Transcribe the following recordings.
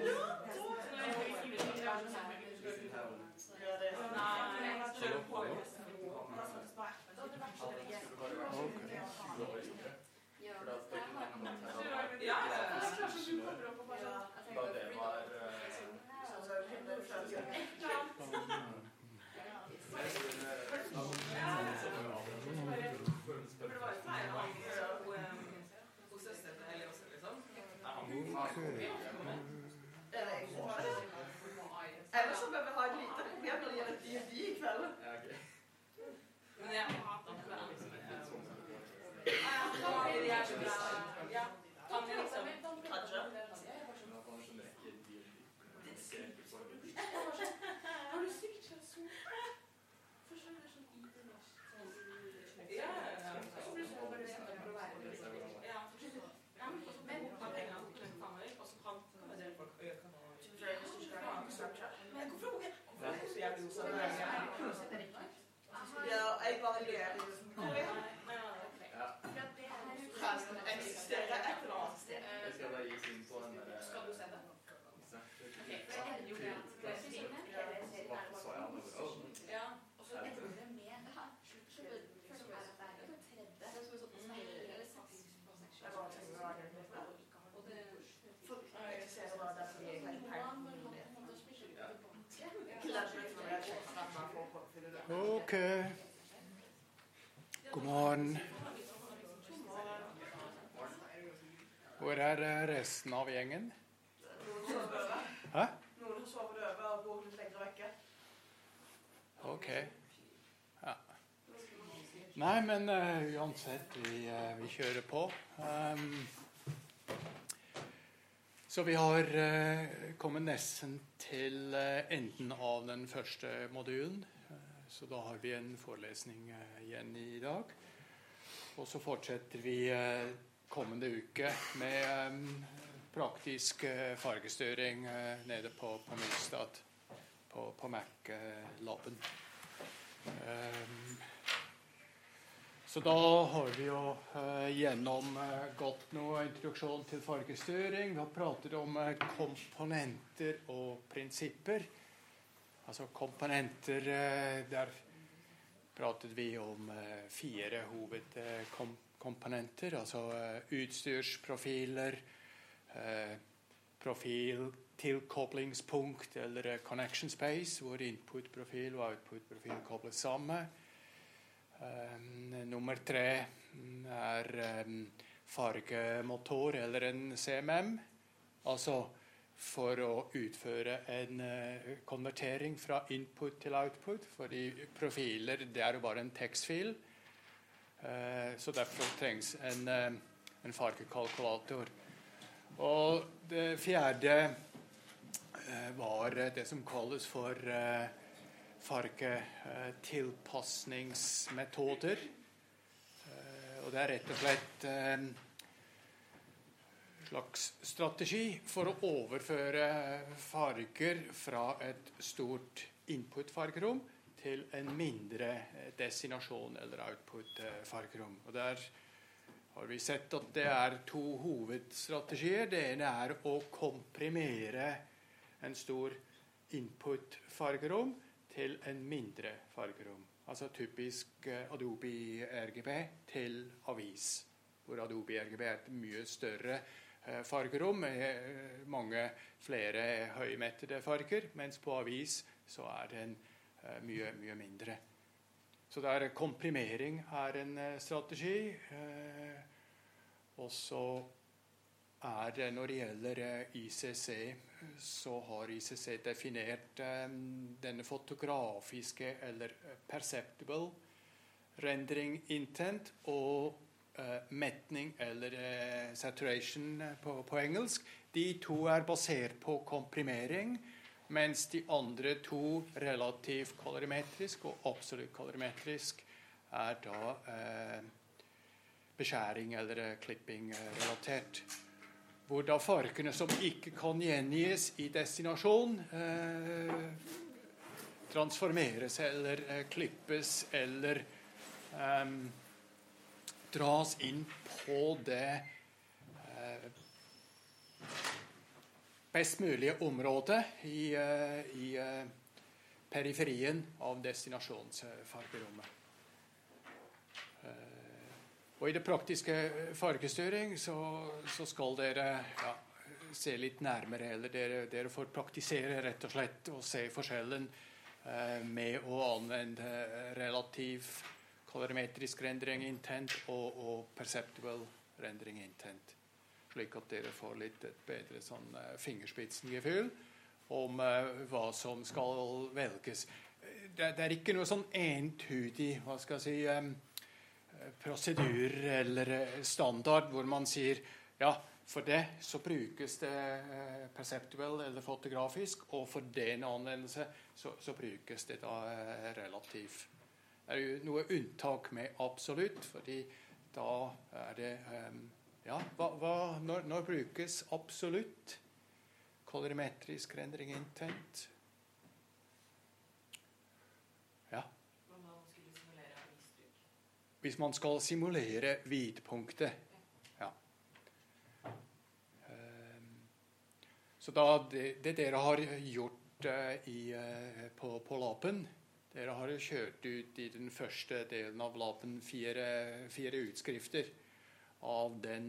Ellers så bør vi ha et lite problem når det gjelder D&D I kveld. Men jeg hater kvelden. Ja, kan vi liksom kanskje. Har du sikkert kjent så? Forstår det sånn I ja, så blir det sånn bare det for å være ja, men han penger han til en family, og så kan en del folk øke men hvorfor så jeg blir så ja, jeg bare ler eksisterer et eller annet sted. Jeg skal bare gi sin på en skal du se det? Ok, for jeg ender jo det at det ja, og så ender det med Ok. God morgen. Hvor resten av gjengen? Hæ? Noen sover over og går litt lenger vekke. Ok. Ja. Nei, men uansett, vi kjører på. Så vi har kommet nesten til enden av den første modulen. Så da har vi en forelesning igjen I dag. Og så fortsetter vi kommende uke med praktisk fargestyring nede på Mustad på Mac-laben. Så da har vi jo gjennomgått noe introduksjon til fargestyring. Vi har pratet om komponenter og prinsipper. Altså komponenter, der pratet vi om 4 hovedkomponenter, altså utstyrsprofiler, tilkoblingspunkt eller connection space, hvor input-profil og output-profil kobles sammen. Nummer 3 fargemotor eller en CMM, altså for å utføre en konvertering fra input til output, fordi profiler, det jo bare en tekstfil, så derfor trengs en fargekalkulator. Og det 4. var det som kalles for fargetilpassningsmetoder. Og det rett og slett slags strategi for å overføre farger fra et stort input-fargerom til en mindre destinasjon eller output-fargerom. Og der har vi sett at det 2 hovedstrategier. Det ene å komprimere en stor input-fargerom til en mindre fargerom. Altså typisk Adobe RGB til avis, hvor Adobe RGB et mye større fargerom med mange flere høymettede farger, mens på avis så den mye mindre. Så der komprimering en strategi, og så det når det gjelder ICC, så har ICC definert denne fotografiske eller perceptible rendering intent og metning eller saturation på engelsk. De 2 basert på komprimering, mens de andre 2 relativt kolorimetrisk og absolutt kolorimetrisk da beskjæring eller klipping relatert. Hvor da fargene som ikke kan gjengis I destinasjon transformeres eller klippes eller dras inn på det best mulige område i periferien av destinasjonsfargerommet. Og i det praktiske fargestyring så skal dere se litt nærmere, eller dere får praktisere rett og slett og se forskjellen med å anvende relativ kolorimetrisk rendering intent og perceptual rendering intent, slik at dere får litt et bedre sånn fingerspitsengefühl om hva som skal velges. Det er ikke noe sånn entydig, hva skal jeg si, prosedyr eller standard hvor man sier, ja, for det så brukes det perceptual eller fotografisk, og for den anvendelse så brukes det da relativ. Det er jo noe unntak med absolutt, fordi da er det, når brukes absolutt kolorimetrisk rendering intent? Ja. Hvis man skal simulere vidpunktet. Ja. Så da det dere har gjort på laben, dere har kjørt ut i den første delen av laben fire utskrifter av den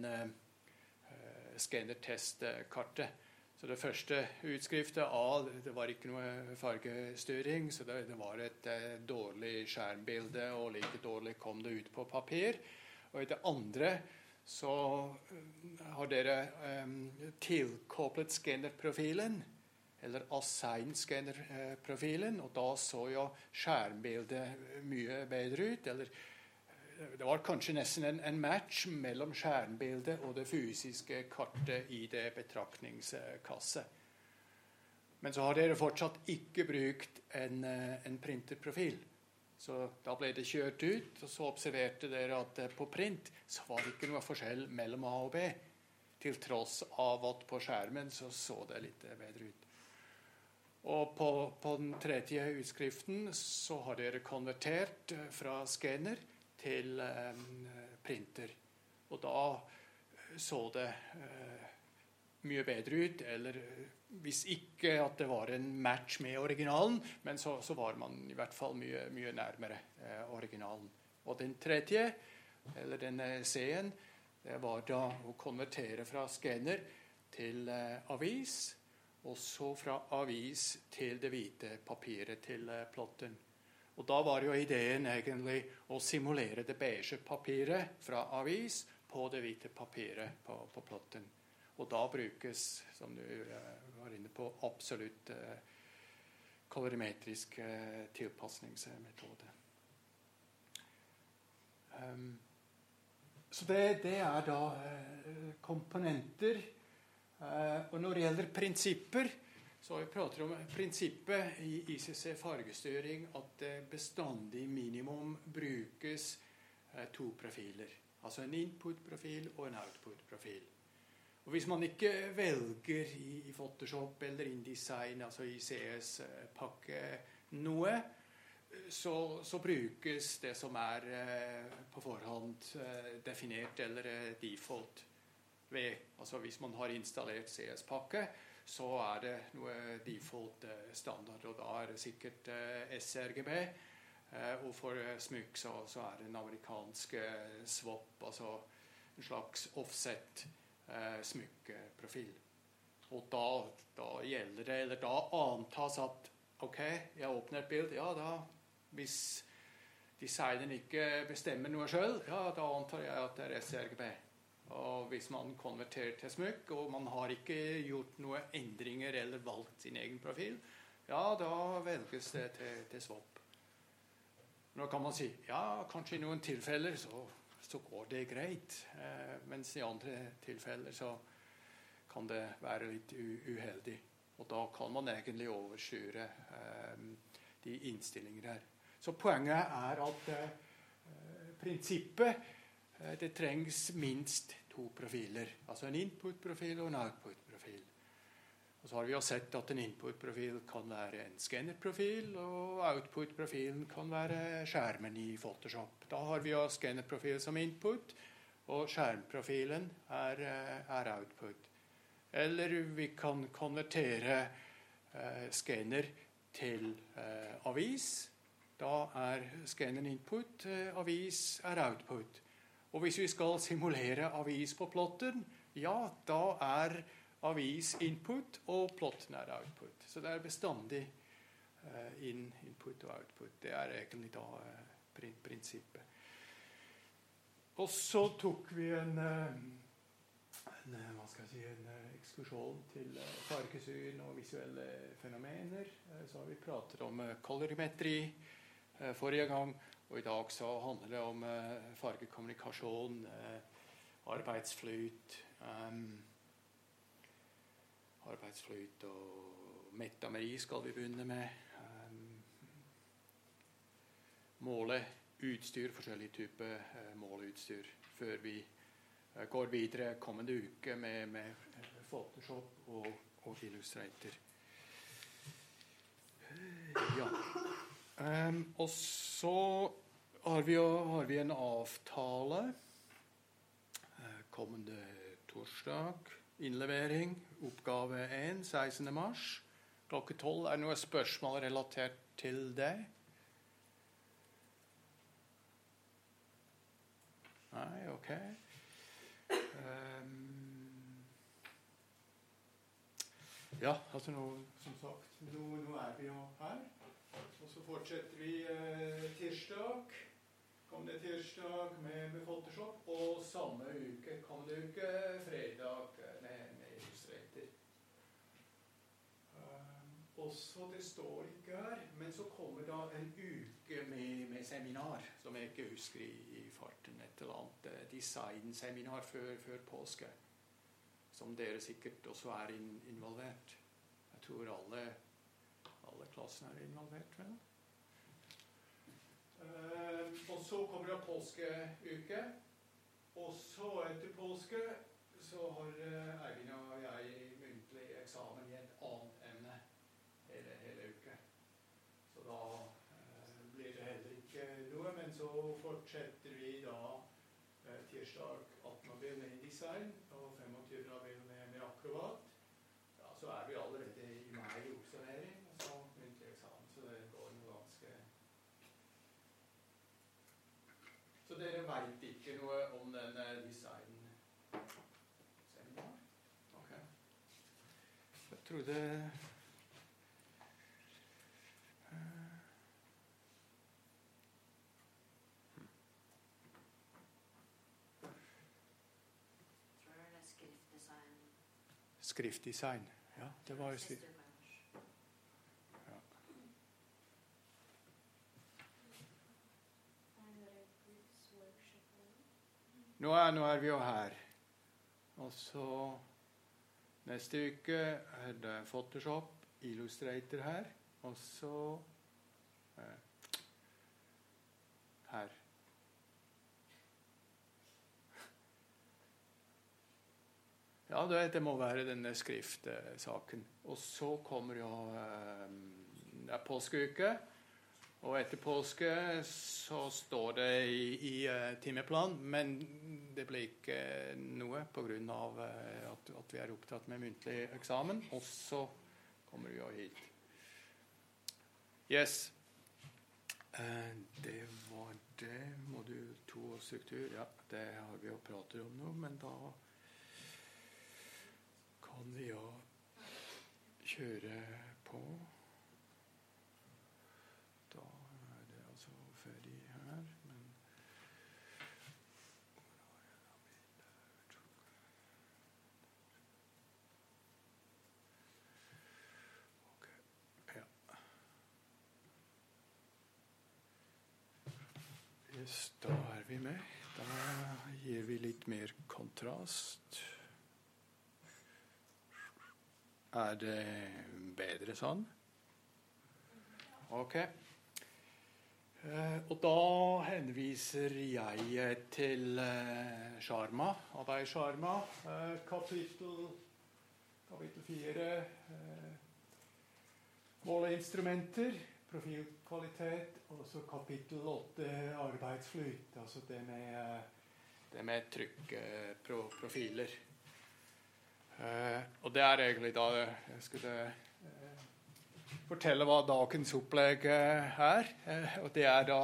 scanner-test-kartet. Så det første utskriftet det var ikke noe fargestyring, så det var et dårlig skjermbilde, og like dårlig kom det ut på papir. Og i det andre så har dere tilkoblet scannerprofilen, eller assign-scannerprofilen, og da så jo skjermbildet mye bedre ut, eller det var kanskje nesten en match mellom skjermbildet og det fysiske kartet i det betraktningskasset. Men så har dere fortsatt ikke brukt en printerprofil. Så da ble det kjørt ut, og så observerte dere at på print så var det ikke noe forskjell mellom A og B, til tross av at på skjermen så det litt bedre ut. Og på den tredje utskriften så har dere konvertert fra scanner til printer. Og da så det mye bedre ut, eller hvis ikke at det var en match med originalen, men så var man i hvert fall mye nærmere originalen. Og den tredje, eller denne C-en, det var da å konvertere fra scanner til avis, og så fra avis til det hvite papiret til plotten. Og da var jo ideen egentlig å simulere det beige papiret fra avis på det hvite papiret på plotten. Og da brukes, som du var inne på, absolutt kolorimetrisk tilpasningsmetode. Så det er da komponenter. Og når det gjelder prinsipper, så har vi pratet om prinsippet i ICC fargestyring at det bestandig minimum brukes to profiler. Altså en input-profil og en output-profil. Og hvis man ikke velger i Photoshop eller InDesign, altså i CS-pakke noe, så brukes det som er på forhånd definert eller default. Altså hvis man har installert CS-pakke, så er det noe default standard, og da er det sikkert sRGB, og for smykk så er det en amerikansk swap, altså en slags offset smykkeprofil. Og da gjelder det, eller da antas at ok, jeg åpner et bilde, ja da, hvis designeren ikke bestemmer noe selv, ja da antar jeg at det er sRGB. Og hvis man konverterer til smykk, og man har ikke gjort noen endringer eller valgt sin egen profil, ja, da velges det til swap. Nå kan man si, ja, kanskje i noen tilfeller så går det greit, mens i andre tilfeller så kan det være litt uheldig. Og da kan man egentlig overstyre de innstillinger her. Så poenget er at prinsippet det trengs minst to profiler, altså en input-profil og en output-profil. Og så har vi jo sett at en input-profil kan være en scanner-profil, og output-profilen kan være skjermen i Photoshop. Da har vi jo scanner-profil som input, og skjermprofilen er output. eller vi kan konvertere skanner til avis. Da skanneren input, avis output. Og hvis vi skal simulere avis på plotten, ja, da avis input, og plotten output. Så det bestandig input og output. Det egentlig da prinsippet. Og så tok vi en ekskursjon til fargesyn og visuelle fenomener. Så har vi pratet om kolorimetri forrige gang, og i dag så handler det om fargekommunikasjon, arbeidsflyt og metameri skal vi begynne med. Måleutstyr, forskjellige typer måleutstyr, før vi går videre kommende uke med Photoshop og Illustrator. Ja. Og så har vi en avtale kommende torsdag. Innlevering, oppgave 1, 16. mars, klokken 12. Det noen spørsmål relatert til det? Nei, ok. Ja, altså nå, som sagt, nå vi jo her. Og så fortsetter vi kommende tirsdag med Photoshop, og samme uke, kommende uke, fredag med Illustrator. Og så det står ikke her, men så kommer da en uke med seminar, som jeg ikke husker i farten, et eller annet designseminar før påske, som dere sikkert også involvert. Jeg tror alle klassene involvert, vel? Og så kommer det påskeuke, og så etter påske så har Eivind og jeg muntlig eksamen i et annet emne hele uke. Så da blir det heller ikke noe, men så fortsetter vi da tirsdag 18. april med InDesign og 25. april med Acrobat. Ja, så vi allerede i mai i observering, og så muntlig eksamen, så det går noe ganske... Så dere vet ikke noe om den design-seminar? Ok. Jeg trodde... Skriftdesign. Ja, det var jo slik. Ja. Nå vi jo her. Og så neste uke det Photoshop, Illustrator her, og så her. Ja, det må være denne skriftsaken. Og så kommer jo påskeuke, og etter påske så står det i timeplan, men det blir ikke noe på grunn av at vi opptatt med muntlig eksamen, og så kommer vi jo hit. Yes. Det var det. Modul 2 og struktur, ja, det har vi jo pratet om nå, men da kan vi jo kjøre på. Da det altså ferdig her, men ok, ja. Yes, da vi med. Da gir vi litt mer kontrast. Det bedre sånn? Ok. Og da henviser jeg til Sharma, Abhay Sharma, kapittel 4, måleinstrumenter, profilkvalitet, og så kapittel 8, arbeidsflyt, altså det med trykkprofiler. Og det egentlig da jeg skulle fortelle hva dagens opplegg er. Og det da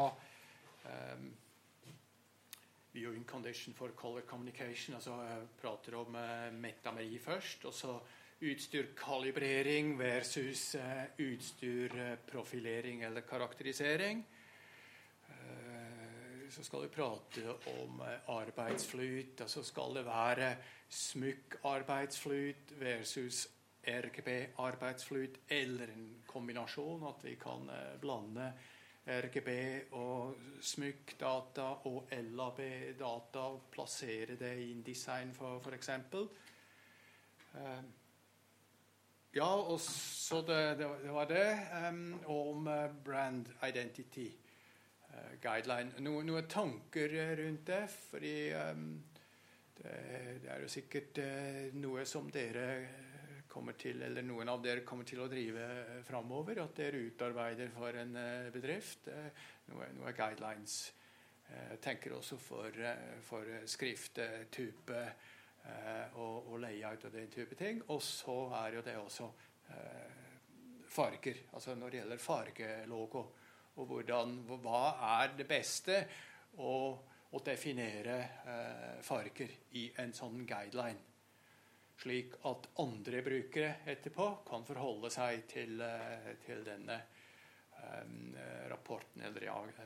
viewing condition for color communication. Altså jeg prater om metameri først, og så utstyrkalibrering versus utstyrprofilering eller karakterisering. Så skal vi prate om arbeidsflyt, altså skal det være smykkarbeidsflyt versus RGB-arbeidsflyt, eller en kombinasjon, at vi kan blande RGB og smykkdata og LAB-data og plassere det i InDesign for eksempel. Ja, og så det var det om brand identity. Guideline. Noen tanker rundt det, fordi det jo sikkert noe som dere kommer til, eller noen av dere kommer til å drive fremover, at dere utarbeider for en bedrift noe guidelines. Jeg tenker også for skrifttype og layout og den type ting. Og så jo det også farger, altså når det gjelder fargelogo. Og hva det beste å definere farger i en sånn guideline, slik at andre brukere etterpå kan forholde seg til denne rapporten eller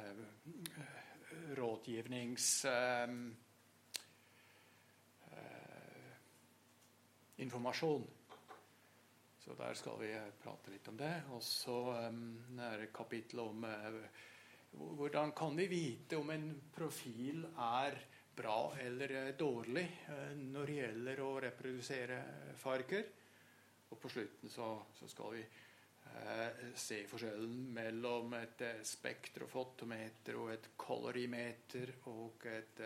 rådgivningsinformasjon. Så der skal vi prate litt om det. Og så det kapittel om hvordan kan vi vite om en profil bra eller dårlig når det gjelder å reprodusere farger. Og på slutten så skal vi se forskjellen mellom et spektrofotometer og et kolorimeter og et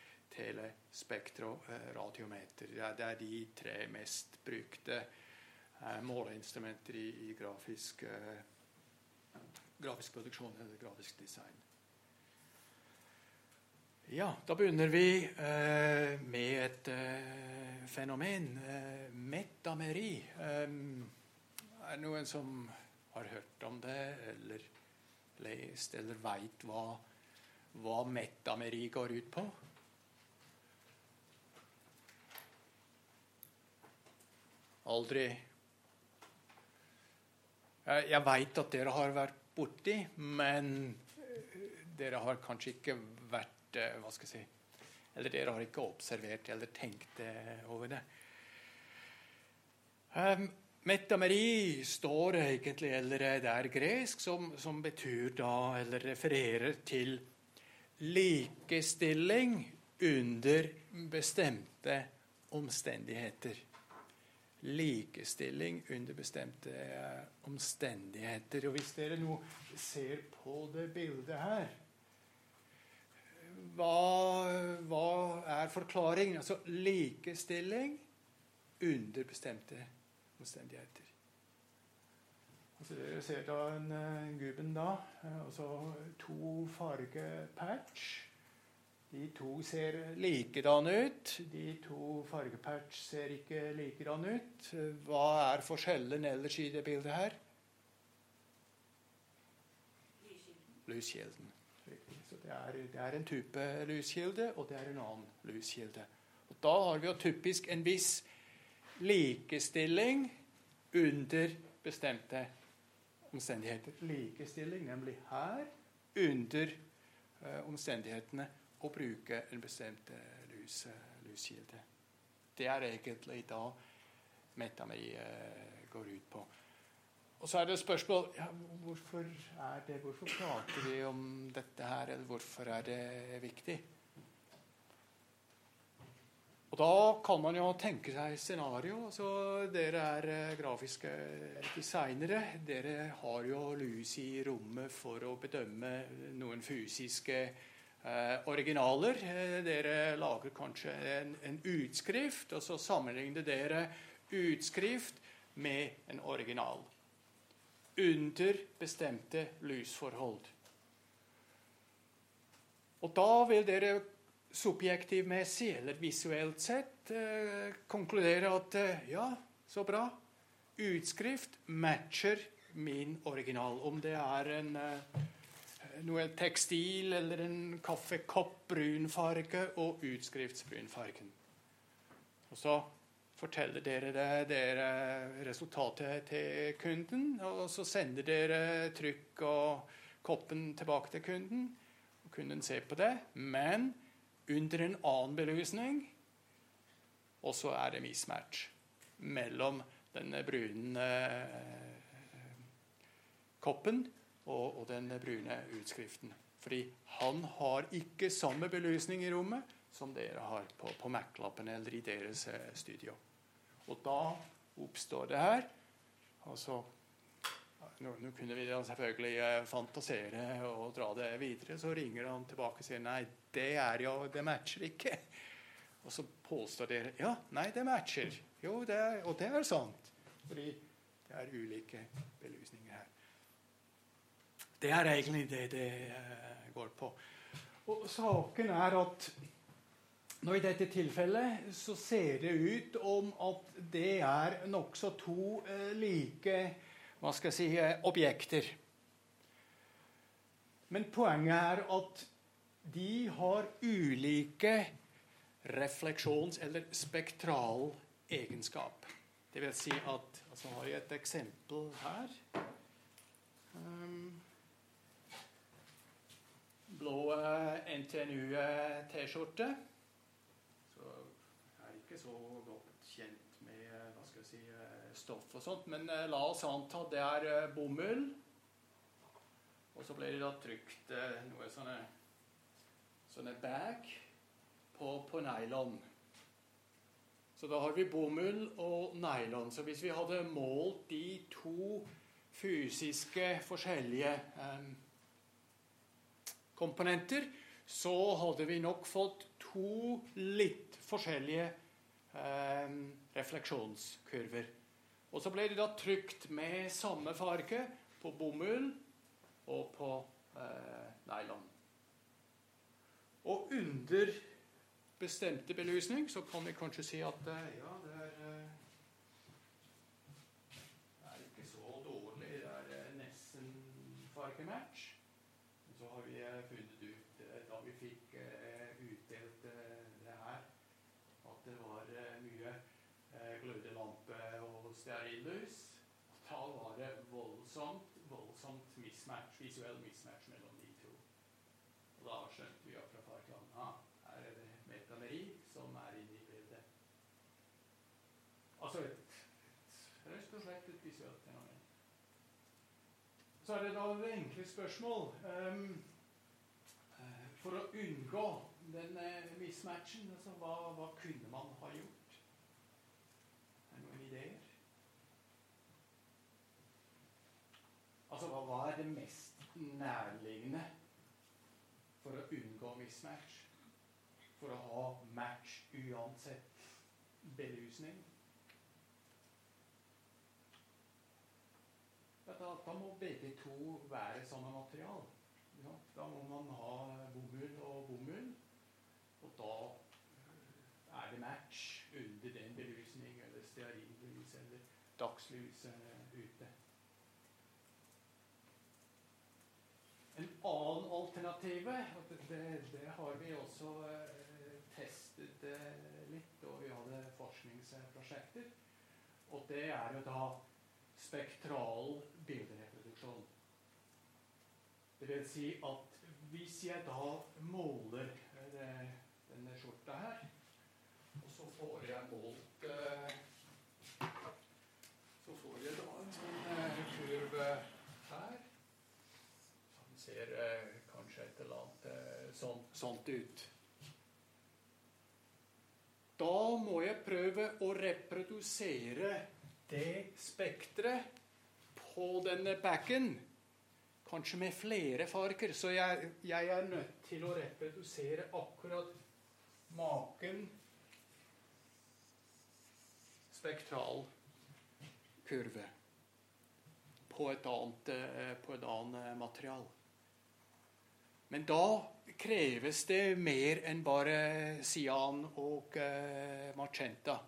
telespektroradiometer. Det de 3 mest brukte måleinstrumenter i grafisk produksjon eller grafisk design. Ja, da begynner vi med et fenomen, metameri. Noen som har hørt om det, eller lest, eller vet hva metameri går ut på? Aldri. Jeg vet at dere har vært borti, men dere har kanskje ikke vært, hva skal jeg si, eller dere har ikke observert eller tenkt over det. Metameri står egentlig, eller det gresk, som betyr da, eller refererer til likestilling under bestemte omstendigheter. Likestilling under bestemte omstendigheter. Og hvis dere nå ser på det bildet her, hva forklaringen? Altså likestilling under bestemte omstendigheter. Altså dere ser da en gubben da, og så 2 fargepatch. De 2 ser likedan ut. De 2 fargepatch ser ikke likedan ut. Hva forskjellen ellers i det bildet her? Lyskilden. Så det en type lyskilde, og det en annen lyskilde. Og da har vi jo typisk en viss likestilling under bestemte omstendigheter. Likestilling, nemlig her, under omstendighetene, å bruke en bestemt lyskilde. Det egentlig da metameri går ut på. Og så det spørsmål, ja, hvorfor prater vi om dette her, eller hvorfor det viktig? Og da kan man jo tenke seg scenario. Altså, dere grafiske designere. Dere har jo lys i rommet for å bedømme noen fysiske originaler. Dere lager kanskje en utskrift, og så sammenligner dere utskrift med en original. Under bestemte lysforhold. Og da vil dere subjektivmessig eller visuelt sett konkludere at ja, så bra. Utskrift matcher min original. Om det noe tekstil eller en kaffekopp brunfarge og utskriftsbrunfargen. Og så forteller dere resultatet til kunden, og så sender dere trykk og koppen tilbake til kunden. Og kunden ser på det, men under en annen belysning, og så det mismatch mellom denne brune koppen og den brune utskriften. Fordi han har ikke samme belysning i rommet som dere har på Mac-lappen eller i deres studio. Og da oppstår det her. Altså, nå kunne vi da selvfølgelig fantasere og dra det videre. Så ringer han tilbake og sier nei, det matcher ikke. Og så påstår dere ja, nei, det matcher. Jo, og det sant. Fordi det ulike belysninger her. Det egentlig det går på. Og saken at nå i dette tilfellet så ser det ut om at det nok så to like, hva skal jeg si, objekter. Men poenget at de har ulike refleksjons- eller spektral egenskap. Det vil si at, altså har jeg et eksempel her. Blå NTNU T-skjorte. Så ikke så godt kjent med, hva skal jeg si, stoff og sånt, men la oss anta det bomull. Og så ble det da trykt noe sånne bag på nylon. Så da har vi bomull og nylon. Så hvis vi hadde målt de to fysiske forskjellige komponenter, så hadde vi nok fått to litt forskjellige refleksjonskurver. Og så ble det da trykt med samme farge på bomull og på nylon. Og under bestemte belysning så kan vi kanskje si at ja, det ikke så dårlig. Det nesten fargematch. Så har vi funnet ut, da vi fikk utdelt det her, at det var mye glødelampe og stearinlys. Da var det voldsomt mismatch, visuell mismatch mellom de to. Og da skjønte vi fra fargeland, her det metaleri som inne i bildet. Altså rett og slett et visuelt fenomen. Så det da det enkle spørsmål. For å unngå den mismatchen, altså, hva kunne man ha gjort? Noen ideer? Altså, hva det mest nærliggende for å unngå mismatch? For å ha match uansett belysning? Da må begge to være samme material. Ja, da må man ha bomull og bomull, og da det match under den belysning, eller stearinlys, eller dagslys ute. En annen alternativ, det har vi også testet litt, og vi hadde forskningsprosjekter, og det jo da spektral bildereproduksjon. Det vil si at hvis jeg da måler denne skjorta her, og så får jeg målt så får jeg da en kurve her. Den ser kanskje et eller annet sånt ut. Da må jeg prøve å reprodusere det spektret på denne backen, kanskje med flere farger, så jeg nødt til å reprodusere akkurat maken spektral kurve på et annet material. Men da kreves det mer enn bare cyan og magenta.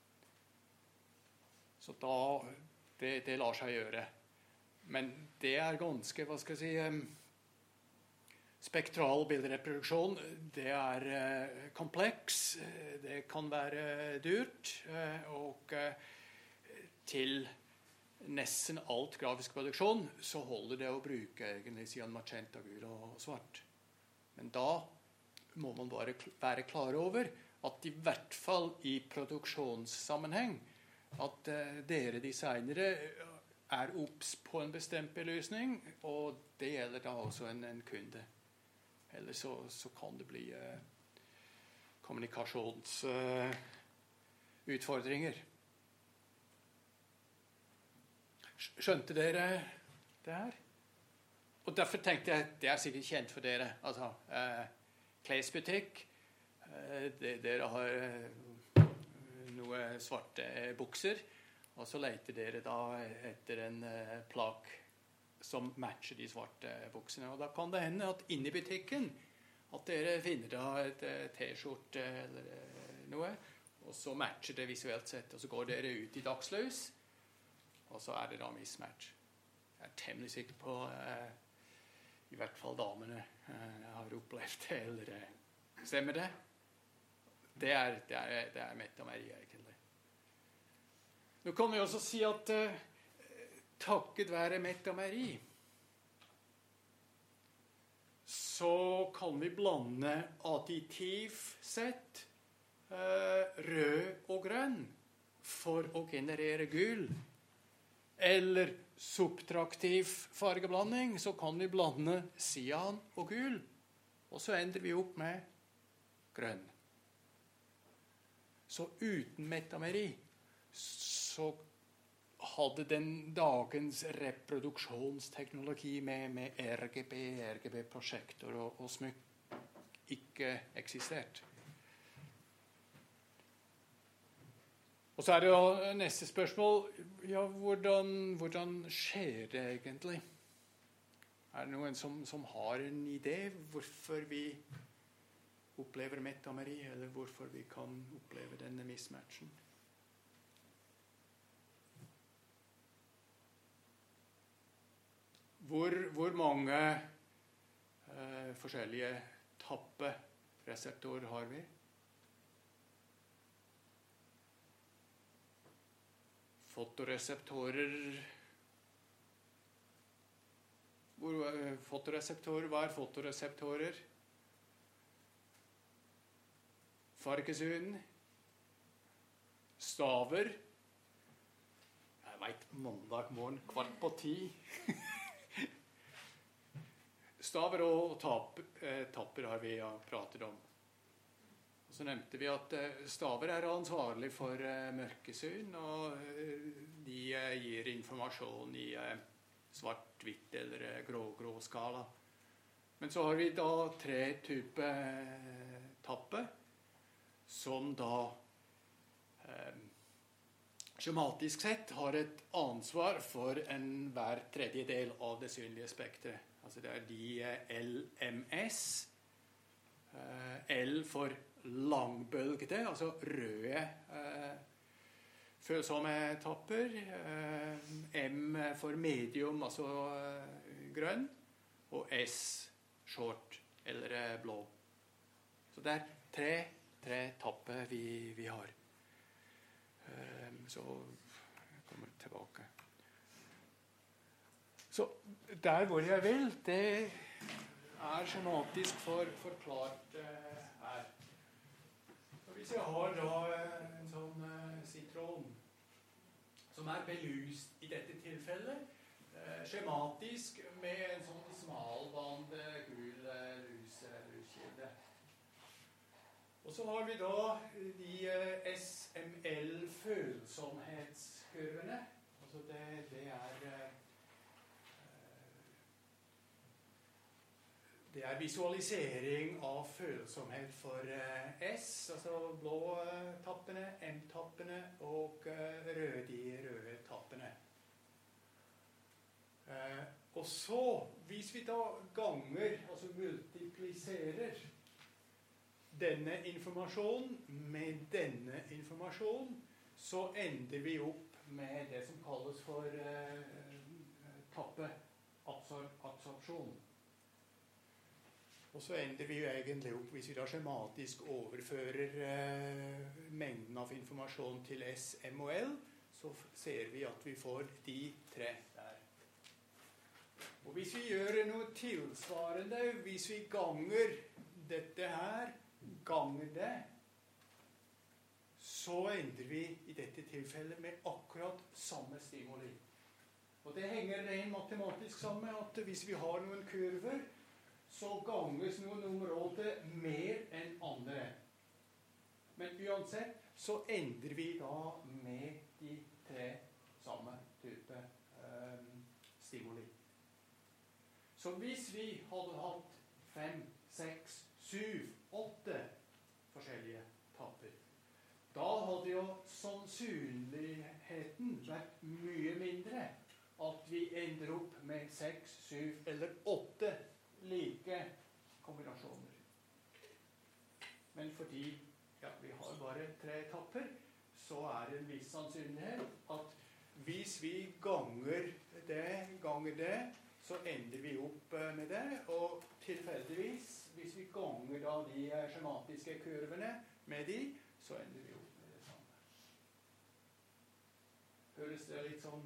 Så da, det lar seg gjøre. Men det ganske, hva skal jeg si, spektral bildereproduksjon, det kompleks, det kan være dyrt, og til nesten alt grafisk produksjon så holder det å bruke egentlig cyan, magenta, gul og svart. Men da må man bare være klar over at i hvert fall i produksjonssammenheng at dere designere obs på en bestemt belysning, og det gjelder da også en kunde. Eller så kan det bli kommunikasjonsutfordringer. Skjønte dere det her? Og derfor tenkte jeg, det sikkert kjent for dere, altså klesbutikk, dere har noe svarte bukser, og så leter dere da etter en plagg som matcher de svarte buksene. Og da kan det hende at inne i butikken at dere finner da et t-skjorte eller noe, og så matcher det visuelt sett, og så går dere ut i dagslys, og så det da mismatch. Jeg temmelig sikker på i hvert fall damene har opplevd det, eller stemmer det? Det metameri, egentlig. Nå kan vi også si at takket være metameri så kan vi blande additivsett rød og grønn for å generere gul. Eller subtraktiv fargeblanding, så kan vi blande cyan og gul, og så ender vi opp med grønn. Så uten metameri så hadde den dagens reproduksjonsteknologi med RGB-prosjektor og smykk ikke eksistert. Og så det jo neste spørsmål, ja, hvordan skjer det egentlig? Det noen som har en idé hvorfor vi opplever metameri, eller hvorfor vi kan oppleve denne mismatchen? Hvor mange forskjellige tappereseptorer har vi? Fotoreseptorer. Fotoreseptorer, hva fotoreseptorer? Fargesyn. Staver. Jeg vet, mandag morgen, 9:15. Staver og tapper har vi pratet om. Og så nevnte vi at staver ansvarlig for mørkesyn, og de gir informasjon i svart-hvitt eller grå skala. Men så har vi da 3 typer tapper, som da skjematisk sett har et ansvar for hver tredjedel av det synlige spektret. Altså det de LMS, L for langbølgede, altså røde følsomme tapper, M for medium, altså grønn, og S short, eller blå. Så det 3 tapper vi har. Så jeg kommer tilbake. Så der hvor jeg vil, det skjematisk forklart her. Så hvis jeg har da en sånn sitron som belyst i dette tilfellet, skjematisk med en sånn smalband gul lyskilde. Og så har vi da de SML-følsomhetskurvene. Altså det visualisering av følsomhet for S, altså blå tappene, M-tappene og de røde tappene. Og Og så, hvis vi da ganger, altså multipliserer denne informasjonen med denne informasjonen, så ender vi opp med det som kalles for tappeabsorpsjon. Og så ender vi jo egentlig opp, hvis vi da skjematisk overfører mengden av informasjon til S, M og L, så ser vi at vi får de tre der. Og hvis vi gjør noe tilsvarende, hvis vi ganger dette her, ganger det, så ender vi i dette tilfellet med akkurat samme stimuli. Og det henger rent matematisk sammen med at hvis vi har noen kurver, så ganges noen områder mer enn andre. Men uansett så ender vi da med de tre samme type stimuli. Så hvis vi hadde hatt 5, 6, 7, 8 forskjellige tapper, da hadde jo sannsynligheten vært mye mindre at vi ender opp med 6, 7 eller 8 like kombinasjoner. Men fordi vi har bare 3 tapper, så er det en viss sannsynlighet at hvis vi ganger det, så ender vi opp med det, og tilfeldigvis, hvis vi ganger da de skjematiske kurvene med de, så ender vi opp med det samme. Høres det litt sånn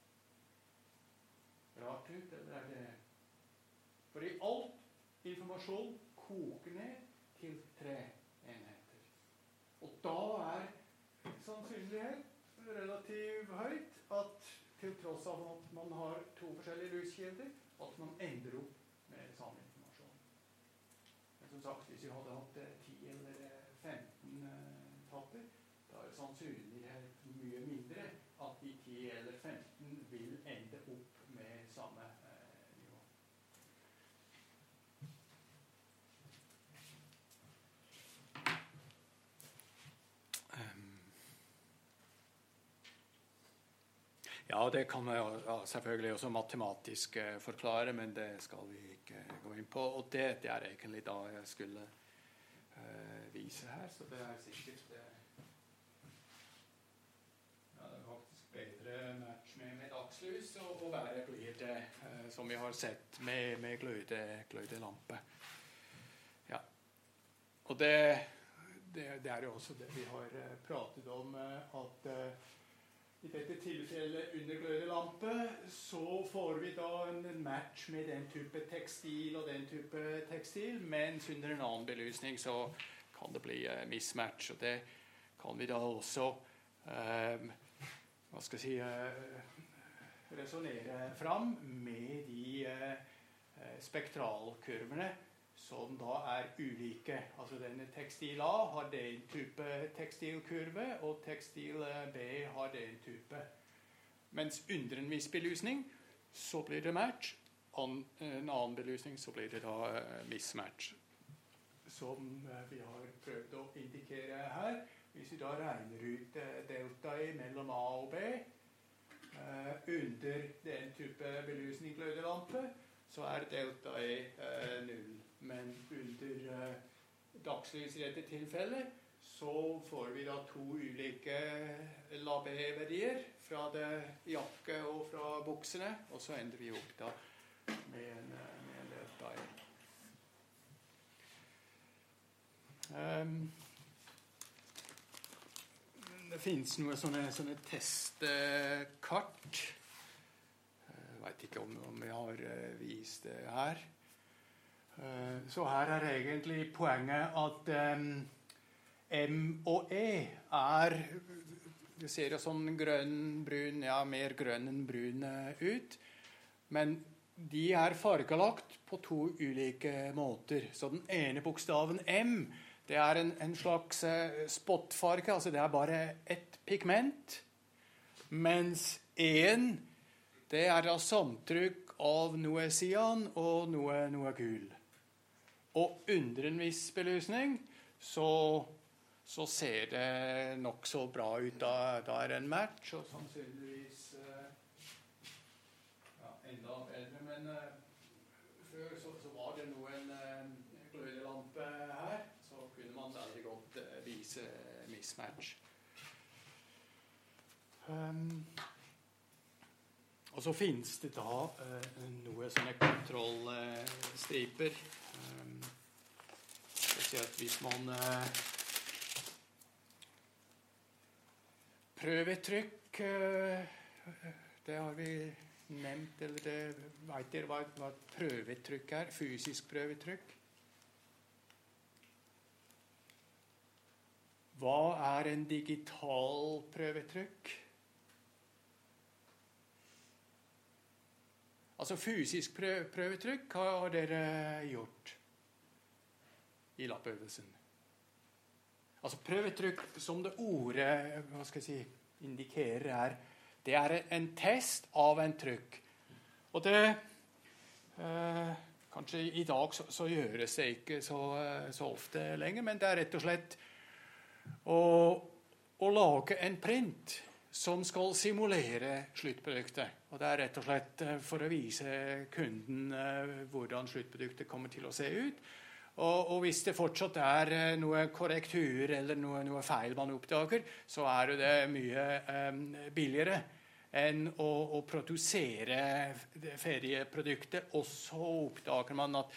rart ut, eller er det... Fordi alt informasjon koker ned til 3 enheter. Og da er sannsynlighet relativt høyt at til tross av at man har 2 forskjellige lyskilder, at man ender opp med samme informasjon. Men som sagt, hvis vi hadde hatt 10 eller 15 tapper, da er sannsynlighet mye mindre at de 10 eller 15 vil ende opp med samme nivå. Ja, det kan vi selvfølgelig også matematisk forklare, men det skal vi ikke gå inn på. Og det er egentlig da jeg skulle vise her, så det er sikkert det er faktisk bedre match med dagslys og været blir det som vi har sett med glødelampe. Ja. Og det er jo også det vi har pratet om, at i dette tilfellet under glødelampe så får vi da en match med den type tekstil og den type tekstil, mens under en annen belysning så kan det bli mismatch, og det kan vi da også resonere fram med de spektralkurvene som da er ulike. Altså denne tekstil A har den type tekstilkurve, og tekstil B har den type. Mens under en viss belysning så blir det match, en annen belysning så blir det da mismatch. Som vi har prøvd å indikere her. Hvis vi da regner ut delta I mellom A og B, under den type belysning glødelampe, så er delta I 0. Men under dagslys I dette tilfellet, så får vi da 2 ulike lab-verdier fra det jakke og fra buksene, og så ender vi opp da med en delta I. Det finnes noen sånne testkart. Jeg vet ikke om vi har vist det her. Så her er egentlig poenget at M og E er, det ser jo sånn grønn-brun, mer grønn enn brun ut, men de er fargelagt på 2 ulike måter. Så den ene bokstaven M, det er en slags spotfarge, altså det er bare ett pigment, mens E-en, det er da samtrykk av noe cyan og noe gul. Og under en viss belysning så ser det nok så bra ut. Da er det en match, og sannsynligvis enda bedre men før så var det noen glødelampe her, så kunne man veldig godt vise mismatch. Og så finnes det da noen sånne kontrollstriper. Jeg vil si at hvis man prøvetrykk, det har vi nevnt, eller det vet dere hva et prøvetrykk er, fysisk prøvetrykk. Hva er en digital prøvetrykk? Altså fysisk prøvetrykk har dere gjort i lappøvelsen. Altså prøvetrykk, som det ordet indikerer, det er en test av en trykk. Og det, kanskje i dag så gjøres det ikke så ofte lenger, men det er rett og slett å lage en print som skal simulere sluttproduktet. Og det er rett og slett for å vise kunden hvordan sluttproduktet kommer til å se ut. Og hvis det fortsatt er noe korrektur eller noe feil man oppdager, så er det mye billigere enn å produsere det ferdige produktet, og så oppdager man at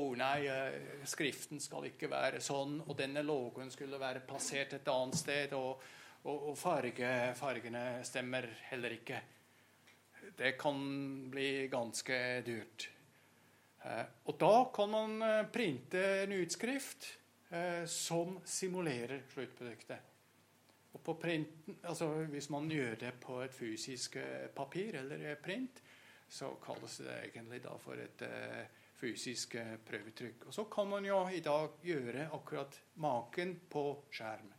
skriften skal ikke være sånn, og denne logoen skulle være plassert et annet sted, og fargene stemmer heller ikke. Det kan bli ganske dyrt. Og da kan man printe en utskrift som simulerer sluttproduktet. Og på printen, altså hvis man gjør det på et fysisk papir eller print, så kalles det egentlig da for et fysisk prøvetrykk. Og så kan man jo i dag gjøre akkurat maken på skjerm.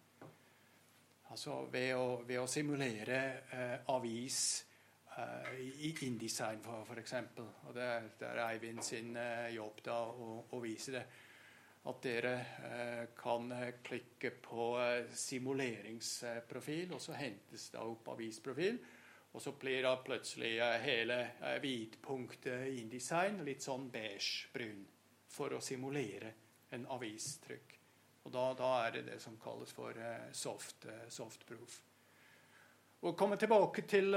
Altså ved å simulere avis i InDesign for eksempel. Og det er Eivind sin jobb da å vise det. At dere kan klikke på simuleringsprofil, og så hentes det opp avisprofil. Og så blir da plutselig hele hvitpunktet i InDesign litt sånn beige-brun for å simulere en avistrykk. Og da er det som kalles for softproof. Og komme tilbake til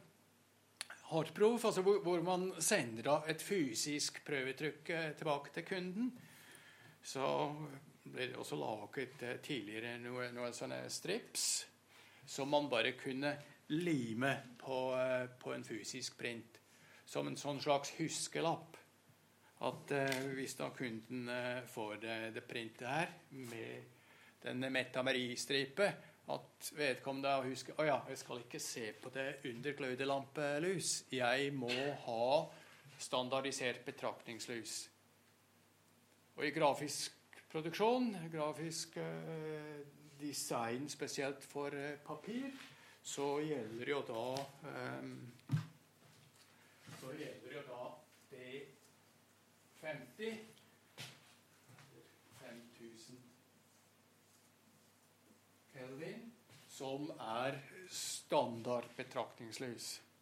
hardproof, altså hvor man sender da et fysisk prøvetrykk tilbake til kunden, så ble det også laget tidligere noen sånne strips som man bare kunne lime på en fysisk print, som en sånn slags huskelapp. At hvis da kunden får det printet her med denne Meta-Marie-stripe, at vedkommende husker, jeg skal ikke se på det under glødelampelys. Jeg må ha standardisert betraktningslys. Og i grafisk produksjon, grafisk design spesielt for papir, så gjelder jo da D50 5000 Kelvin, som er standard betraktningslys.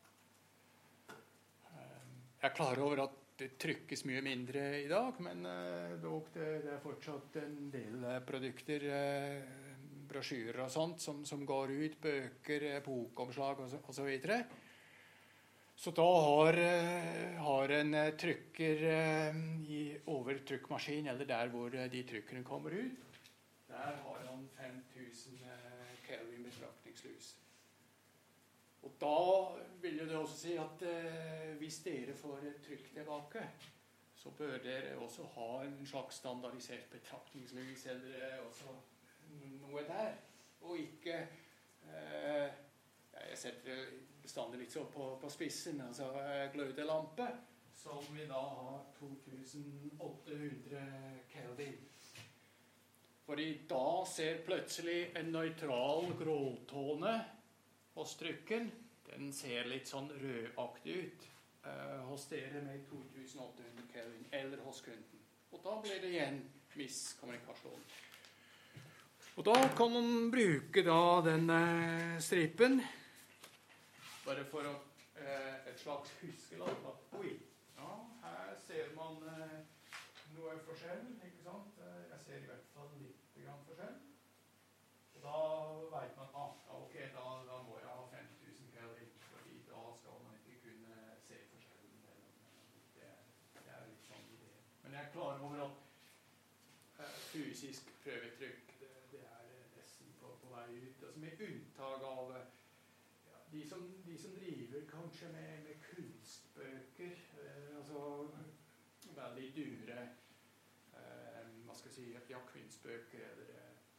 Jeg er klar over at det trykkes mye mindre i dag, men det er fortsatt en del produkter, brosjyrer og sånt, som går ut, bøker, bokomslag og så videre. Så da har en trykker over trykkmaskin, eller der hvor de trykkene kommer ut, der har han 5000 Kelvin betraktningslys. Og da vil jo det også si at hvis dere får et trykk tilbake, så bør dere også ha en slags standardisert betraktningslys, eller også noe der. Og ikke, jeg setter bestandig litt så på spissen, altså glødelampe, som vi da har 2800 Kelvin. Fordi da ser plutselig en nøytral gråtone hos trykken. Den ser litt sånn rødaktig ut hos dere med 2800 Kelvin, eller hos kunden. Og da blir det igjen miskommunikasjon. Og da kan man bruke da den stripen, bare for et slags huskelapp. Oi, ja, ser man noe forskjell, ikke sant? Jeg ser i hvert fall litt grann forskjell. Og da vet man, ok, da må jeg ha 5000 Kelvin, fordi da skal man ikke kunne se forskjellen. Det er litt sånn idé. Men jeg er klar over at fysisk prøvetrykk, det er nesten på vei ut. Altså med unntak av de som driver kanskje med kunstbøker, altså veldig dyre, hva skal jeg si, kunstbøker, eller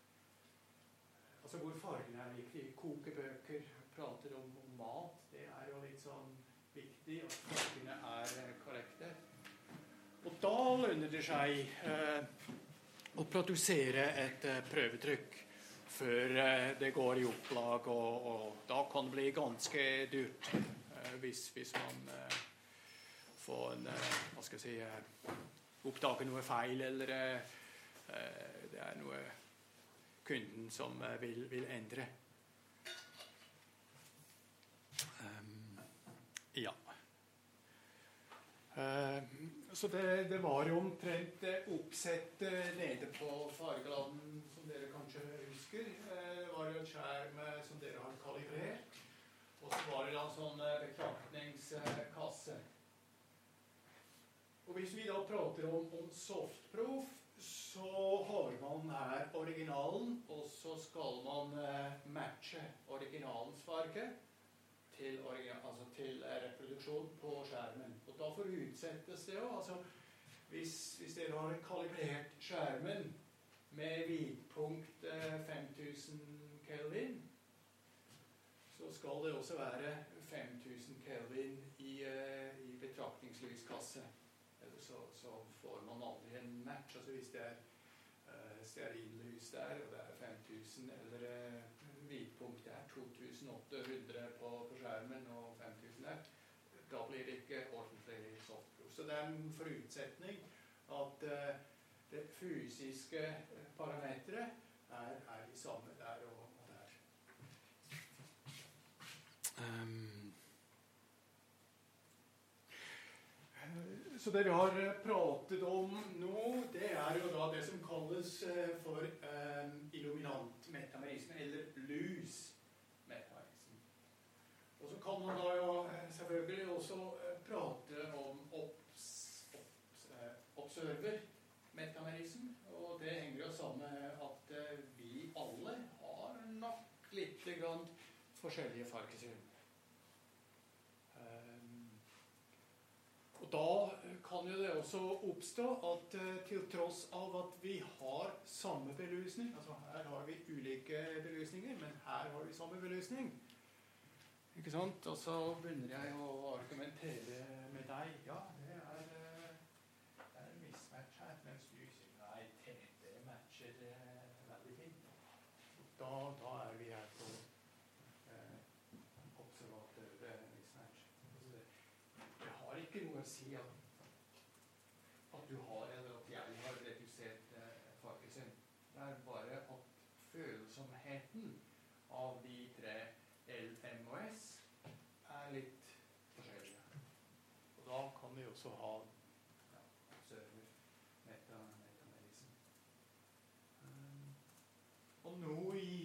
altså hvor fargen er viktig. Kokebøker prater om mat, det er jo litt sånn viktig at fargene er korrekte. Og da lønner det seg å produsere et prøvetrykk før det går i opplag, og da kan det bli ganske dyrt hvis man får hva skal jeg si, oppdage noe feil, eller det er noe kunden som vil endre. Ja. Så det var jo omtrent oppsett nede på Fargeland, som dere kanskje husker. Det var jo en skjerm som dere har kalibrert, og så var det da en sånn betraktningskasse. Og hvis vi da prater om softproof, så har man her originalen, og så skal man matche originalens farge til reproduksjon på skjermen. Og da forutsettes det jo, altså hvis dere har kalibrert skjermen med hvidpunkt 5000 Kelvin, så skal det også være 5000 Kelvin i betraktningslyskasse. Så får man aldri en match. Altså hvis det er stearinlys der, og det er 5000, eller hvidpunkt er 2800 på skjermen og 5000 der, da blir det ikke ordentlig softproof. Så det er en forutsetning at det fysiske parametret er de samme der og der. Så det vi har pratet om nå, det er jo da det som kalles for illuminant metamerisme, eller lus metamerisme. Og så kan man da jo selvfølgelig også prate om observer metamerisme, og det henger jo sammen med at vi alle har nok litt grann forskjellige fargesyn. Og da kan jo det også oppstå at til tross av at vi har samme belysning, altså her har vi ulike belysninger, men her har vi samme belysning, ikke sant? Og så begynner jeg å argumentere med deg, ja, det er en mismatch her, mens du sier, nei, det matcher veldig fint. Da er vi her på observatør mismatch. Det har ikke noe å si at du har, eller at jeg har redusert fargesyn. Det er bare at følsomheten av de tre L, M og S er litt forskjellige. Og da kan vi også ha observer metamerisme. Og nå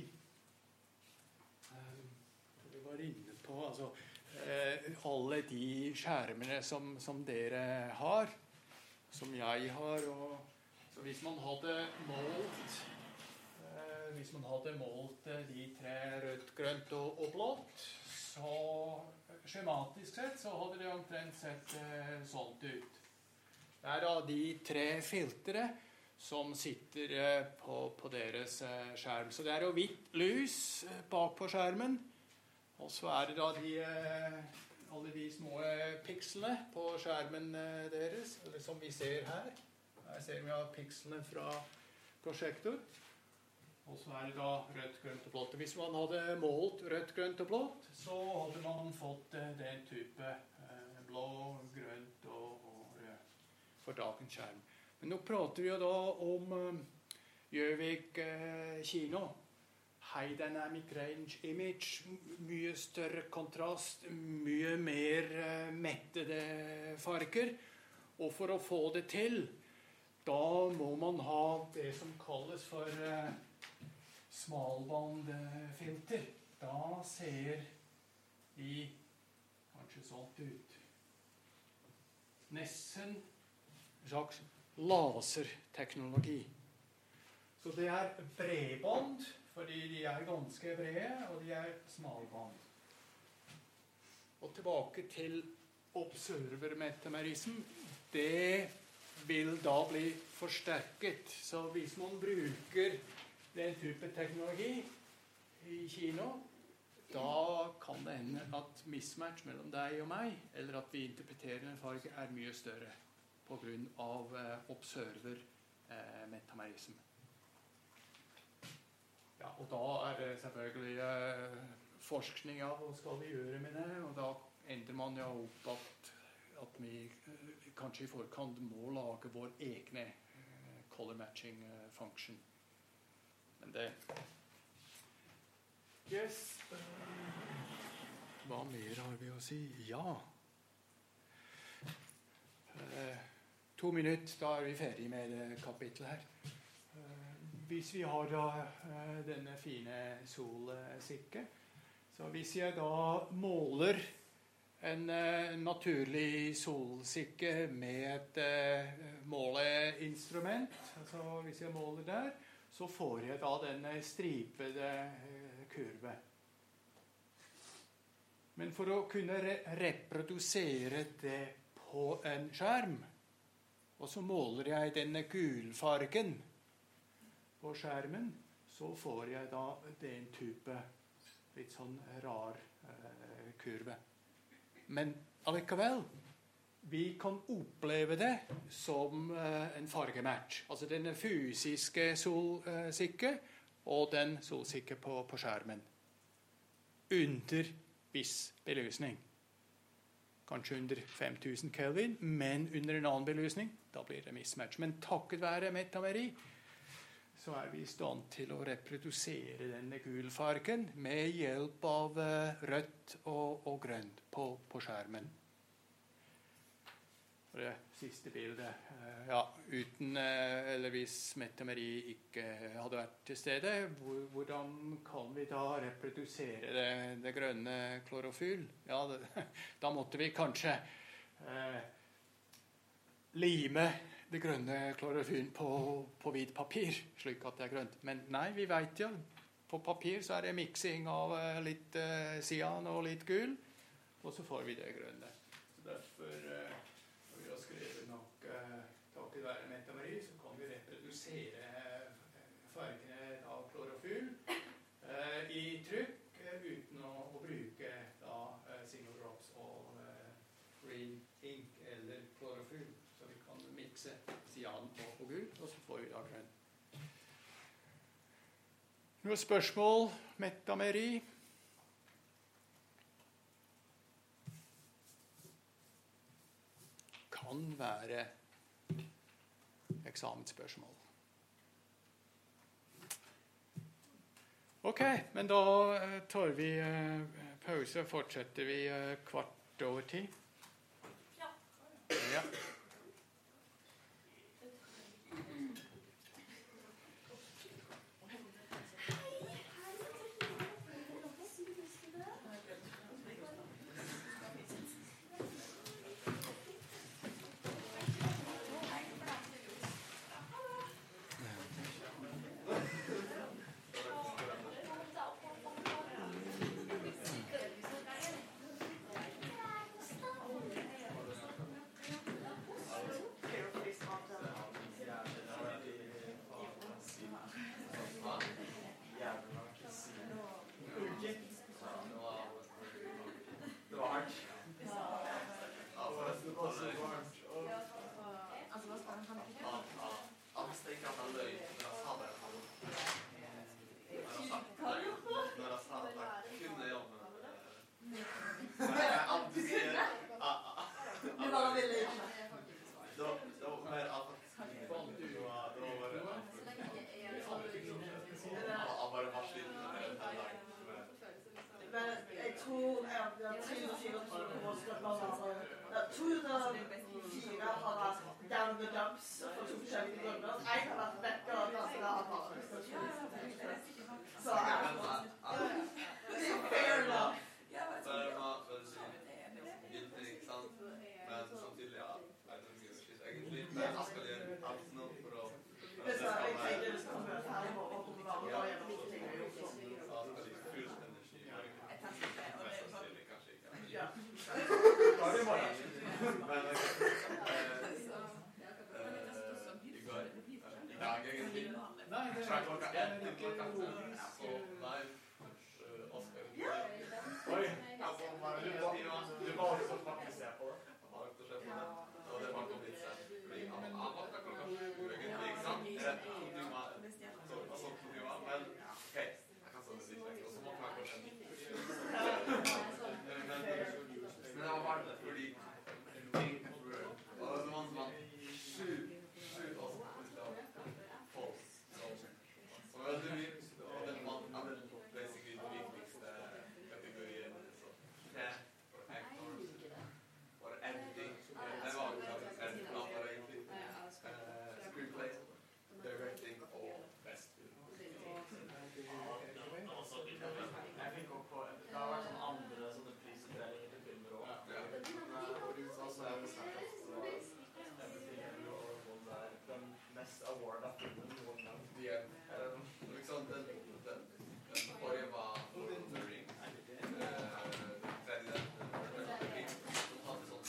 vi var inne på, altså alle de skjermene som dere har, som jeg har, og så hvis man hadde målt de tre rødt, grønt og blått, så skjematisk sett så hadde det omtrent sett sånt ut. Det er da de tre filtre som sitter på deres skjerm. Så det er jo hvitt lys bak på skjermen, og så er det da alle de små pikslene på skjermen deres, eller som vi ser her. Her ser vi pikslene fra prosjektor. Og så er det da rødt, grønt og blått. Hvis man hadde målt rødt, grønt og blått, så hadde man fått den type blå, grønt og rød for dagens skjerm. Men nå prater vi jo da om Gjøvik kino. High dynamic range image, mye større kontrast, mye mer mettede farger. Og for å få det til, da må man ha det som kalles for smalbandfilter. Da ser de kanskje sånt ut. Nesten en slags laserteknologi. Så det bredbånd, fordi de ganske brede, og de smalbånd. Og tilbake til observer-metamerism. Det vil da bli forsterket. Så hvis man bruker den type teknologi i kino, da kan det hende at mismatch mellom deg og meg, eller at vi interpreterer en farge, mye større på grunn av observer-metamerism. Ja, og da det selvfølgelig forskning av hva skal vi gjøre med det, og da ender man jo opp at vi kanskje i forkant må lage vår egne color matching function. Men det yes. Hva mer har vi å si? Ja. 2 minutter, da vi ferdig med det kapitlet her. Hvis vi har da denne fine solsikke, så hvis jeg da måler en naturlig solsikke med et måleinstrument, altså hvis jeg måler der, så får jeg da denne stripede kurve. Men for å kunne reprodusere det på en skjerm, og så måler jeg denne gulfargen på skjermen, så får jeg da den type litt sånn rar kurve. Men allikevel, vi kan oppleve det som en fargematch. Altså denne fysiske solsikke og den solsikke på skjermen. Under viss belysning. Kanskje under 5000 Kelvin, men under en annen belysning, da blir det mismatch. Men takket være metameri, så vi i stand til å reprodusere denne gulfargen med hjelp av rødt og grønt på skjermen. Og det siste bildet, uten, eller hvis metameri ikke hadde vært til stede, hvordan kan vi da reprodusere det grønne klorofyll? Ja, da måtte vi kanskje lime det grønne klorofyll på hvitt papir, slik at det grønt. Men nei, vi vet jo, på papir så det miksing av litt cyan og litt gul, og så får vi det grønne. Så derfor, når vi har skrevet nok takket være metameri, så kan vi reprodusere fargene av klorofyll i trykk, uten å bruke da single drops og green ink eller klorofyll. Så vi kan mikse cyan og gul, og så får vi da grønn. Noen spørsmål, metameri? Kan være eksamensspørsmål. Ok, men da tar vi pause og fortsetter vi 10:15. Ja. Jeg tror jeg har 23 år på 2004 har vært Down the Dumps for 2 forskjellige grunner. Jeg har vært vekk og danset av bare. Så det er fair enough. Men jeg skal gjøre alt nå for å... Jeg tenkte det skal møte her i morgen og være med og gjøre viktige ting. Da skal de fullstendig mest sannsynlig kanskje ikke. Ja. Da er det i morgen. Men i går, i dag egentlig. Nei, det er klokka 1 til klokka 5. Så live Oscar. Oi, du var også faktisk se på det. Og det var på ditt sett. Han vakna klokka 7 egentlig, ikke sant? Så men ok, jeg kan stå det litt lenger, og så måtte jeg klokka 9. Men det var bare det, fordi og det var sånn 7 folk. Så vet du, og den vant basically den viktigste kategorien, så for actors, for editing, det var jo faktisk editplater egentlig, screenplay, directing og best film. Jeg fikk opp på, det har vært sånn andre sånne prisutdelinger til filmer også. Så jeg har snakket at Everything og det er den mest award-a filmen noen gang. Liksom den forrige var Lord of the Rings. Tredje som hadde sånn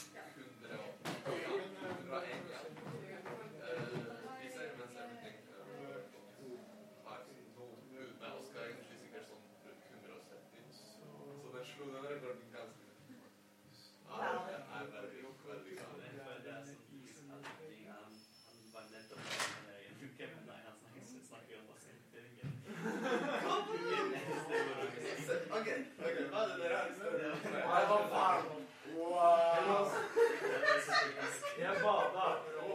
101 ja. Viser mens Everything har noe med Oscar egentlig sikkert sånn rundt 170. Så den slo den rekorden ganske mye. Ja, det er veldig glad. Okay, hva er det dere har lyst til? Jeg var varm. Wow. Jeg bada.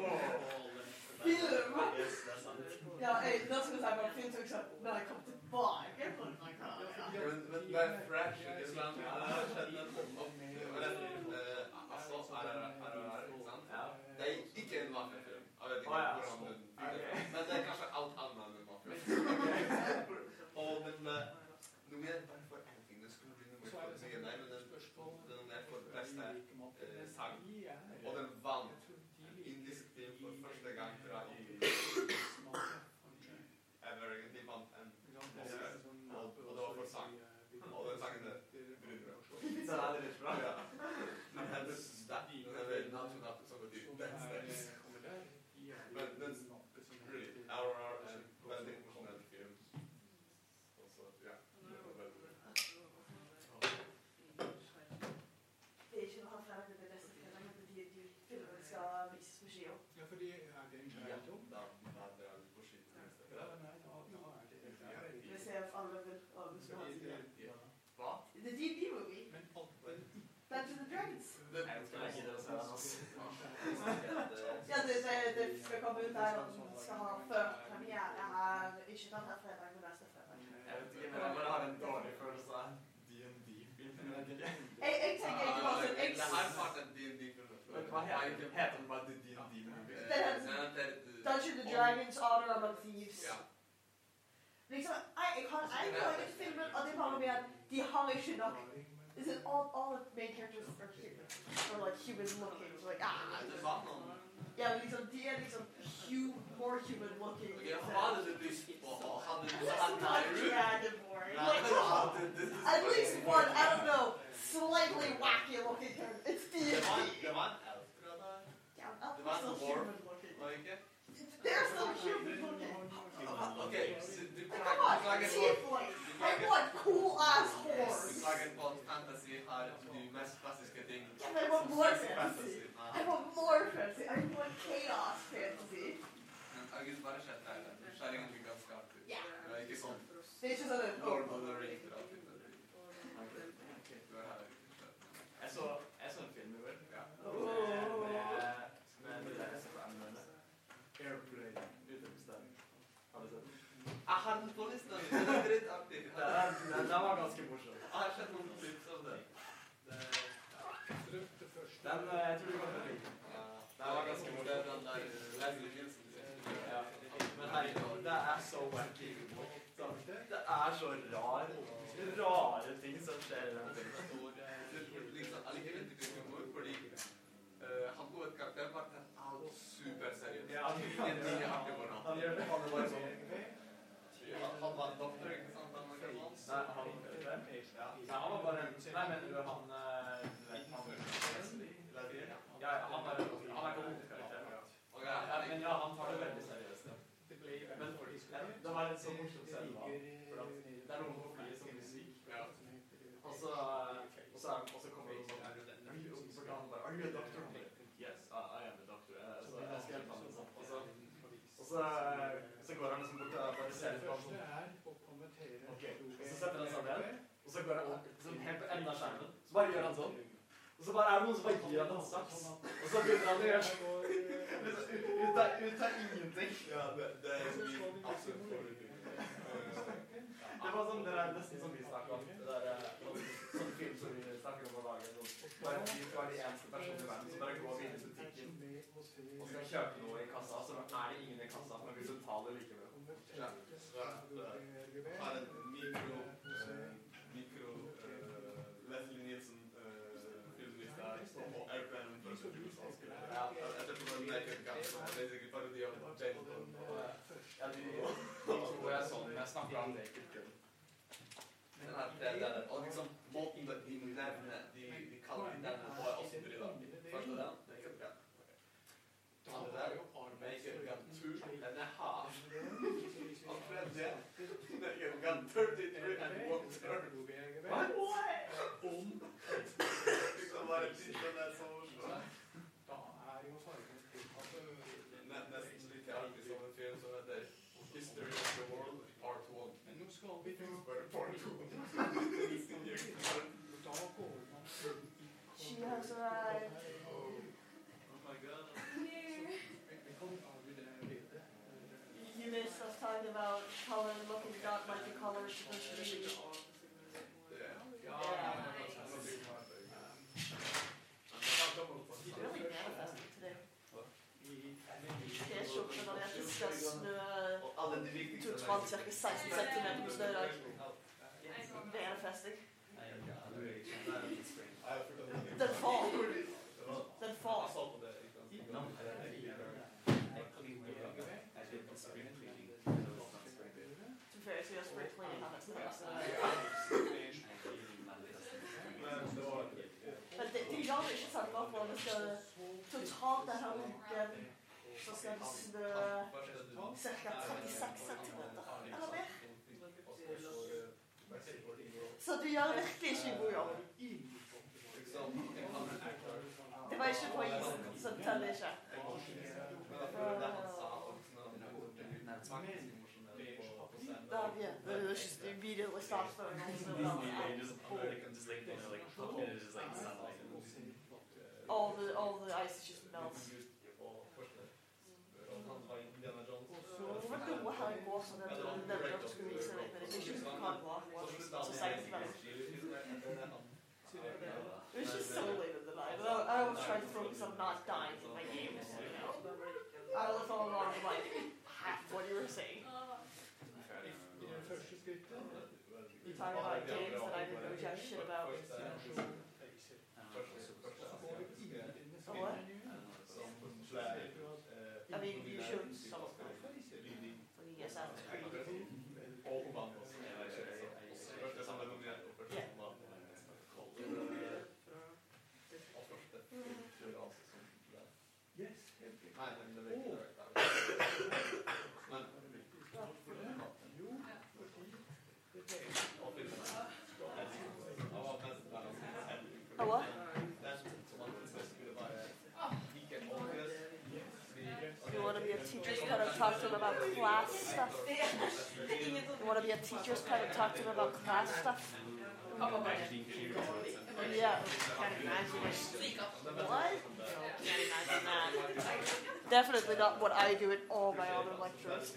Film! Ja, da skal vi si på film så ikke når jeg kom tilbake på den. Men det er fresh, ikke sant? Det har skjedd en altså, her, ikke sant? Det er ikke en mafia-film. Jeg vet ikke hvordan den bygger. Men det er kanskje alt annet enn en mafia-film. Men nominert bare for en ting. Det skulle bli nominert for sikkert nei, men den nominert for beste sang. Og den vant indisk film for første gang fra i ever egentlig vant en Oscar. Og det var for sang. Og den sangen der brydde. Så er det litt bra. Ja. Men den er veldig natt som betyr den stedet. Men den really, RRR er en veldig emosjonell film. Og så, ja. Det var veldig bra. Det er ikke noe han fremmer det beste filmen, men de filmene skal vises på Skio. Ja, fordi er det en Ja, da er det på skiten. Vi ser alle vil skal ha det. Hva? The D&D-movie. Dungeons and Dragons. Jeg skal ikke det å se den, altså. Ja, det skal komme ut der, og den skal ha før premiere her, ikke denne fredag, men neste fredag. Jeg vet ikke, men jeg bare har en dårlig følelse av D&D-film. Jeg tenker ikke bare sånn Det her part en D&D-film. Men hva heter den bare D&D-movie? Dungeons and Dragons, Honor Among Thieves. Ja. Liksom, jeg har ikke filmen, og det er bare med at de har ikke nok. Is it all the main characters are like human looking? So like, Det var noen. Ja, men liksom, de er liksom more human looking. Ok, hva hadde du lyst på? Hadde du Just hatt not Nauru? Dragonborn. Like, at least one, I don't know, slightly wacky looking character. It's D&D. Det var en elf, tror jeg. Yeah, Det var en still dwarf, human looking. var det ikke? They're still human looking. Ok, så du Come on, tiefling. I want cool ass horse. Du klager på at fantasy har de mest klassiske ting. Yeah, but I want more fantasy. I want more fantasy. I want chaos fantasy. Men August bare skjedd her. Skjæringen blir ganske artig. Ja. Det er ikke sånn Det er ikke sånn en Lord of the Rings. Du er her. Jeg så en film i går. Ja. Med det der som er med Airplane. Uten bestemning. Har du sett den? Jeg har den på listen. Den er drittartig. Det er Leslie Nielsen. Ja. Men herregud, det så wacky. Det så rare ting som skjer i den filmen. Liksom, jeg liker ikke humor, fordi han hovedkarakteren var superseriøs. Ingen ting artig for han. Han var sånn... Han var en doktor, ikke sant? Nei, han var bare... Nei, mener du han... Ja, han er hovedkarakter. Men ja, han tar det veldig seriøst. Men det var en så morsom scene, for det noen på flyet som blir syk. Og så kommer det sånn, han bare, are you a doctor? Yes, I am a doctor. Så jeg skal hjelpe ham med sånt. Og så går han liksom bort og bare ser på ham sånn. Ok, og så setter han seg ned, og så går han sånn helt på enden av skjermen. Så bare gjør han sånn. Og så bare det noen som bare gir han en saks. Og så begynner han å gjøre sånn. Ut av ingenting. Ja, det mye absolutt forut. Det var sånn, det nesten som vi snakket om. Det sånn film som vi snakker om å lage. Bare vi skal være de eneste personene i verden som bare går inn i butikken og skal kjøpe noe i kassa, så det ingen i kassa, men vi betaler likevel. Ja, så har en mikro Leslie Nielsen filmlista på Airplane for å spille sannskull. Ja, etterpå var det Naked Gun, som er basically parodi av James Bond. Ja, de tror jeg sånn, jeg snakker om Naked Gun. Og liksom, måten de nevner, de kaller de nevner på også bryr da. Første den, Naked Gun. Andre der, Naked Gun 2 and a half. Og tredje, Naked Gun 33 and 1/3. What? Liksom bare titlen så morsom. Da jo fargen nesten like artig som en film som heter History of the World Part 1. Men nå skal vi bare Part 2. She has arrived. Oh my god. You missed us talking about color, looking dark like the color is supposed to be. Yeah. He's really manifesting today. Jeg kjøpte når jeg skal snø totalt cirka 16 centimeter på snø i dag. Manifesting. Den fall. Tilfeldig så gjør spray cleaning av nesten det. Men det gjør det ikke sant bare for at det skal totalt denne uken så skal det snø cirka 36 centimeter, eller mer. Så du gjør virkelig ikke god jobb. Det var ikke på isen, så det teller ikke. We immediately stopped throwing all the ice just melts. Jeg vet ikke hvor han går sånn at den nevner at skulle vise deg, men det ikke kan gå så sent vel. It was just so late in the night. I always tried to focus on not dying in my games, you know. I only followed along like half what you were saying. You talking about games that I didn't know jack shit about. What? I mean, you showed some of them. When you guess out the screen. What? You want to be a teacher's pet and talk to them about class stuff? You want to be a teacher's pet and talk to them about class stuff? Yeah. Can't imagine it. What? Can't imagine that. Definitely not what I do in all my other lectures.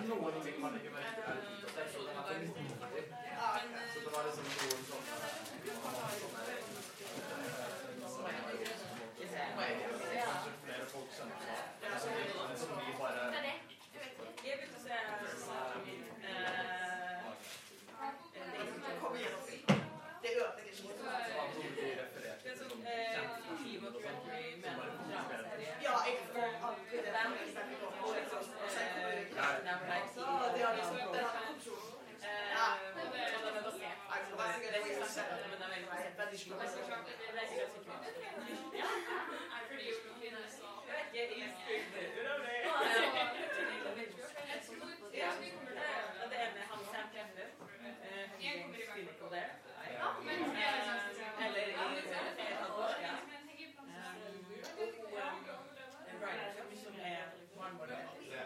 noen ting man ikke merker der. Det er sånn at det er 1940. Så det var liksom noen sånne... Kanskje flere folk som vi bare... Jeg begynte å se det ødelegger ikke. Det er sånn Team of Mercury med dramaserie. Ja, jeg får aldri det der med eksempel på og liksom nærmere tid. Det har liksom den har kontroll. Ja, og den er basert. Det er ikke snakket om det, men den er veldig basert. Det er sikkert sikkert. Ja. Jeg vet ikke, jeg skriver det. Ja, det er med han Sam Clefton. Clinical there. Eller i halvår, ja. En writer som barnbarnet.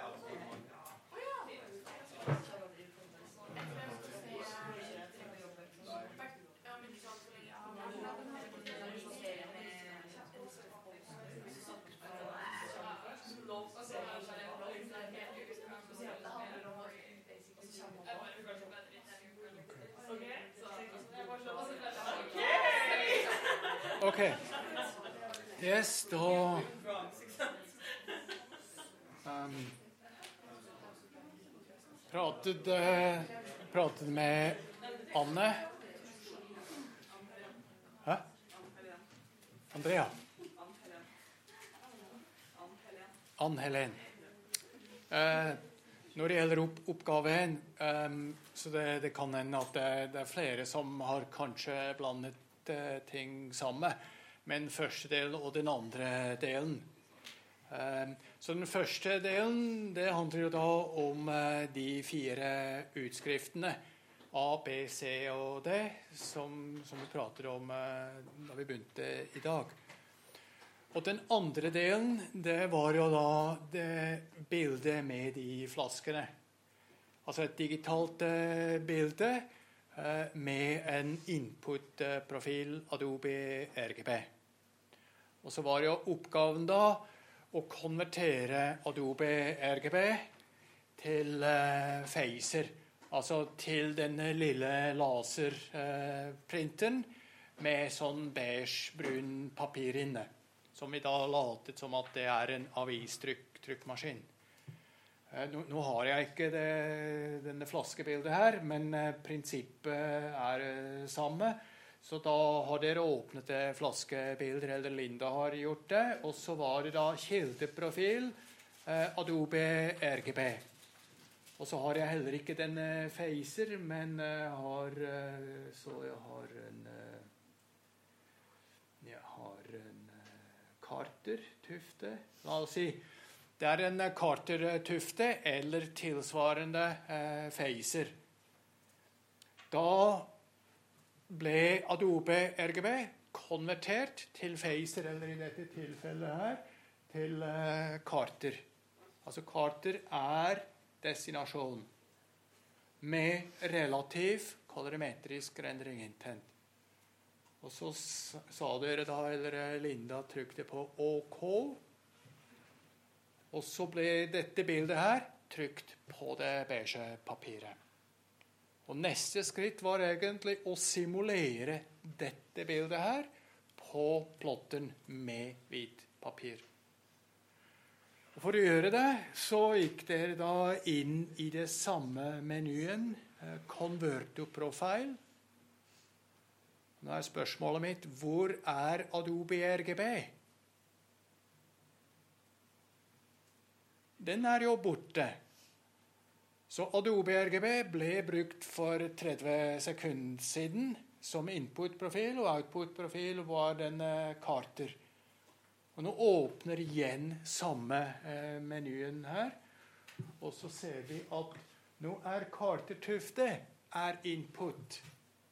Ok. Yes, da... pratet med Anne. Hæ? Andrea. Ann-Helen. Når det gjelder oppgaven, så det kan hende at det er flere som har kanskje blandet ting sammen, men første delen og den andre delen. Så den første delen, det handler jo da om de 4 utskriftene A, B, C og D, som vi prater om da vi begynte i dag. Og den andre delen, det var jo da det bildet med de flaskene. Altså et digitalt bilde med en input-profil Adobe RGB. Og så var jo oppgaven da å konvertere Adobe RGB til Phaser, altså til denne lille laserprinteren med sånn beige-brun papir inne, som vi da latet som at det er en avistrykkmaskin. Nå har jeg ikke denne flaskebildet her, men prinsippet er samme. Så da har dere åpnet flaskebilder, eller Linda har gjort det. Og så var det da kildeprofil, Adobe RGB. Og så har jeg heller ikke denne Phaser, men jeg har en Carter-tufte. La oss si, det er en Carter-tufte eller tilsvarende Phaser. Da ble Adobe RGB konvertert til Phaser, eller i dette tilfellet her, til Carter. Altså Carter er destinasjon med relativ kalorimetrisk rendering intent. Og så sa dere da, eller Linda trykte på OK, og så ble dette bildet her trykt på det beige papiret. Og neste skritt var egentlig å simulere dette bildet her på plotteren med hvit papir. Og for å gjøre det, så gikk dere da inn i det samme menyen, Convert to Profile. Nå er spørsmålet mitt, hvor er Adobe RGB? Den er jo borte. Så Adobe RGB ble brukt for 30 sekunder siden som input-profil, og output-profil var den Carter. Og nå åpner igjen samme menyen her, og så ser vi at nå er Carter-tufte er input.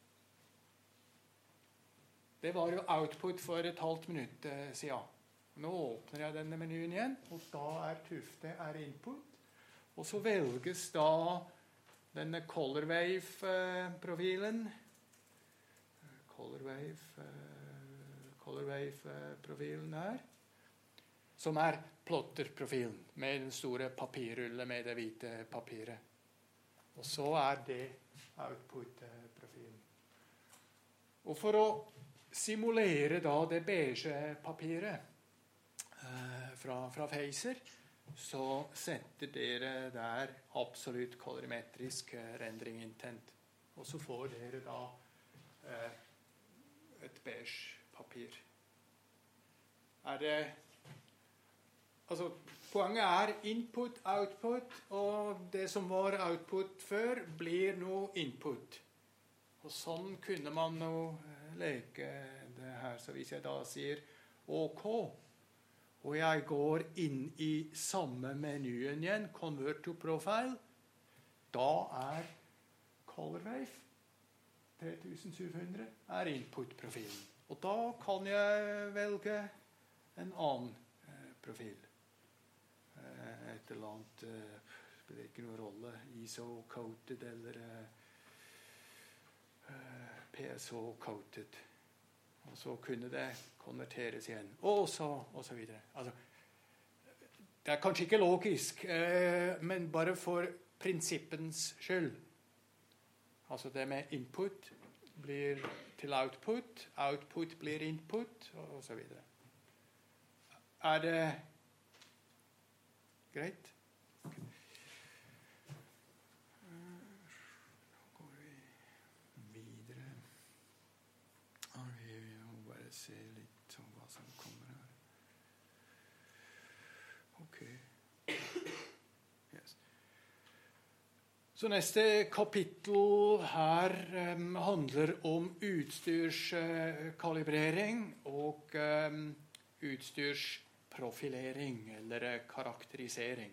Det var jo output for et halvt minutt siden. Nå åpner jeg denne menyen igjen, og da er tufte er input. Og så velges da denne color wave-profilen. Color wave-profilen her. som plotterprofilen, med den store papirrulle med det hvite papiret. Og så det output-profilen. Og for å simulere da det beige papiret fra Phaser, så setter dere der absolutt kolorimetrisk rendering intent. Og så får dere da et beige papir. Altså, poenget input, output, og det som var output før, blir nå input. Og sånn kunne man nå leke det her. Så hvis jeg da sier OK, og jeg går inn i samme menyen igjen, Convert to Profile, da Color Wave 3700 input-profilen. Og da kan jeg velge en annen profil. Et eller annet spiller ikke noen rolle. ISO-coated eller PSO-coated. Og så kunne det konverteres igjen. Og så videre. Altså, det kanskje ikke logisk, men bare for prinsippens skyld. Altså det med input blir til output, output blir input, og så videre. Det greit? Nå går vi videre. Vi må bare se litt om hva som kommer her. Ok. Yes. Så neste kapittel her handler om utstyrskalibrering og utstyrsprofilering eller karakterisering.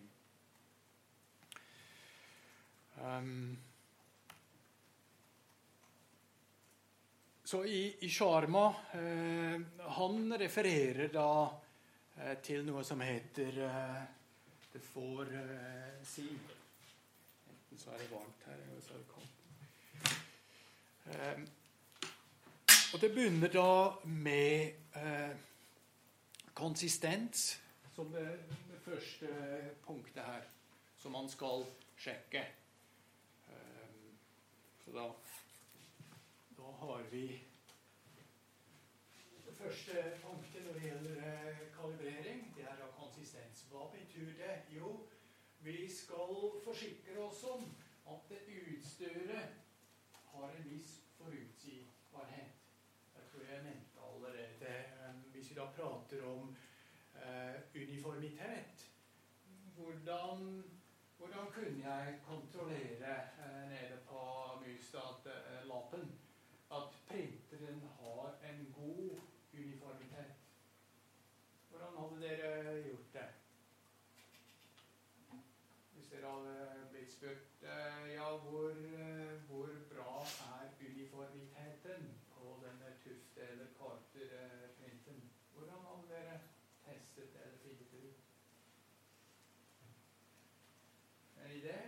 Så i Sharma han refererer da til noe som heter det får si. Enten så det varmt her, eller så det kaldt. Og det begynner da med konsistens, som det første punktet her, som man skal sjekke. Så da har vi det første punktet når det gjelder kalibrering. Det da konsistens. Hva betyr det? Jo, vi skal forsikre oss om at det utstyret har en viss forutsigbarhet. Jeg tror jeg nevnte allerede. Hvis vi da prater om uniformitet, hvordan kunne jeg kontrollere nede på Mystad-lappen at printeren har en god uniformitet? Hvordan hadde dere gjort det? Hvis dere hadde blitt spurt, ja, hvor bra uniformiteten på denne Tufte eller Carter-printen? Hvordan hadde dere testet eller finnet ut? En idé?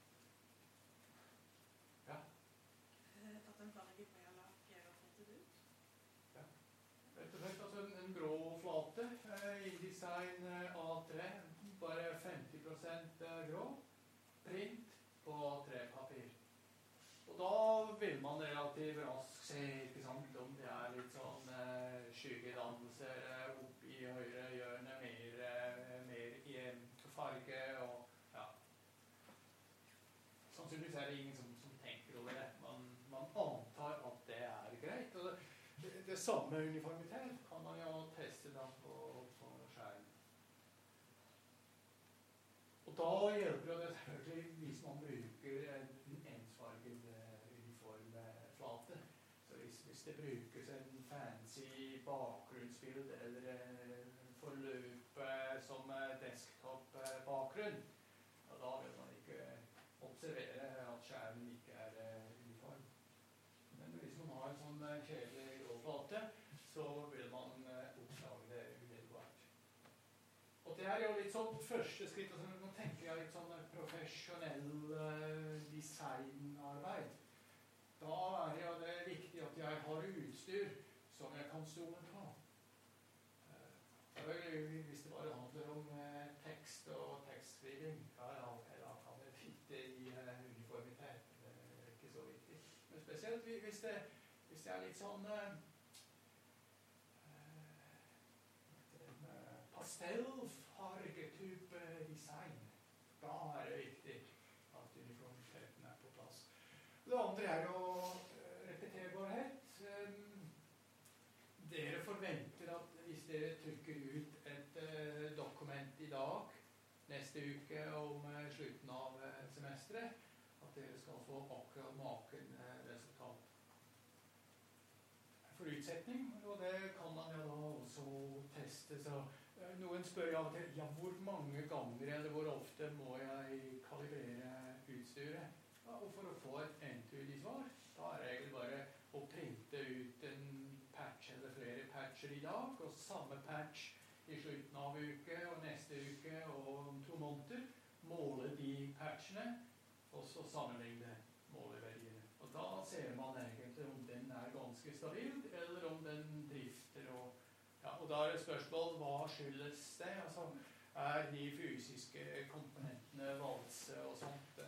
Ja. Tatt en farge på hver lakk og printet ut? Ja. Rett og slett altså en grå flate. InDesign A3. Bare 50% grå. Print på A3-papir. Og da vil man relativt raskt se, ikke sant, om det litt sånn skyggedannelser opp i høyre hjørne, mer i farge og ja. Sannsynligvis det ingen som tenker over det. Man antar at det greit. Og det samme uniformitet kan man jo teste da på skjermen. Og da hjelper det selvfølgelig hvis man bruker en ensfarget uniformflate. Så hvis det brukes en fancy bakgrunnsbilde eller forløp som desktop-bakgrunn, da vil man ikke observere at skjermen ikke uniform. Men hvis man har en sånn kjedelig gråflate, så vil man oppdage det umiddelbart. Og det jo litt sånn første skritt, altså nå tenker jeg litt sånn profesjonell designarbeid. Da det viktig at jeg har utstyr som jeg kan stole på. Hvis det bare handler om tekst og tekstskriving. Ja, da kan det fitte i uniformitet. Det er ikke så viktig. Men spesielt hvis det er litt sånn pastellfargetype design, da er det viktig at uniformiteten er på plass. Det andre er jo repeterbarhet. Dere forventer at hvis dere trykker ut et dokument i dag, neste uke om slutten av semesteret, at dere skal få akkurat maken resultat. Forutsetning, og det kan man jo da også teste. Så noen spør av og til, ja, hvor mange ganger eller hvor ofte må jeg kalibrere utstyret? Ja, og for å få et entydig svar, da er det egentlig bare å printe ut en patch eller flere patcher i dag, og samme patch i slutten av uke og neste uke og om 2 måneder, måle de patchene, og så sammenligne måleverdiene. Og da ser man egentlig om den er ganske stabil, eller om den drifter. Og da er det spørsmål, hva skyldes det? Altså, er de fysiske komponentene, valse og sånt,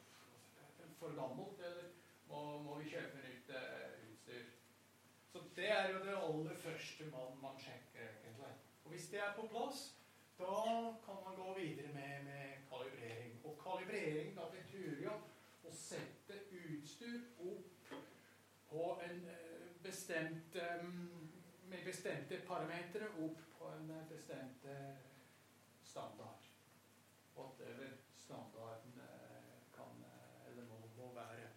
for gammelt, eller må vi kjøpe nytt utstyr? Så det er jo det aller første man sjekker, egentlig. Og hvis det er på plass, da kan man gå videre med kalibrering. Og kalibrering, da betyr jo å sette utstyr opp på en bestemt, med bestemte parametere opp på en bestemt standard. Whatever standarden kan, eller må være.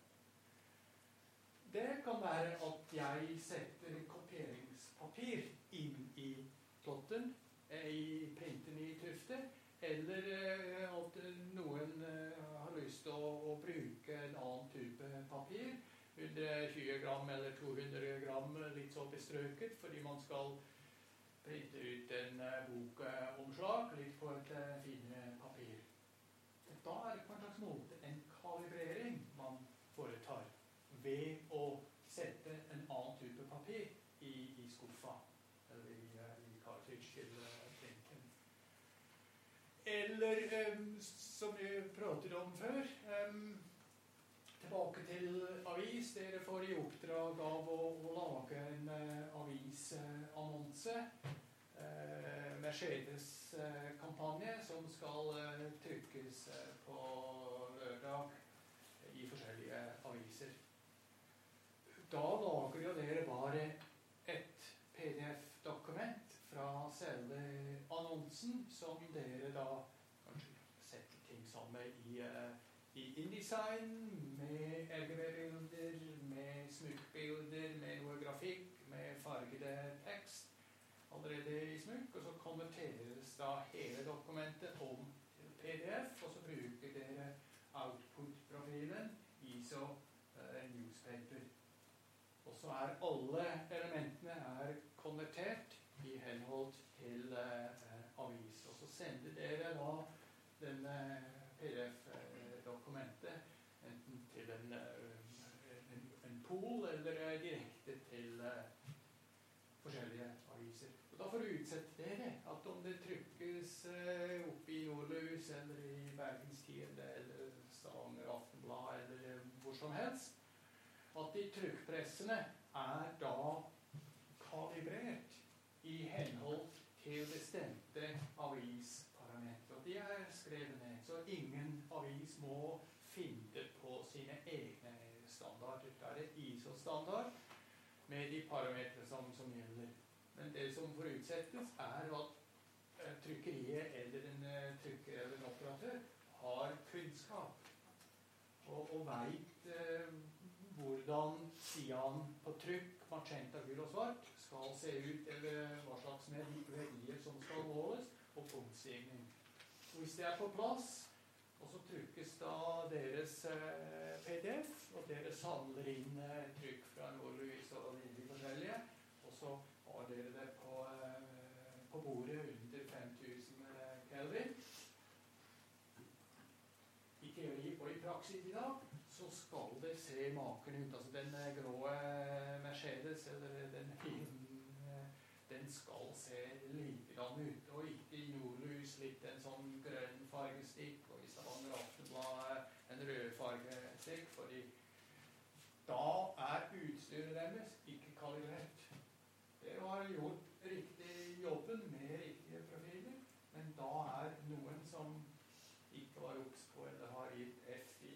Det kan være at jeg setter kopieringspapir inn i plotten, i printeren i Tufte, eller at noen har lyst til å bruke en annen type papir, 120 gram eller 200 gram, litt så bestrøket, fordi man skal printe ut en bokomslag, litt på et finere papir. Da er det på en slags måte en kalibrering man foretar, ved å sette en annen type papir i skuffa, eller i cartridge til printeren. Eller, som vi pratet om før, tilbake til avis. Dere får i oppdrag av å lage en avisannonse, Mercedes-kampanje, som skal trykkes på lørdag i forskjellige aviser. Da lager jo dere bare et PDF-dokument fra selve annonsen, som dere da kanskje setter ting sammen i InDesign, med RGB-bilder, med smykkbilder, med noe grafikk, med fargede tekst allerede i smykk, og så konverteres da hele dokumentet om til PDF, og så bruker dere output-profilen ISO newspaper. Og så er alle elementene konvertert i henhold til avis. Og så sender dere da denne PDF-dokumentet enten til en pool eller direkte til forskjellige aviser. Og da forutsette dere at om det trykkes oppe i Nordlys eller i Bergens Tidende eller Stavanger Aftenblad eller hvor som helst, at de trykkpressene da kalibrert i henhold til bestemte avisparametre. Og de skrevet ned, så ingen avis må finne på sine egne standarder. Det er et ISO-standard med de parametre som gjelder. Men det som forutsettes at trykkeriet eller en trykker eller en operatør har kunnskap og vet hvordan siden på trykk, magenta, gul og svart skal se ut, eller hva slags verdier som skal måles, og punktstigning. Hvis det er på plass, og så trykkes da deres PDF, og dere samler inn trykk fra Nordlys og de forskjellige, og så har dere det på bordet under 5000 Kelvin. I teori og i praksis i dag, så skal det se maken ut. Altså den grå Mercedes, eller den skal se likedan ut, og ikke i nordlys litt en sånn grønn fargestikk, og i Stavanger Aftenblad en rød fargestikk, fordi da utstyret deres ikke kalibrert. Dere har gjort riktig jobben med riktige profiler, men da noen som ikke var obs på, eller har gitt F i,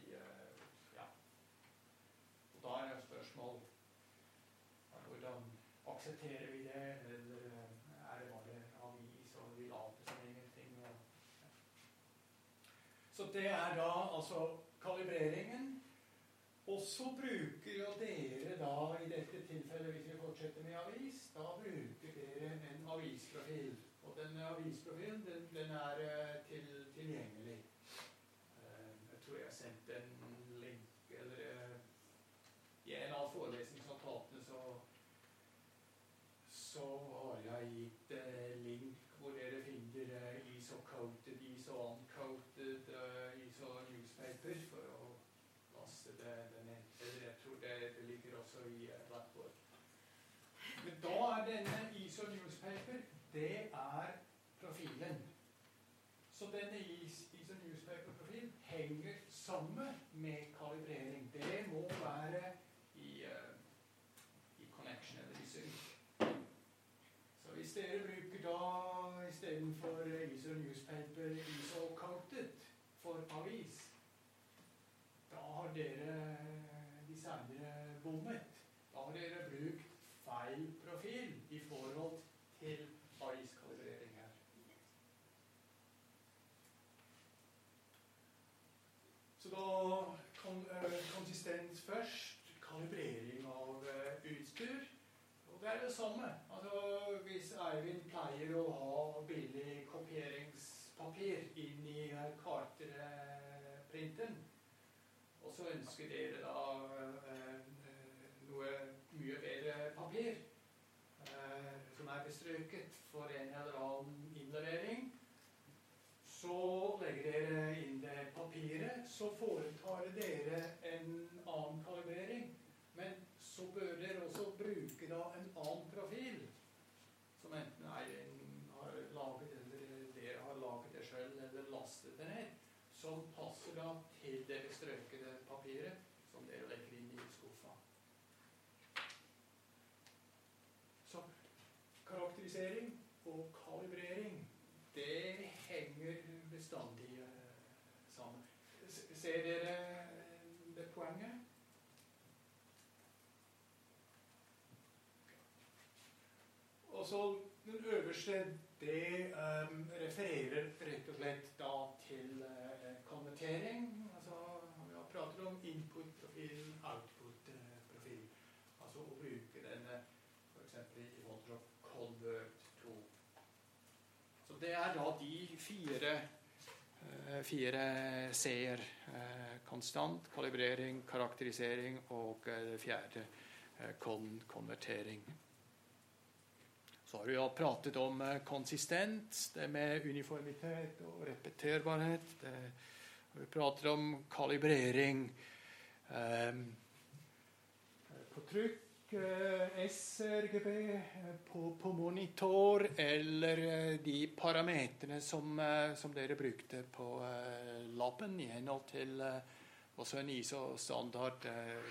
Og da det spørsmål, hvordan aksepterer vi det, eller det bare avis, og vi later som ingenting? Så det da altså kalibreringen. Og så bruker jo dere da, i dette tilfellet, hvis vi fortsetter med avis, da bruker dere en avisprofil. Og denne avisprofilen, den tilgjengelig. Jeg tror jeg sendte en link, eller i en av forelesningsnotatene så har jeg gitt link hvor dere finner ISO-coated, ISO-uncoated, ISO-newspaper for å laste det ned. Eller jeg tror det ligger også i Blackboard. Men da denne ISO-newspaper, det profilen. Så denne ISO-newspaper-profil henger sammen med kalibrering. Det må være i connection eller i synk. Så hvis dere bruker da, i stedet for ISO-newspaper, ISO-coated for avis, da har dere designere bommet. Da har dere brukt feil profil i forhold til aviskalibrering her. Så da konsistens først, kalibrering av utstyr. Og det det samme. Altså, hvis Eivind pleier å ha billig kopieringspapir inn i kartprinten, og så ønsker dere da noe mye bedre papir, som bestrøket for en eller annen innlevering, så legger dere inn det papiret, så foretar dere en annen kalibrering, men så bør dere også bruke da en annen profil, som enten Eivind har laget, eller dere har laget det selv, eller lastet det ned, som passer da til det bestrøkede papiret, som dere legger inn i skuffa. Så karakterisering og kalibrering, det henger bestandig sammen. Ser dere det poenget? Og så den øverste, det refererer rett og slett da til konvertering. Altså, vi har pratet om input-profil, output-profil. Altså å bruke denne, for eksempel i forhold til å convert to. Så det da de fire C-er. Konstant, kalibrering, karakterisering og det fjerde, konvertering. Så har vi jo pratet om konsistens, det med uniformitet og repeterbarhet. Det har vi pratet om kalibrering på trykk, sRGB på monitor, eller de parametrene som dere brukte på lappen i henhold til også en ISO-standard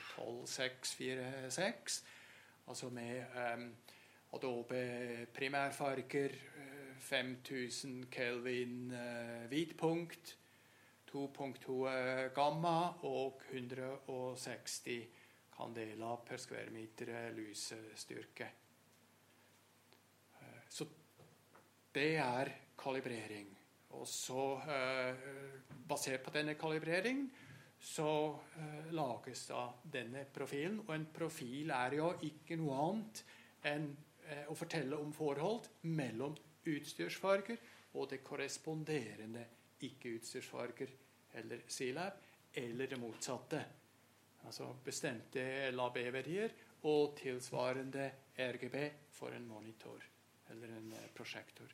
12646, altså med Adobe primærfarger, 5000 Kelvin hvitpunkt, 2.2 gamma og 160 kandeler per square meter lysstyrke. Så det kalibrering. Og så, basert på denne kalibrering, så lages da denne profilen. Og en profil jo ikke noe annet enn å fortelle om forhold mellom utstyrsfarger og det korresponderende ikke-utstyrsfarger eller C-lab, eller det motsatte. Altså bestemte LAB-verdier og tilsvarende RGB for en monitor eller en prosjektor.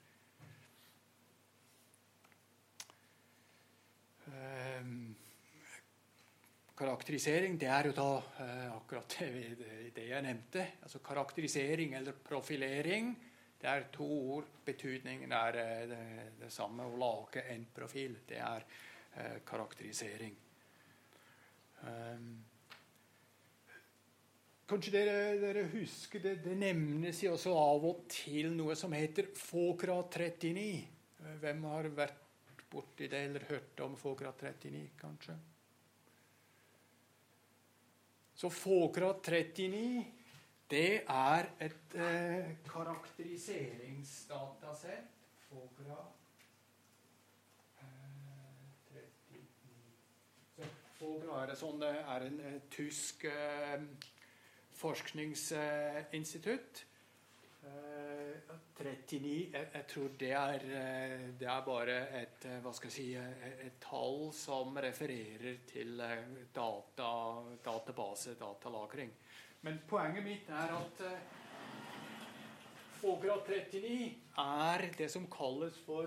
Karakterisering, det jo da akkurat det jeg nevnte. Altså karakterisering eller profilering, Det er to ord. Betydningen er det samme. Å lage en profil, det er karakterisering. Kanskje dere husker det nevnes jo også av og til noe som heter FOCRA 39. Hvem har vært borti det eller hørt om FOCRA 39, kanskje? Så FOCRA 39, det er et karakteriseringsdatasett. FOCRA 39. Så FOCRA er en tysk forskningsinstitutt. 39, jeg tror det er bare et tall som refererer til database, datalagring. Men poenget mitt er at FOCRA 39 er det som kalles for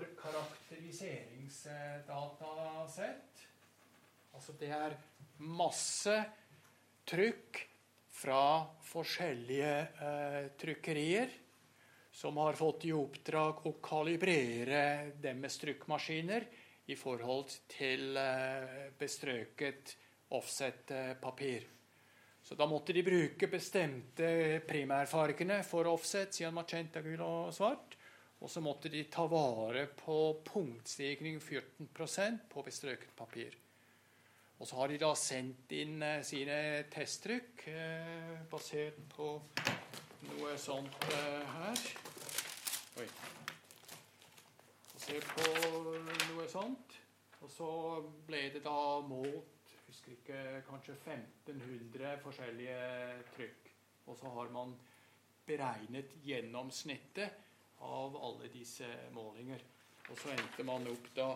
karakteriseringsdatasett. Altså det er masse trykk fra forskjellige trykkerier som har fått i oppdrag å kalibrere deres trykkmaskiner i forhold til bestrøket offset-papir. Så da måtte de bruke bestemte primærfargene for offset, siden magenta, gul og svart. Og så måtte de ta vare på punktstigning 14% på bestrøket papir. Og så har de da sendt inn sine testtrykk basert på noe sånt her. Oi. Basert på noe sånt. Og så ble det da målt, husker ikke, kanskje 1500 forskjellige trykk. Og så har man beregnet gjennomsnittet av alle disse målinger. Og så endte man opp da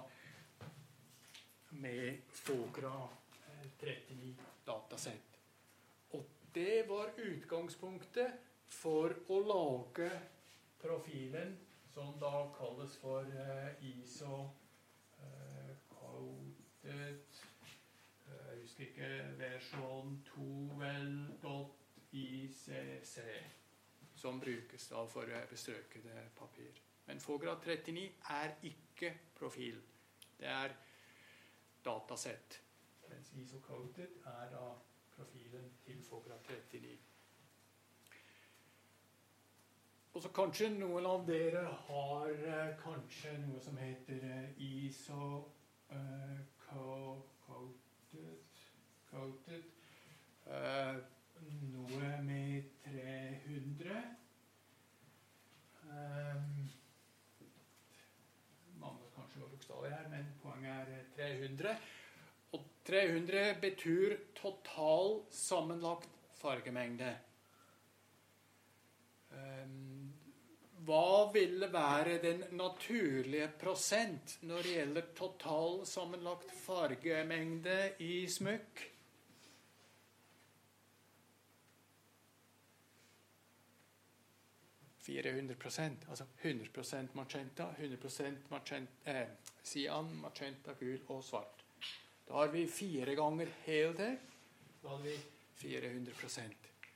med FOCRA 39 datasett. Og det var utgangspunktet for å lage profilen som da kalles for ISO-coded, jeg husker ikke, versjon 2L.ICC, som brukes da for bestrøkede papir. Men FOCRA 39 er ikke profil. Det er datasett, mens ISO-coded er da profilen til FOCRA 39. Og så kanskje noen av dere har kanskje noe som heter ISO-coded, noe med 300. Mangler kanskje noen bokstaver her, men poenget er 300. Og 300 betyr total sammenlagt fargemengde. Hva ville være den naturlige prosent når det gjelder total sammenlagt fargemengde i smykk? Altså 100% magenta, 100% cyan, magenta, gul og svart. Da har vi 4 ganger helder. Da har vi 400%.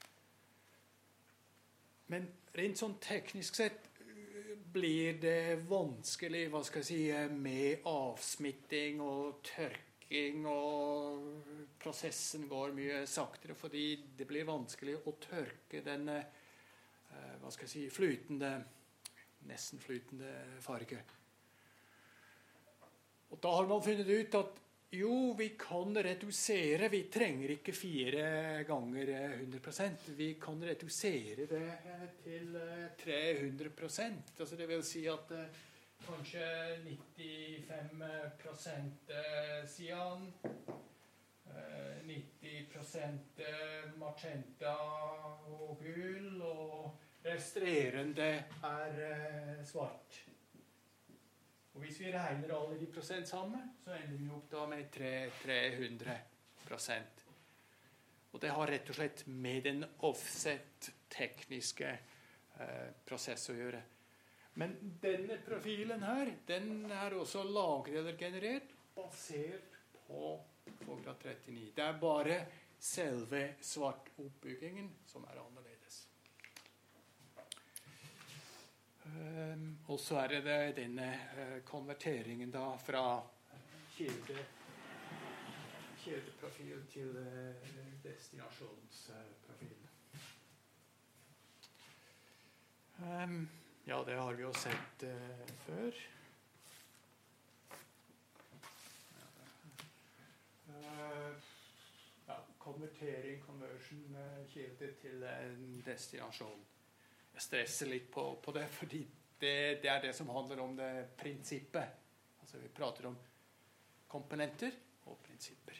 Men rent sånn teknisk sett blir det vanskelig, med avsmitting og tørking, og prosessen går mye saktere, fordi det blir vanskelig å tørke denne nesten flytende farge. Og da har man funnet ut at jo, vi kan redusere, vi trenger ikke 4 ganger 100%, vi kan redusere det til 300%, altså det vil si at kanskje 95% cyan, 90% magenta og gul, og resterende er svart. Og hvis vi regner alle de prosent sammen, så ender vi opp da med 300%. Og det har rett og slett med den offset-tekniske prosess å gjøre. Men denne profilen her, den er også lagret eller generert basert på FOCRA 39. Det er bare selve svartoppbyggingen som er annerledes. Og så det denne konverteringen da fra kildeprofil til destinasjonsprofil. Ja, det har vi jo sett før. Konvertering, conversion, kilde til en destinasjon. Jeg stresser litt på det, fordi det det som handler om det prinsippet. Altså vi prater om komponenter og prinsipper.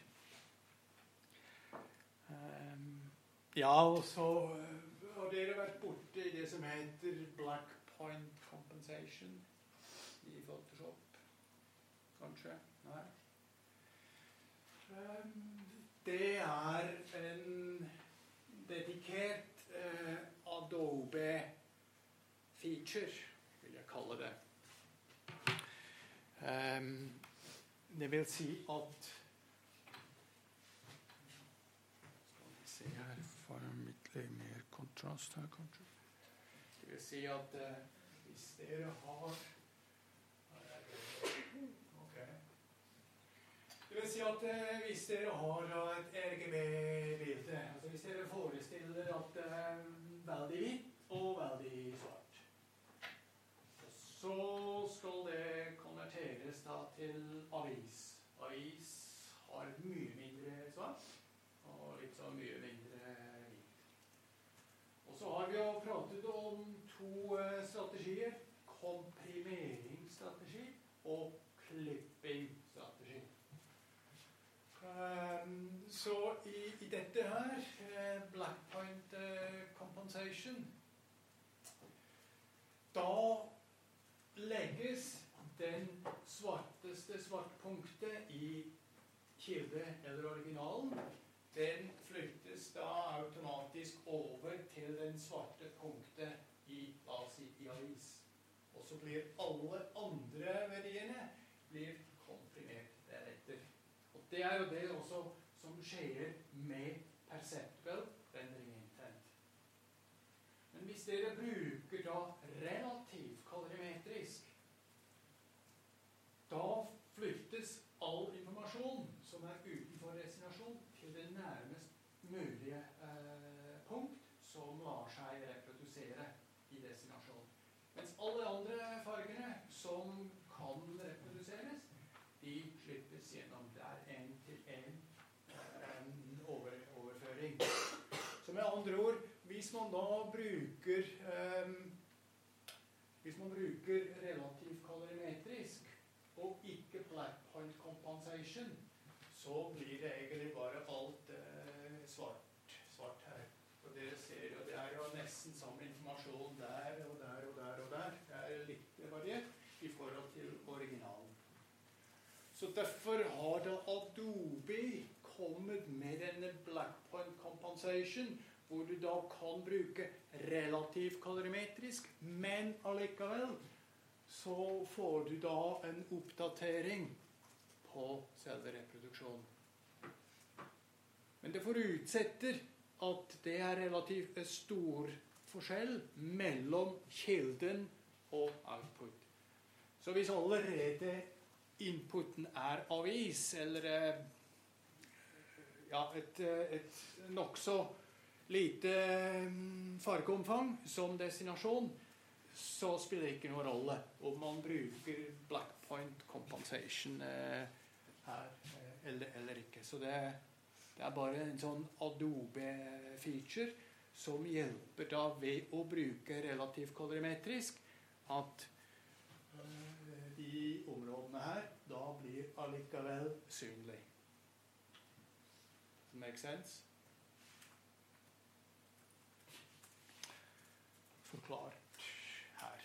Ja, og så har dere vært borte i det som heter black point compensation i Photoshop. Kanskje? Nei. Det en dedikert Adobe feature, vil jeg kalle det. Det vil si at skal vi se her, får jeg litt mer kontrast her kanskje. Det vil si at hvis dere har Det vil si at hvis dere har et RGB-bilde, altså hvis dere forestiller at det veldig hvitt og veldig svart, så skal det konverteres da til avis. Avis har mye mindre svart og litt så mye mindre hvitt. Og så har vi jo pratet om to strategier, komprimeringsstrategi og klippingstrategi. Så i dette her, black point compensation, da legges den svarteste svartpunktet i kilde eller originalen, den flyttes da automatisk over til den svarte punktet i, la oss si, i avis. Og så blir alle andre verdiene blir komprimert deretter. Det jo det også som skjer med perceptual rendering intent. Men hvis dere bruker da relativt kalorimetrisk, da flyttes all informasjon som utenfor destinasjon til det nærmest mulige punkt som lar seg reprodusere i destinasjon. Mens alle andre fargene som kan reproduseres, de slippes gjennom en-til-en overføring. Så med andre ord, hvis man da bruker relativt kalorimetrisk og ikke black point compensation, så blir det egentlig bare alt svart her. Og dere ser jo, det jo nesten samme informasjon der og der og der og der. Det litt variert i forhold til originalen. Så derfor har da Adobe kommet med denne black point compensation, hvor du da kan bruke relativt kalorimetrisk, men allikevel så får du da en oppdatering på selve reproduksjonen. Men det forutsetter at det relativt stor forskjell mellom kilden og output. Så hvis allerede inputen avis, eller et nok så lite fargeomfang som destinasjon, så spiller det ikke noen rolle om man bruker black point compensation her eller ikke. Så det bare en sånn Adobe-feature som hjelper da ved å bruke relativt kalorimetrisk at de områdene her da blir allikevel synlig. Does that make sense? Forklart her.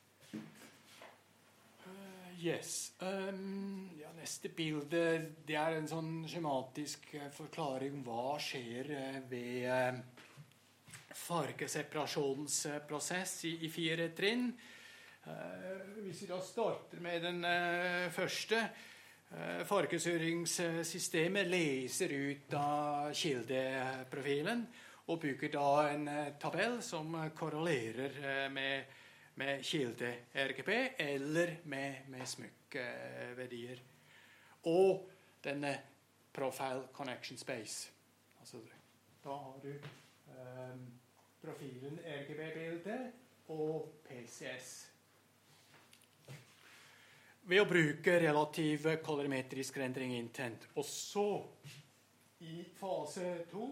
Yes. Neste bilde, det en sånn skjematisk forklaring om hva skjer ved fargeseparasjonsprosess i 4 trinn. Hvis vi da starter med den første, fargesyringssystemet leser ut av kildeprofilen og bruker da en tabell som korrelerer med med kilde RGB eller med smykkeverdier. Og denne Profile Connection Space. Altså, da har du profilen RGB-bilde og PCS. Ved å bruke relativ kolorimetrisk rendring intent. Og så, i fase 2,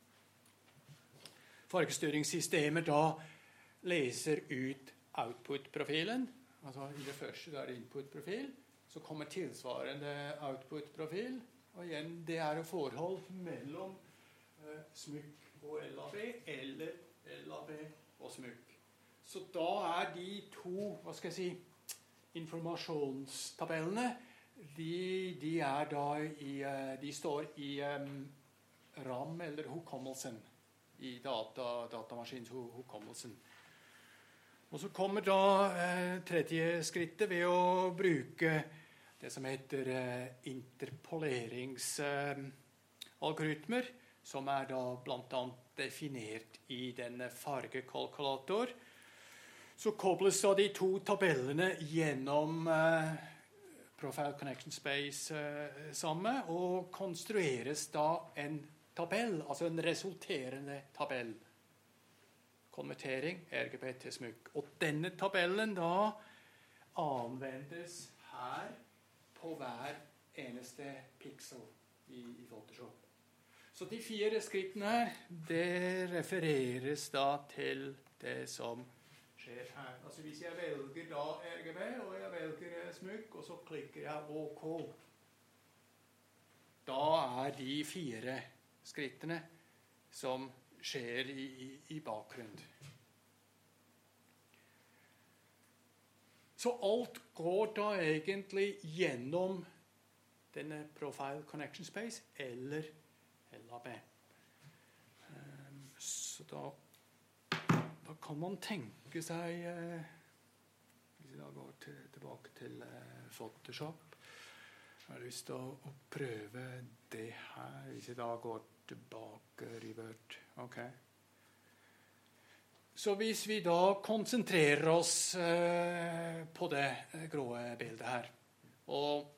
fargestyringssystemet da leser ut output-profilen. Altså i det første da er det input-profil. Så kommer tilsvarende output-profil. Og igjen, det er et forhold mellom smykk og LAB, eller LAB og smykk. Så da er de to, hva skal jeg si, informasjonstabellene, de er da de står i RAM eller hukommelsen, i datamaskinens hukommelsen. Og så kommer da tredje skrittet ved å bruke det som heter interpoleringsalgoritmer, som er da blant annet definert i denne fargekalkulator. Så kobles da de to tabellene gjennom Profile Connection Space sammen, og konstrueres da en tabell, altså en resulterende tabell. Konvertering, RGB til smykk. Og denne tabellen da anvendes her på hver eneste pixel i Photoshop. Så de 4 skrittene her, det refereres da til det som skjer her. Altså hvis jeg velger da RGB, og jeg velger smykk, og så klikker jeg OK. Da er de 4 skrittene som skjer i bakgrunnen. Så alt går da egentlig gjennom denne Profile Connection Space eller LAB. Så da kan man tenke seg, hvis jeg da går tilbake til Photoshop, jeg har lyst til å prøve det her, hvis jeg da går tilbake, revert, ok. Så hvis vi da konsentrerer oss på det grå bildet her, og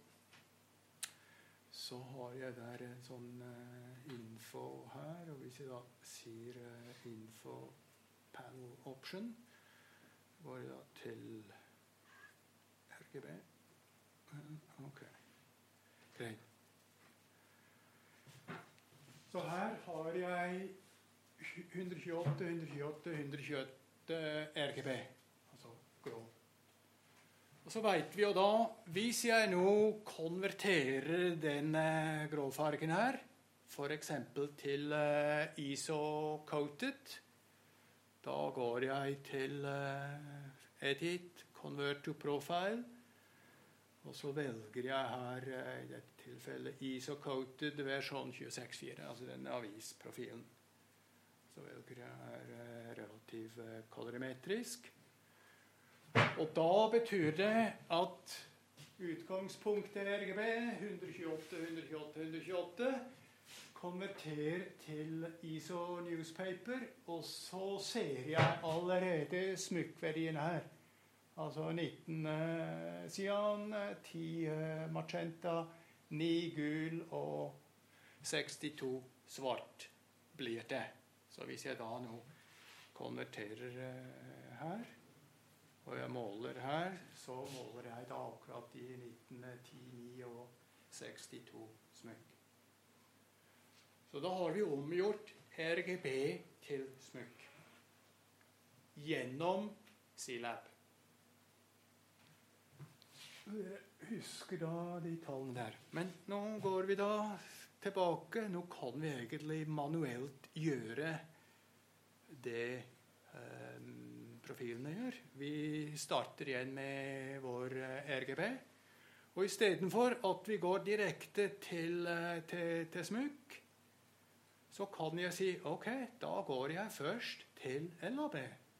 så har jeg der en sånn info her, og hvis jeg da sier info panel option, går jeg da til RGB. Ok, greit. Så her har jeg 128 RGB, altså grå. Og så vet vi jo da, hvis jeg nå konverterer den gråfargen her, for eksempel til ISO-coated, da går jeg til Edit, Convert to Profile, og så velger jeg her i dette tilfellet ISO-coated versjon 26.4, altså den avisprofilen. Så velger jeg her relativ kolorimetrisk. Og da betyr det at utgangspunktet RGB 128 konverterer til ISO Newspaper, og så ser jeg allerede smykkverdien her. Altså 19 cyan, 10 magenta, 9 gul og 62 svart blir det. Så hvis jeg da nå konverterer her, og jeg måler her, så måler jeg da akkurat i 19, 10, 9 og 62 smykk. Så da har vi omgjort RGB til smykk gjennom C-Lab. Husker da de tallene der. Men nå går vi da tilbake. Nå kan vi egentlig manuelt gjøre det profilene gjør. Vi starter igjen med vår RGB. Og i stedet for at vi går direkte til smykk, så kan jeg si, ok, da går jeg først til LAB.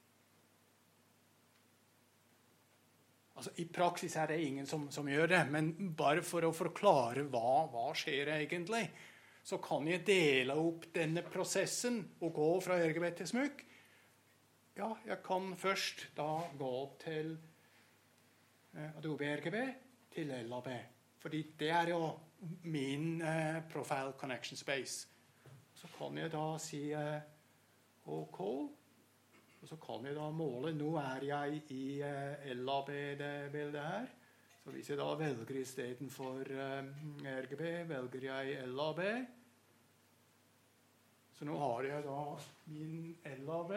Altså, i praksis er det ingen som gjør det, men bare for å forklare hva skjer egentlig, så kan jeg dele opp denne prosessen og gå fra RGB til smykk. ja, jeg kan først da gå til Adobe RGB til LAB. Fordi det jo min profile connection space. Så kan jeg da si OK. Og så kan jeg da måle. Nå jeg i LAB-bildet her. Så hvis jeg da velger I stedet for RGB, velger jeg LAB. Så nå har jeg da min LAB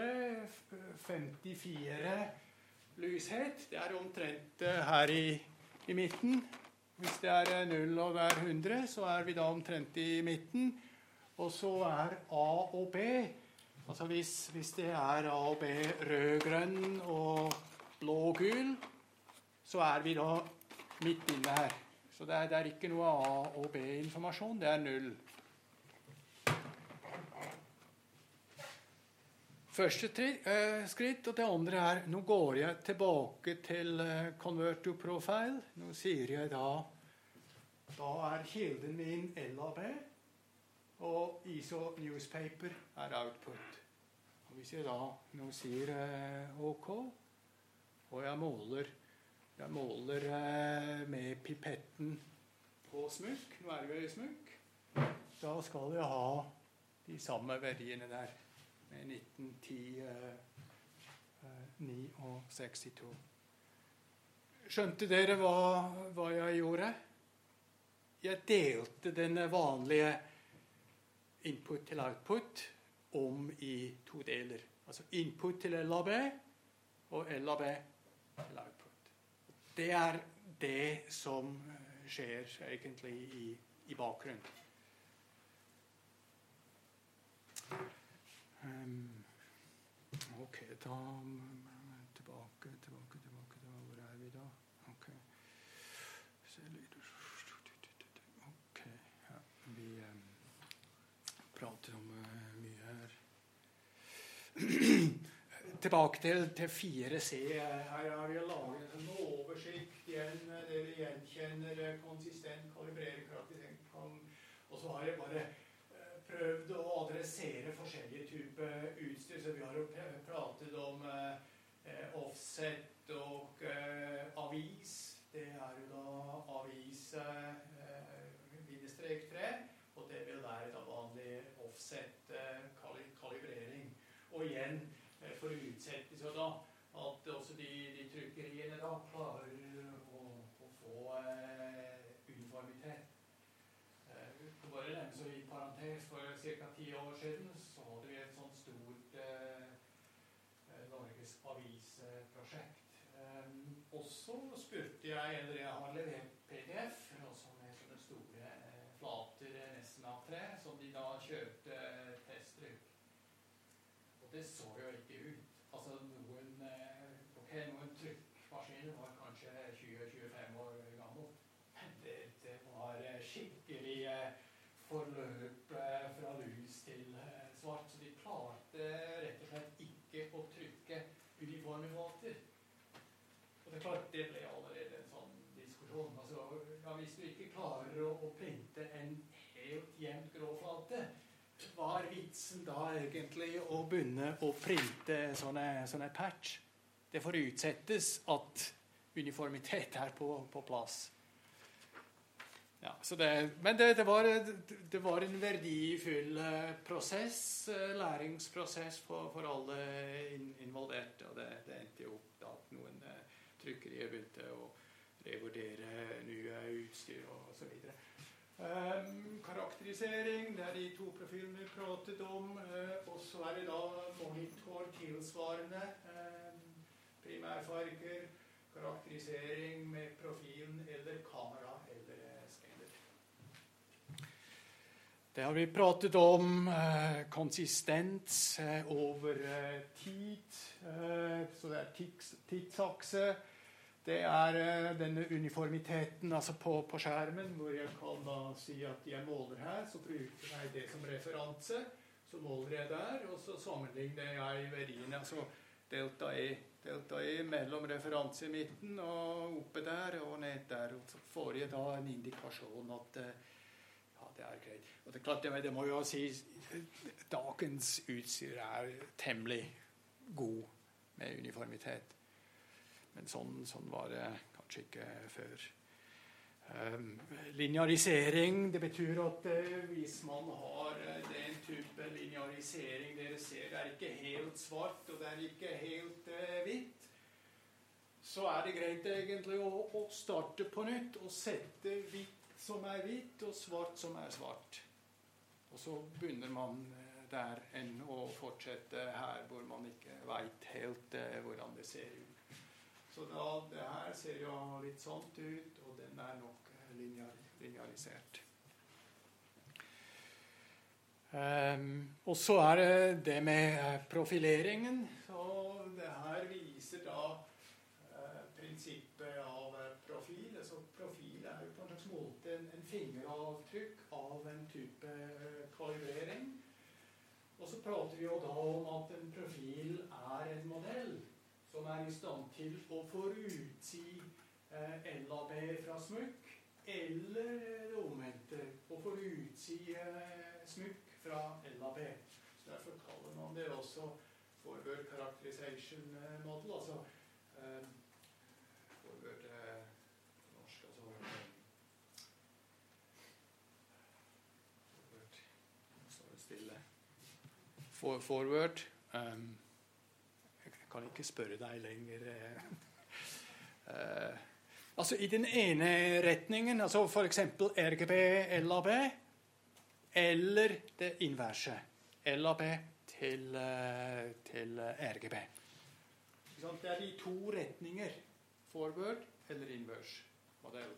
54 lyshet. Det omtrent her i midten. Hvis det 0 og det 100, så vi da omtrent i midten. Og så A og B. Altså hvis det A og B rød-grønn og blå-gul, så vi da midt inne her. Så det ikke noe A og B-informasjon, det 0. Første skritt, og det andre nå går jeg tilbake til Convert to Profile. Nå sier jeg da kilden min LAB, og ISO Newspaper output. Og hvis jeg da nå sier OK, og jeg måler med pipetten på smykk, nå vi I smykk, da skal jeg ha de samme verdiene der, med 19, 10, 9 og 62. Skjønte dere hva jeg gjorde? Jeg delte den vanlige input til output I 2 deler. Altså input til LAB og LAB til output. Det det som skjer egentlig i bakgrunnen. Ok, da tilbake, hvor vi da? Ok, se litt. Ok, ja, vi prater om mye her. Tilbake til 4C. Her vi laget en oversikt igjen. Dere gjenkjenner konsistent, kalibrere, karakterisering. Og så har jeg bare prøvd å adressere forskjellige typer utstyr. Så vi har jo pratet om offset og avis. Det jo da avis -3, og det vil være da vanlig offset kalibrering. Og igjen, for å utsette så da, at også de trykkeriene da klarer å få uniformitet. Bare nevne så I parentes, for ca. 10 år siden så hadde vi et sånt stort Norges avisprosjekt. Og så spurte jeg, eller jeg har levert PDF, også med sånne store flater nesten av tre, som de da kjørte testtrykk. Og det så jo ikke ut. Altså noen trykkmaskiner var kanskje 20-25 år gammelt. Men det var skikkelig forløp fra lys til svart, så de klarte rett og slett ikke å trykke uniforme måter. Og det klart, det ble allerede en sånn diskusjon. Altså, ja, hvis du ikke klarer å printe en helt jevnt gråflate, hva vitsen da egentlig å begynne å printe sånne patch? Det får utsettes at uniformitet på plass. Ja, så men det var en verdifull prosess, læringsprosess for alle involverte, og det endte jo opp da at noen trykkerier begynte å revurdere nye utstyr og så videre. Karakterisering, det de 2 profilene vi pratet om, og så det da monitor tilsvarende, primærfarger, karakterisering med profilen eller kamera eller scanner. Det har vi pratet om, konsistens over tid, så det tidsakse. Det denne uniformiteten altså på skjermen, hvor jeg kan da si at jeg måler her, så bruker jeg det som referanse, så måler jeg der, og så sammenligner jeg verdiene, altså delta E mellom referanse i midten, og oppe der, og ned der, og så får jeg da en indikasjon at ja, det greit. Og det klart, det må jo si, dagens utstyr temmelig god med uniformitet. Men sånn var det kanskje ikke før. Linearisering, det betyr at hvis man har den type linearisering dere ser, det er ikke helt svart og det er ikke helt hvitt, så er det greit egentlig å starte på nytt og sette hvitt som er hvitt og svart som er svart. Og så begynner man der enn å fortsette her hvor man ikke vet helt hvordan det ser ut. Så det her ser jo litt sånt ut, og den er nok linearisert. Og så er det med profileringen. Så det her viser da prinsippet av profil. Så profil er jo på en slags måte en fingeravtrykk av en type kalibrering. Og så prater vi jo da om at en profil er en modell som er i stand til å forutsi LAB fra smykk, eller det omvendte, å forutsi smykk fra LAB. Så derfor kaller man det også forward characterization model, altså forward norsk, altså forward, står det stille. Forward, jeg kan ikke spørre deg lenger. Altså i den ene retningen, altså for eksempel RGB, LAB, eller det inverse, LAB til RGB. Det er de to retninger, forward eller inverse modell.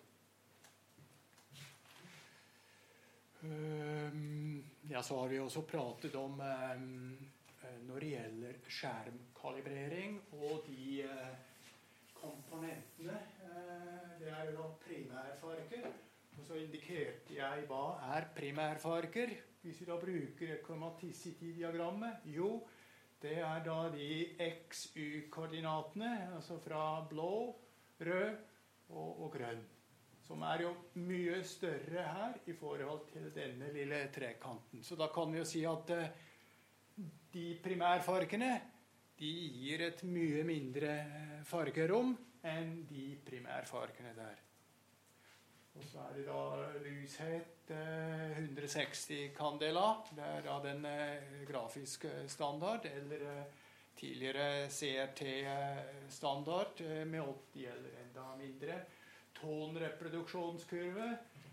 Ja, så har vi også pratet om når det gjelder skjermkalibrering og de komponentene, det er jo da primærfarger. Og så indikerte jeg hva er primærfarger. Hvis vi da bruker chromaticity-diagrammet, jo, det er da de XY-koordinatene, altså fra blå, rød og grønn, som er jo mye større her i forhold til denne lille trekanten. Så da kan vi jo si at de primærfargene, de gir et mye mindre fargerom enn de primærfargene der. Og så er det da lyshet 160 candela, det er da den grafiske standard, eller tidligere CRT-standard med 80 eller enda mindre. Tonreproduksjonskurve,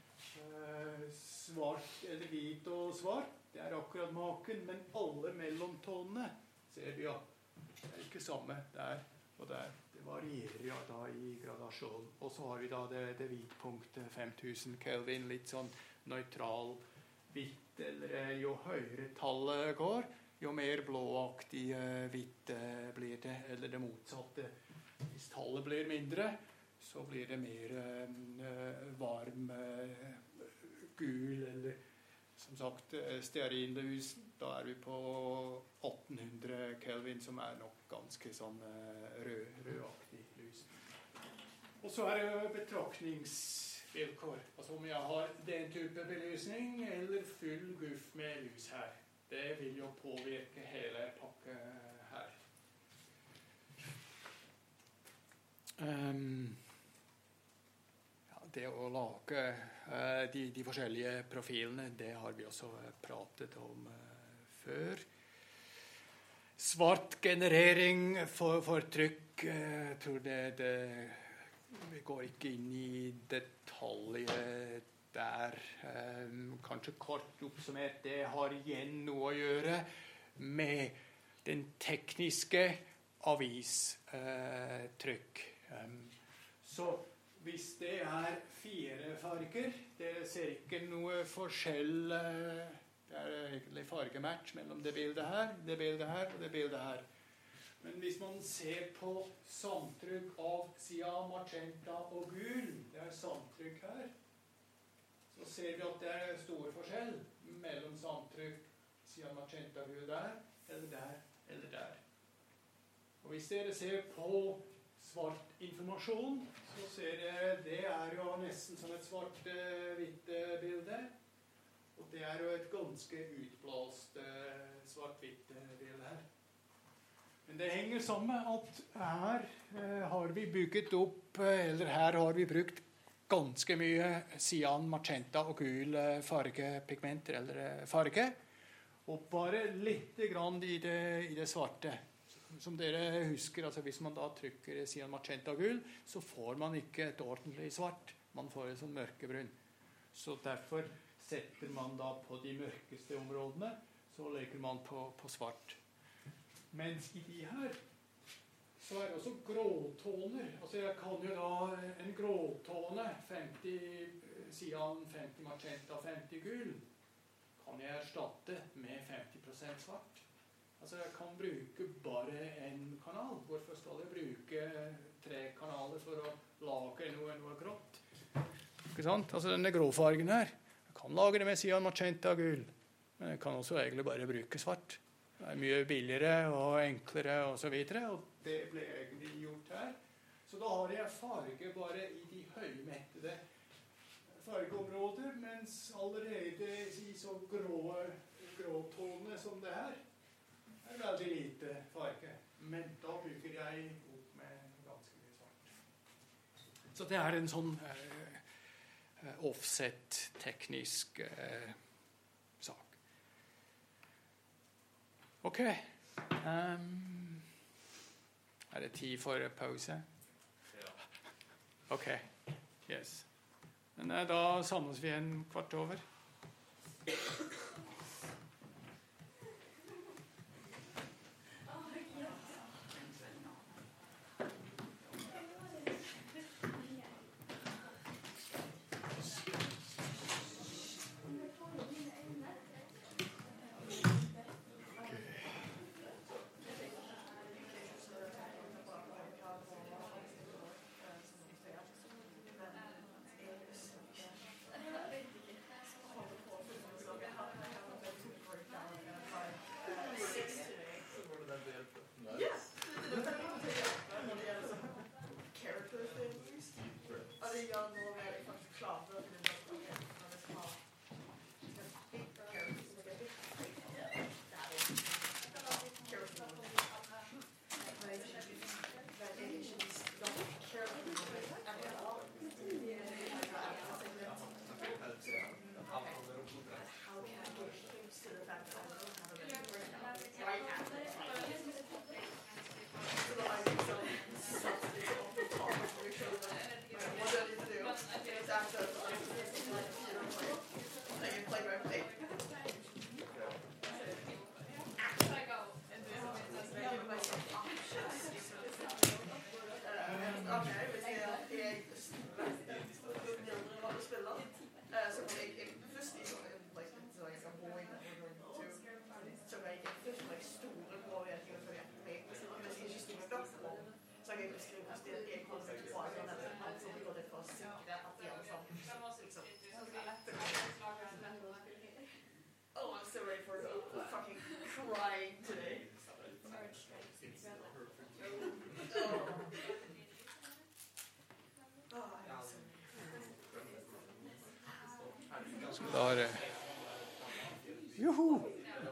svart eller hvit og svart, det er akkurat maken, men alle mellomtonene ser vi ja. Det er ikke samme der og der. Det varierer ja da i gradasjon. Og så har vi da det hvitpunktet 5000 Kelvin, litt sånn nøytral hvitt, eller jo høyere tallet går, jo mer blåaktig hvitt blir det, eller det motsatte. Hvis tallet blir mindre, så blir det mer varm gul, eller som sagt stearinlys. Da er vi på 1800 Kelvin, som er nok ganske sånn rødaktig lys. Og så er det betraktningsvilkår. Altså om jeg har den type belysning, eller full guff med lys her. Det vil jo påvirke hele pakket her. Det å lage de forskjellige profilene, det har vi også pratet om før. Svart generering for trykk, jeg tror vi går ikke inn i detaljer der. Kanskje kort oppsummert, det har igjen noe å gjøre med den tekniske avistrykk. Så hvis det er 4 farger, det ser ikke noe forskjell, det er egentlig fargematch mellom det bildet her og det bildet her. Men hvis man ser på samtrykk av cyan, magenta og gul, det er samtrykk her, så ser vi at det er stor forskjell mellom samtrykk cyan, magenta og gul der, eller der. Og hvis dere ser på svart informasjon, så ser dere, det er jo nesten som et svart-hvitt bilde. Og det er jo et ganske utblåst svart-hvitt bilde her. Men det henger sammen med at her har vi bygget opp, eller her har vi brukt ganske mye cyan, magenta og gul fargepigmenter, eller farge. Og bare litt grann i det svarte. Som dere husker, altså hvis man da trykker cyan, magenta og gul, så får man ikke et ordentlig svart. Man får en sånn mørkebrun. Så derfor setter man da på de mørkeste områdene, så legger man på svart. Mens i de her, så er det også gråtoner. Altså jeg kan jo da en gråtone, 50 cyan, 50 magenta, 50 gul, kan jeg erstatte med 50% svart. Altså jeg kan bruke bare en kanal. Hvorfor skal jeg bruke 3 kanaler for å lage noe grått? Ikke sant? Altså denne gråfargen her, jeg kan lage det med cyan, magenta og gul. Men jeg kan også egentlig bare bruke svart. Det er mye billigere og enklere og så videre, og det ble egentlig gjort her. Så da har jeg farge bare i de høymettede fargeområder, mens allerede i så gråtonene som det her, er veldig lite farge. Men da bygger jeg opp med ganske mye svart. Så det er en sånn offset-teknisk sak. Ok. Er det tid for pause? Ja. Ok. Yes. Men da samles vi en kvart over. Så da er det Joho!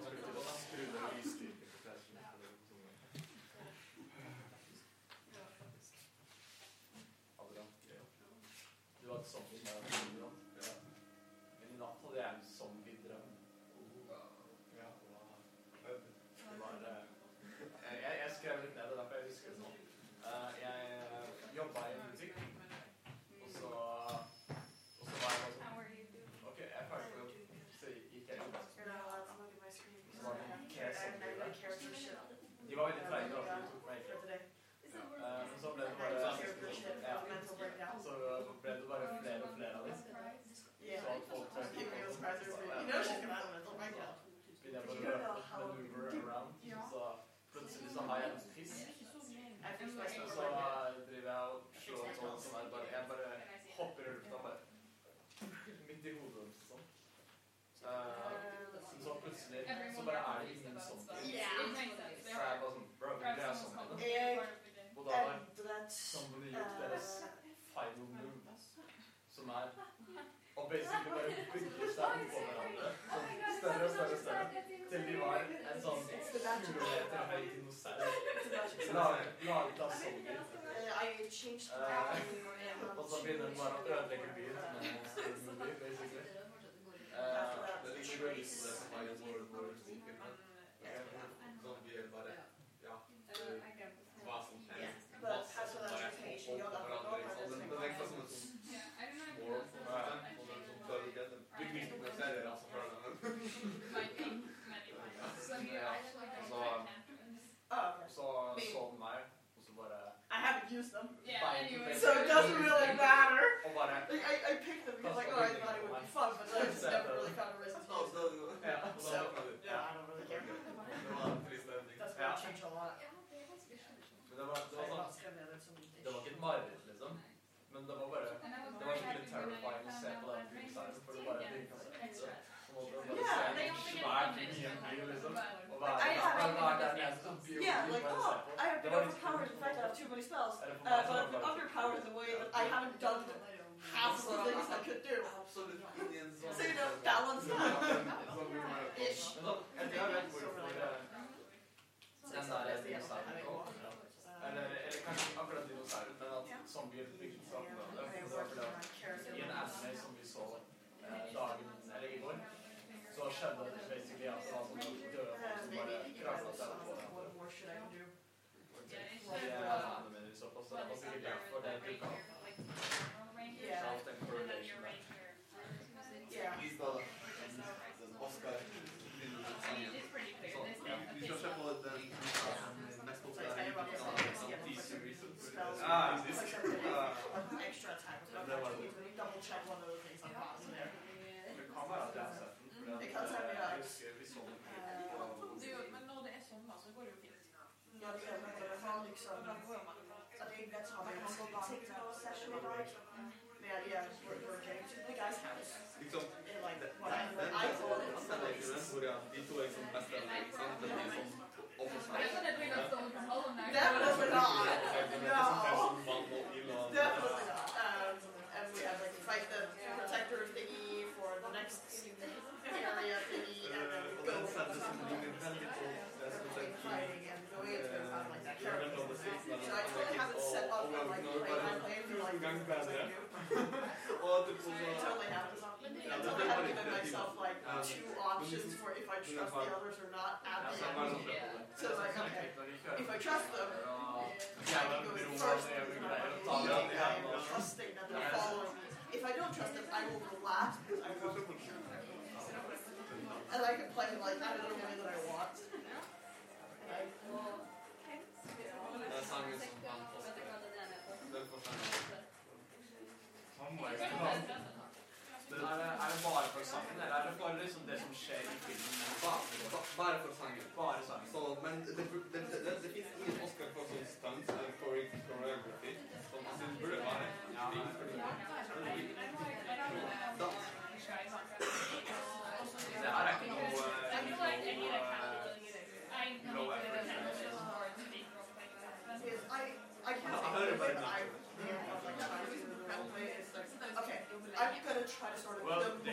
basically bare bygge seg på hverandre. Sånn større og større og større. Til vi var en sånn 20 meter høy dinosaur. laget av zombier. I changed the bathroom Og så begynner den bare å ødelegge byen med zombier, basically. Det ligger jo litt på det som var i World War II-filmen. Zombier bare, ja, hva som helst. But that's what I was saying. You got Det er ikke som en sånn små, som bølge. Det blir ikke noen serier, altså, fra den. Så den meg, og så bare... I haven't used them, Anyway. so it doesn't really matter. Og bare... I picked them because I thought it would be fun, but I just never really found a reason to use them. So, yeah, I don't really care. That's going to change a lot. Men det var ikke et mareritt, liksom. Men det var bare... Det var skikkelig terrifying å se på den filmserien, for det bare virket så ekte. Svært mye bil, liksom. Og hver der nede som bio. Yeah, like, oh, I have been overpowered. In fact, I have too many spells. But I've been underpowered in the way that I haven't done half of the things I could do. So, you know, balance out. Ish. Jeg vet hvorfor den der dinosauren kom. Eller kanskje ikke akkurat dinosauren, men at zombier bygget seg opp. Det var fordi at i en anime som vi så dagen, eller i går, så skjedde det basically at det var sånn døde folk som bare krasset seg på det. What more should I do? Det anime vi så på, så det var sikkert derfor det dukket opp. Yeah. Please, da. Oscar. Vi skal se på den mest populære D-series. Extra attack. Double check one of the things I'm not in there. Det kan være at jeg har sett den. Because I mean, Vi så den. men når det sånn da, så går det jo fint. Ja, det er han liksom. I think that's how they handled the technical session right. The idea is we're getting to the guy's house. Liksom, And like, den I thought it was hvor de to liksom beste venner, ikke sant? Det blir sånn offensivt. Definitely not. No. Definitely not. And we have like fight the protector thingy for the next area thingy, and then we go fighting and going into it kind of like that character. So I totally have it set up and like play for like totally have it. I totally have given myself like 2 options for if I trust the others or not at the end. So like, okay, if I trust them, I can go in first because I'm trusting that they're following me. If I don't trust them, I will go last because I want to be sure. And I can play like I don't know the way that I want. Den sangen som han poster. Den får Er det bare for sangen, eller er det for liksom det som skjer i filmen? Bare for sangen. Bare sangen. Så, men det finnes ingen Oscar for sånn stunt eller choreography, som man synes burde være. Det her er ikke noe low I can't say okay, I'm gonna try to sort of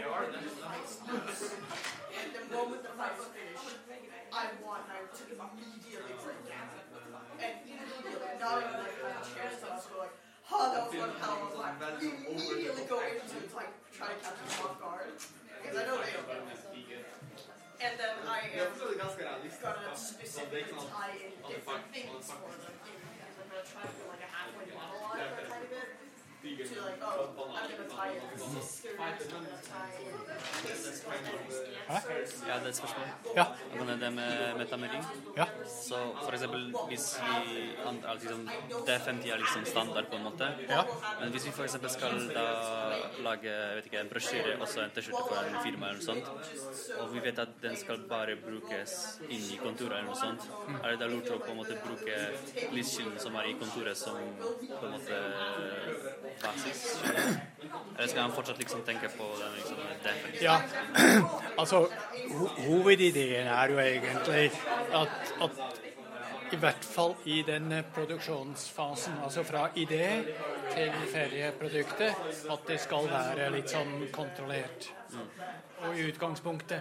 and the moment the fight's finished, I want now to immediately break down. And immediately, not even like have a chance to go like, oh, that was one hell of a fight. Immediately go into like try to catch them off guard. Because I know they don't. And then I am gonna specifically tie in different things for them. I'm gonna try to do like a halfway monologue for a tiny bit. To like, oh, I'm gonna tie in sisters, I'm gonna tie in cases for answers. Ja, det er et spørsmål. Ja. Angående det med metamering. Ja. Så for eksempel hvis vi liksom, D50 er liksom standard på en måte. Ja. Men hvis vi for eksempel skal da lage, vet ikke, en brosjyre, også en t-skjorte for en firma eller noe sånt, og vi vet at den skal bare brukes inn i kontoret eller noe sånt, er det da lurt å på en måte bruke lyskilden som er i kontoret som på en måte basis? Eller skal han fortsatt liksom tenke på den liksom D50? Ja, altså hovedideen er jo egentlig at i hvert fall i den produksjonsfasen, altså fra idé til ferdige produktet, at det skal være litt sånn kontrollert. Og i utgangspunktet,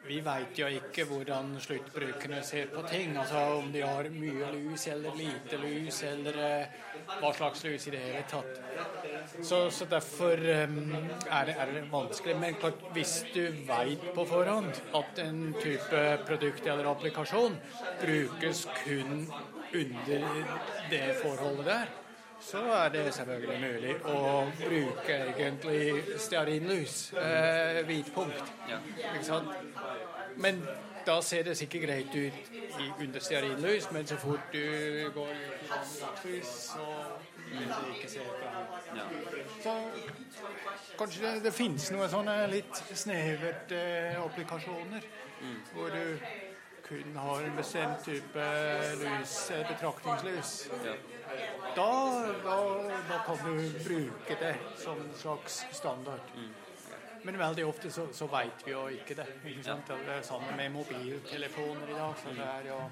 Vi vet jo ikke hvordan sluttbrukerne ser på ting, altså om de har mye lus eller lite lus, eller hva slags lus i det hele tatt. Så derfor er det vanskelig. Men klart, hvis du vet på forhånd at en type produkt eller applikasjon brukes kun under det forholdet der, så er det selvfølgelig mulig å bruke egentlig stearinlys, hvitpunkt, ikke sant? Men da ser det sikkert greit ut under stearinlys, men så fort du går ut i vanlig så vil det ikke se bra ut. Så kanskje det finnes noen sånne litt sneverte applikasjoner, hvor du kun har en bestemt type lys, betraktningslys. Da kan du bruke det som en slags standard. Men veldig ofte så vet vi jo ikke det. Ikke sant? Det er sånn med mobiltelefoner i dag, så det er jo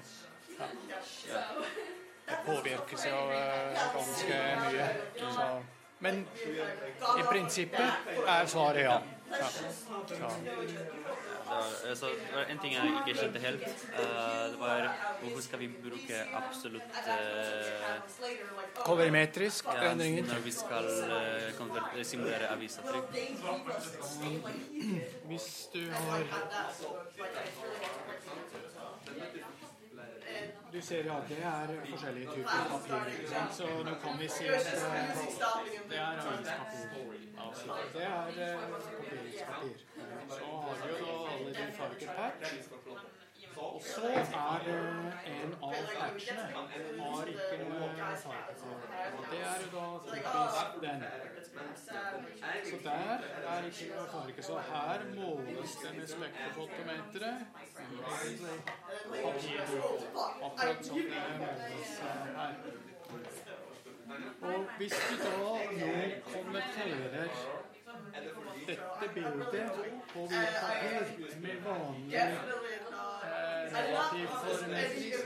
det påvirkes jo ganske mye. Så. Men i prinsippet er svaret ja. Så en ting jeg ikke skjønte helt, det var hvorfor skal vi bruke absolutt kolorimetrisk endringer når vi skal simulere avisavtrykk? Hvis du har Du ser at det er forskjellige typer papir, så nå kan vi si at det er avispapir. Det er papirpapir. Så har vi jo da alle de fargepatch. Og så er det en av patchene har ikke fargepapir. Det er jo da typisk den. Så der er ikke noe farge. Så her måles det med spektrofotometeret. Akkurat som det måles her. Og hvis du da nå konverterer dette bildet på hvit papir med vanlig negativ formetrisk,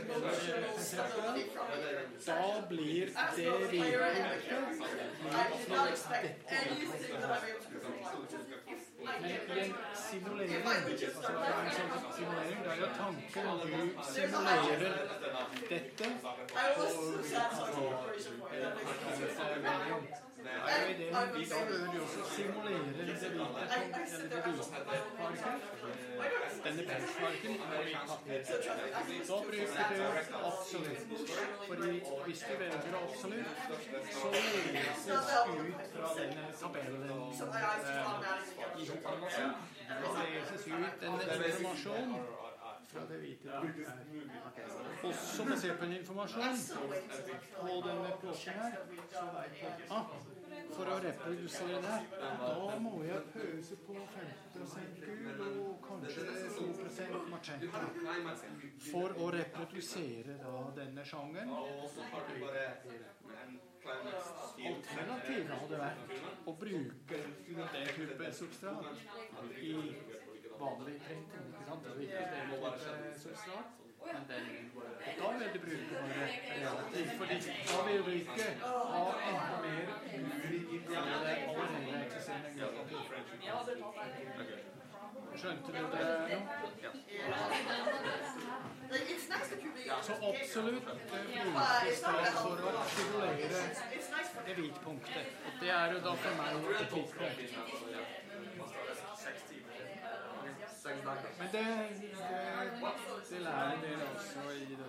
da blir det hvitpunktet Men i en simulering, altså en sånn simulering, da er jo tanken at du simulerer dette på medium. Da bør du også simulere det hvite punkt, eller det hvite fargen. Denne benchmarken er hvit papir. Da bruker du absolutt. Fordi hvis du velger absolutt, så leses ut fra denne tabellen i hukommelsen. Det leses ut denne informasjonen fra det hvite punktet her. Også basert på en informasjon på denne plåken her, så vet jeg for å reprodusere der, da må jeg pøse på 15% gul og kanskje 2% magenta for å reprodusere da denne sjangeren. Alternativet hadde vært å bruke det type substrat i vanlig printing, ikke sant? Altså ikke det substrat, men den. Og da vil du bruke bare relativt, fordi da vil du ikke ha enda mer allerede eksisterende papir. Skjønte du det nå? Så absolutt brukes det for å simulere det hvitpunktet. Og det er jo da for meg et hvitpunkt. Men det lærer dere også i det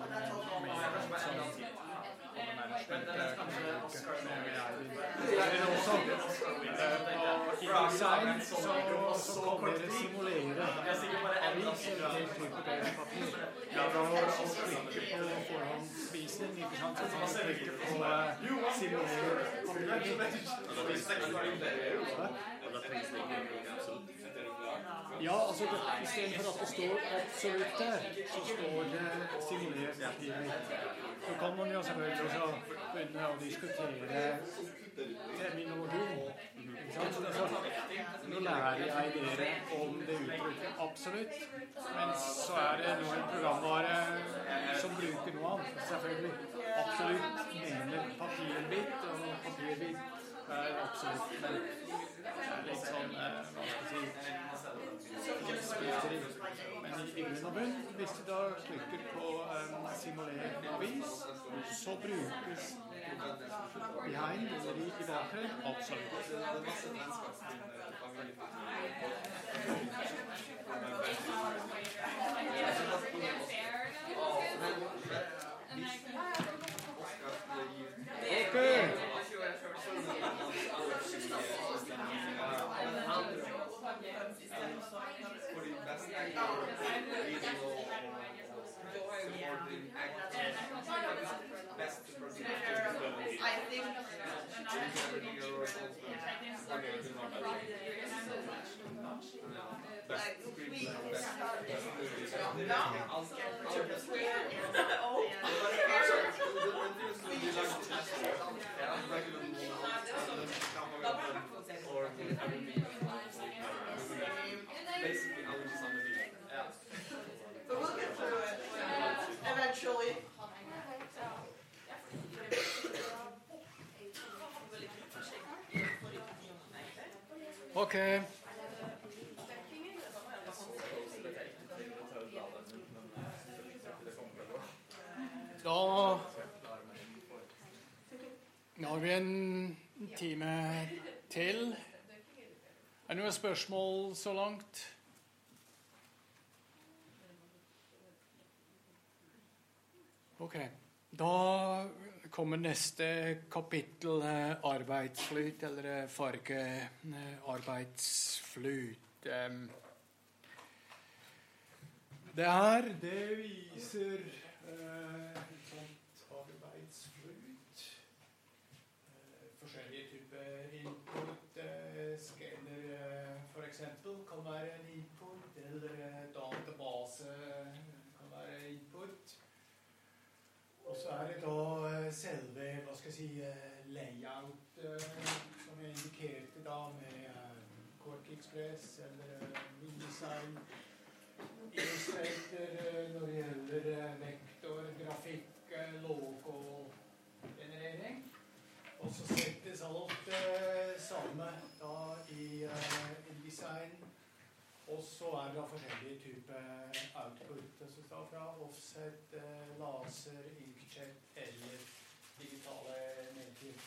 men også i design så kan dere simulere aviser og den type papir. Ja, da har man klikke på forhåndsvisning, ikke sant? Så man klikker på simulere Ja, altså i stedet for at det står absolutt der, så står det simulert papir. Så kan man jo selvfølgelig også begynne å diskutere terminologi. Nå lærer jeg dere om det uttrykket absolutt, men så er det noen programvare som bruker noe annet. Selvfølgelig absolutt mener papirbit og papirbit Absolutt. Litt sånn, hva skal jeg si, men i grunn og bunn, hvis du da klikker på simuler avis, så brukes behind eller i bakgrunn, absolutt. Okay. Basically, I was just on the video. Yeah. But we'll get through it eventually. Okay. Da har vi en time til. Er det noen spørsmål så langt? Ok. Da kommer neste kapittel, arbeidsflyt, eller fargearbeidsflyt. Det her, det viser et sånt arbeidsflyt. Forskjellige typer input, scanner for eksempel kan være en input, eller database kan være input. Og så er det da selve, hva skal jeg si, layout, som jeg indikerte da med QuarkXPress eller InDesign, Illustrator når det gjelder vektor, grafikk, logo-generering. Og så settes alt samme da i InDesign. Og så er det da forskjellige typer output, altså da fra offset, laser, inkjet eller digitale medier.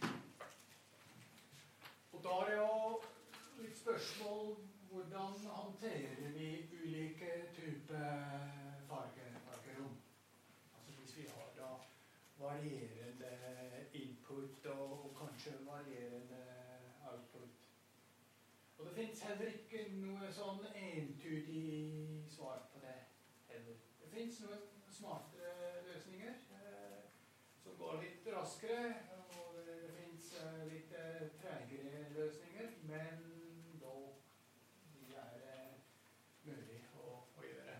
Og da er det jo litt spørsmål hvordan håndterer vi ulike typer fargerom. Altså hvis vi har da varierende input og kanskje varierende output. Og det finnes heller ikke noe sånn entydig svar på det heller. Det finnes noen smartere løsninger som går litt raskere, og det finnes litt tregere løsninger, men dog de er mulig å gjøre.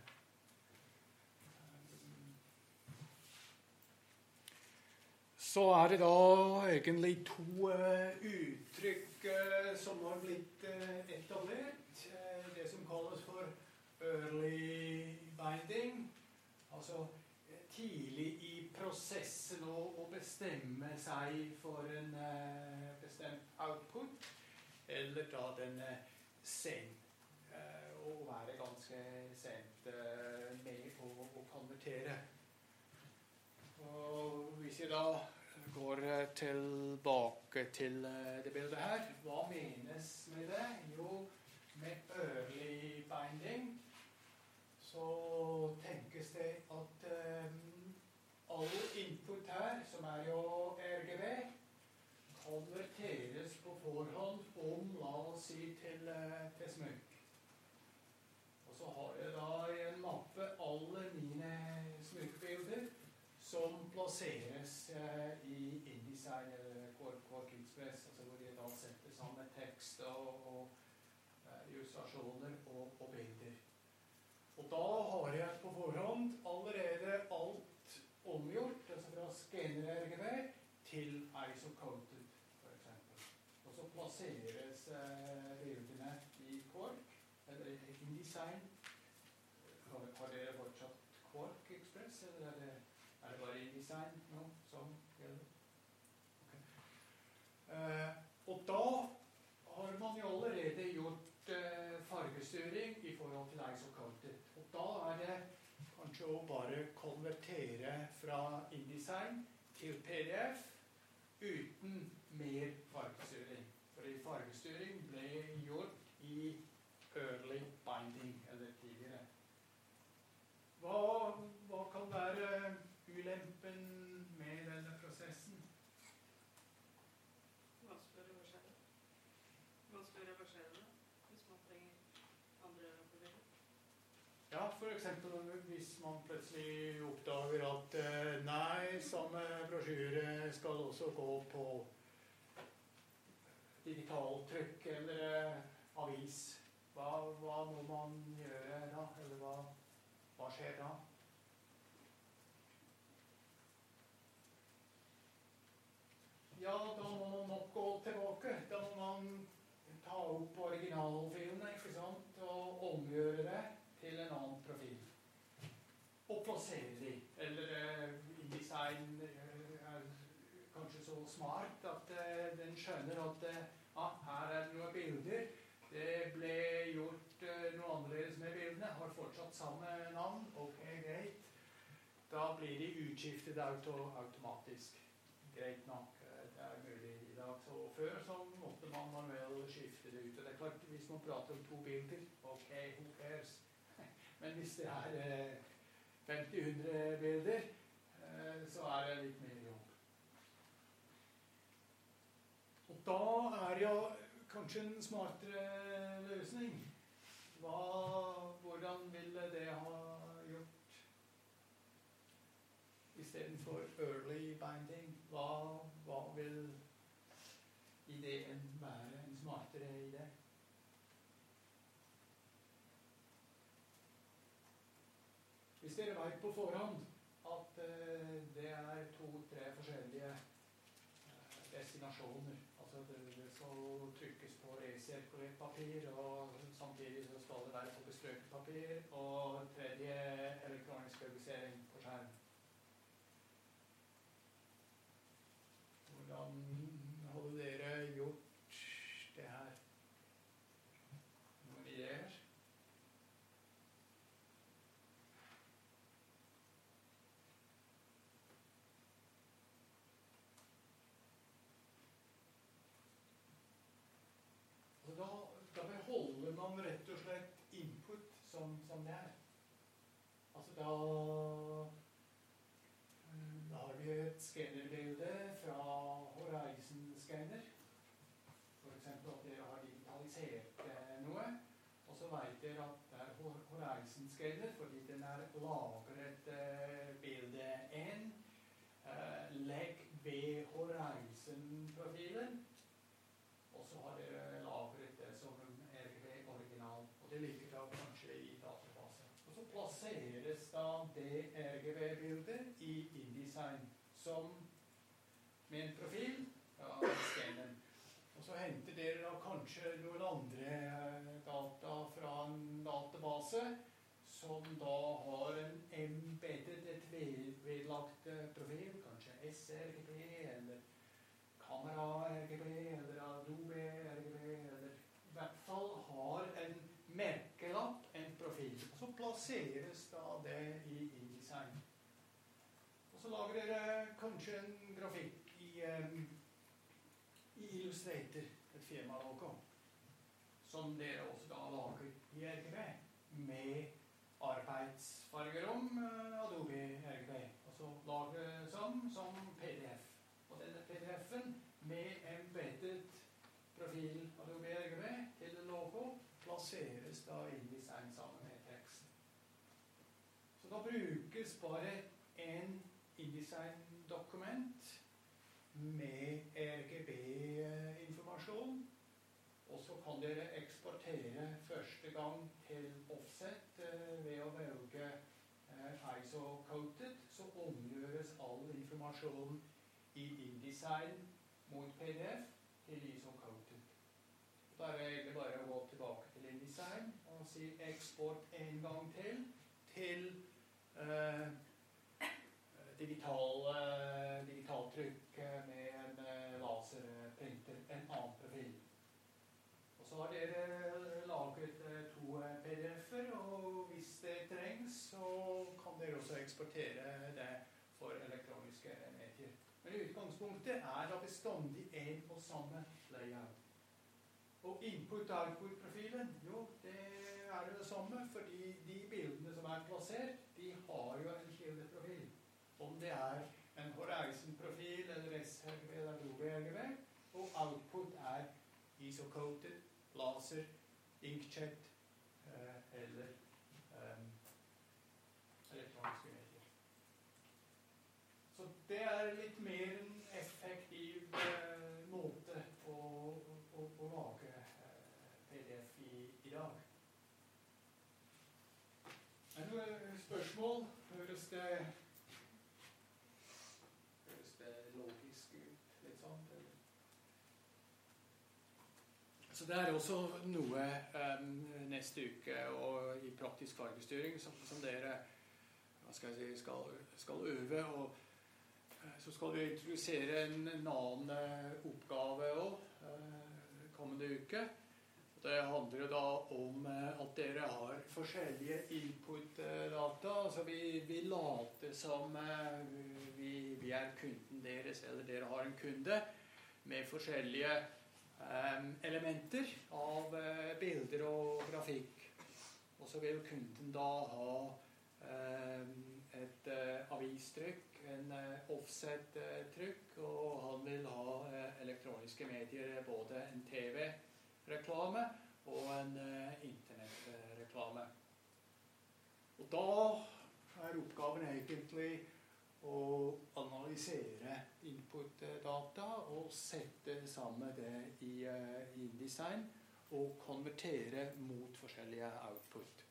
Så er det da egentlig to uttrykk som har blitt etablert. Det som kalles for early binding, altså tidlig i prosessen å bestemme seg for en bestemt output, eller da den sen, å være ganske sent med å konvertere. Og hvis jeg da går tilbake til det bildet her. Hva menes med det? Jo, med early binding så tenkes det at all input her, som er jo RGB, konverteres på forhånd om, la oss si, til smykk. Og så har jeg da i en mappe alle mine smykkbilder som plasseres i InDesign eller QuarkXPress, altså hvor jeg da setter sammen tekst og illustrasjoner og bilder. Og da har jeg på forhånd allerede alt omgjort, altså fra scanner RGB til ISO-coded, for eksempel. Og så plasseres bildene i Quark, eller InDesign. Har dere fortsatt QuarkXPress, eller er det bare InDesign nå som gjelder? Okay. da har man jo allerede gjort fargestyring i forhold til ISO-coated. Og da det kanskje å bare konvertere fra InDesign til PDF uten mer fargestyring. Fordi fargestyring ble gjort i early binding, eller tidligere. Hva kan være ulempen med denne prosessen? Vanskelig å reversere det, hvis man trenger andre profiler. Ja, for eksempel hvis man plutselig oppdager at nei, samme brosjyre skal også gå på digitaltrykk eller avis. Hva må man gjøre da, eller hva skjer da? Ja, da må man nok gå tilbake. Da må man ta opp originalfilene, ikke sant, og omgjøre det til en annen profil. Og plassere de. Eller InDesign er kanskje så smart at den skjønner at her det noen bilder. Det ble gjort noe annerledes med bildene. Har fortsatt samme navn. Ok, greit. Da blir de utskiftet automatisk. Greit nok. Det er mulig i dag. Så før så måtte man manuelt skifte det ut. Og det er klart, hvis man prater om 2 bilder, ok, who cares? Men hvis det 50-100 bilder, så det litt mer jobb. Og da det jo kanskje en smartere løsning. Hvordan ville det ha gjort? I stedet for early binding, hva vil ideen være en smartere idé? Hvis dere vet på forhånd at det 2-3 forskjellige destinasjoner, altså det skal trykkes på resirkulert papir, og samtidig så skal det være på bestrøket papir, og tredje elektronisk publisering på skjerm. Hvordan hadde dere gjort det her? Noen ideer? Da beholder man rett og slett input som det Altså da har vi et skannerbilde fra Horizon-skanner. For eksempel at dere har digitalisert noe, og så vet dere at det Horizon-skanner, fordi den lagret bilde 1. Legg ved Horizon-profilen, og så har dere lagret det som en RGB-original, og det ligger da kanskje i database. Og så plasseres da det RGB-bildet i InDesign som med en profil fra skanneren. Og så henter dere da kanskje noen andre data fra en database som da har en embedded, et vedlagt profil, kanskje sRGB eller kamera-RGB eller Adobe-RGB, eller i hvert fall har en merkelapp, en profil. Og så plasseres da det i InDesign. Og så lager dere kanskje en grafikk i Illustrator, et firmalogo, som dere også da lager i RGB, med arbeidsfargerom, Adobe RGB, og så lager som PDF. Og denne PDF-en med embedded profil Adobe RGB til logo plasseres da InDesign sammen med teksten. Så da brukes bare en InDesign-dokument med RGB-informasjon, og så kan dere eksportere første gang til offset ved å velge ISO-coated, så omgjøres all informasjon i InDesign mot PDF til ISO-coated. Da det egentlig bare å gå tilbake til InDesign og si eksport en gang til digitaltrykk med en laserprinter, en annen profil. også eksportere det for elektroniske medier. Men utgangspunktet da bestandig en og samme layout. Og input-output-profilen, jo, det det samme, fordi de bildene som plassert, de har jo en kildeprofil. Om det en Horizon-profil, eller sRGB, eller OBRGB, og output ISO-coated, laser, inkjet, eller elektroniske medier. Så det litt mer en effektiv måte å lage PDF i dag. Noen spørsmål? Høres det logisk ut? Litt sånn? Så det også noe neste uke og i praktisk fargestyring som dere skal øve. Og så skal vi introdusere en annen oppgave også, kommende uke. Det handler da om at dere har forskjellige input-data. Altså vi later som vi kunden deres, eller dere har en kunde med forskjellige elementer av bilder og grafikk. Og så vil kunden da ha et avistrykk, en offset-trykk, og han vil ha elektroniske medier, både en TV-reklame og en internettreklame. Og da oppgaven egentlig å analysere input-data og sette sammen det i InDesign og konvertere mot forskjellige output.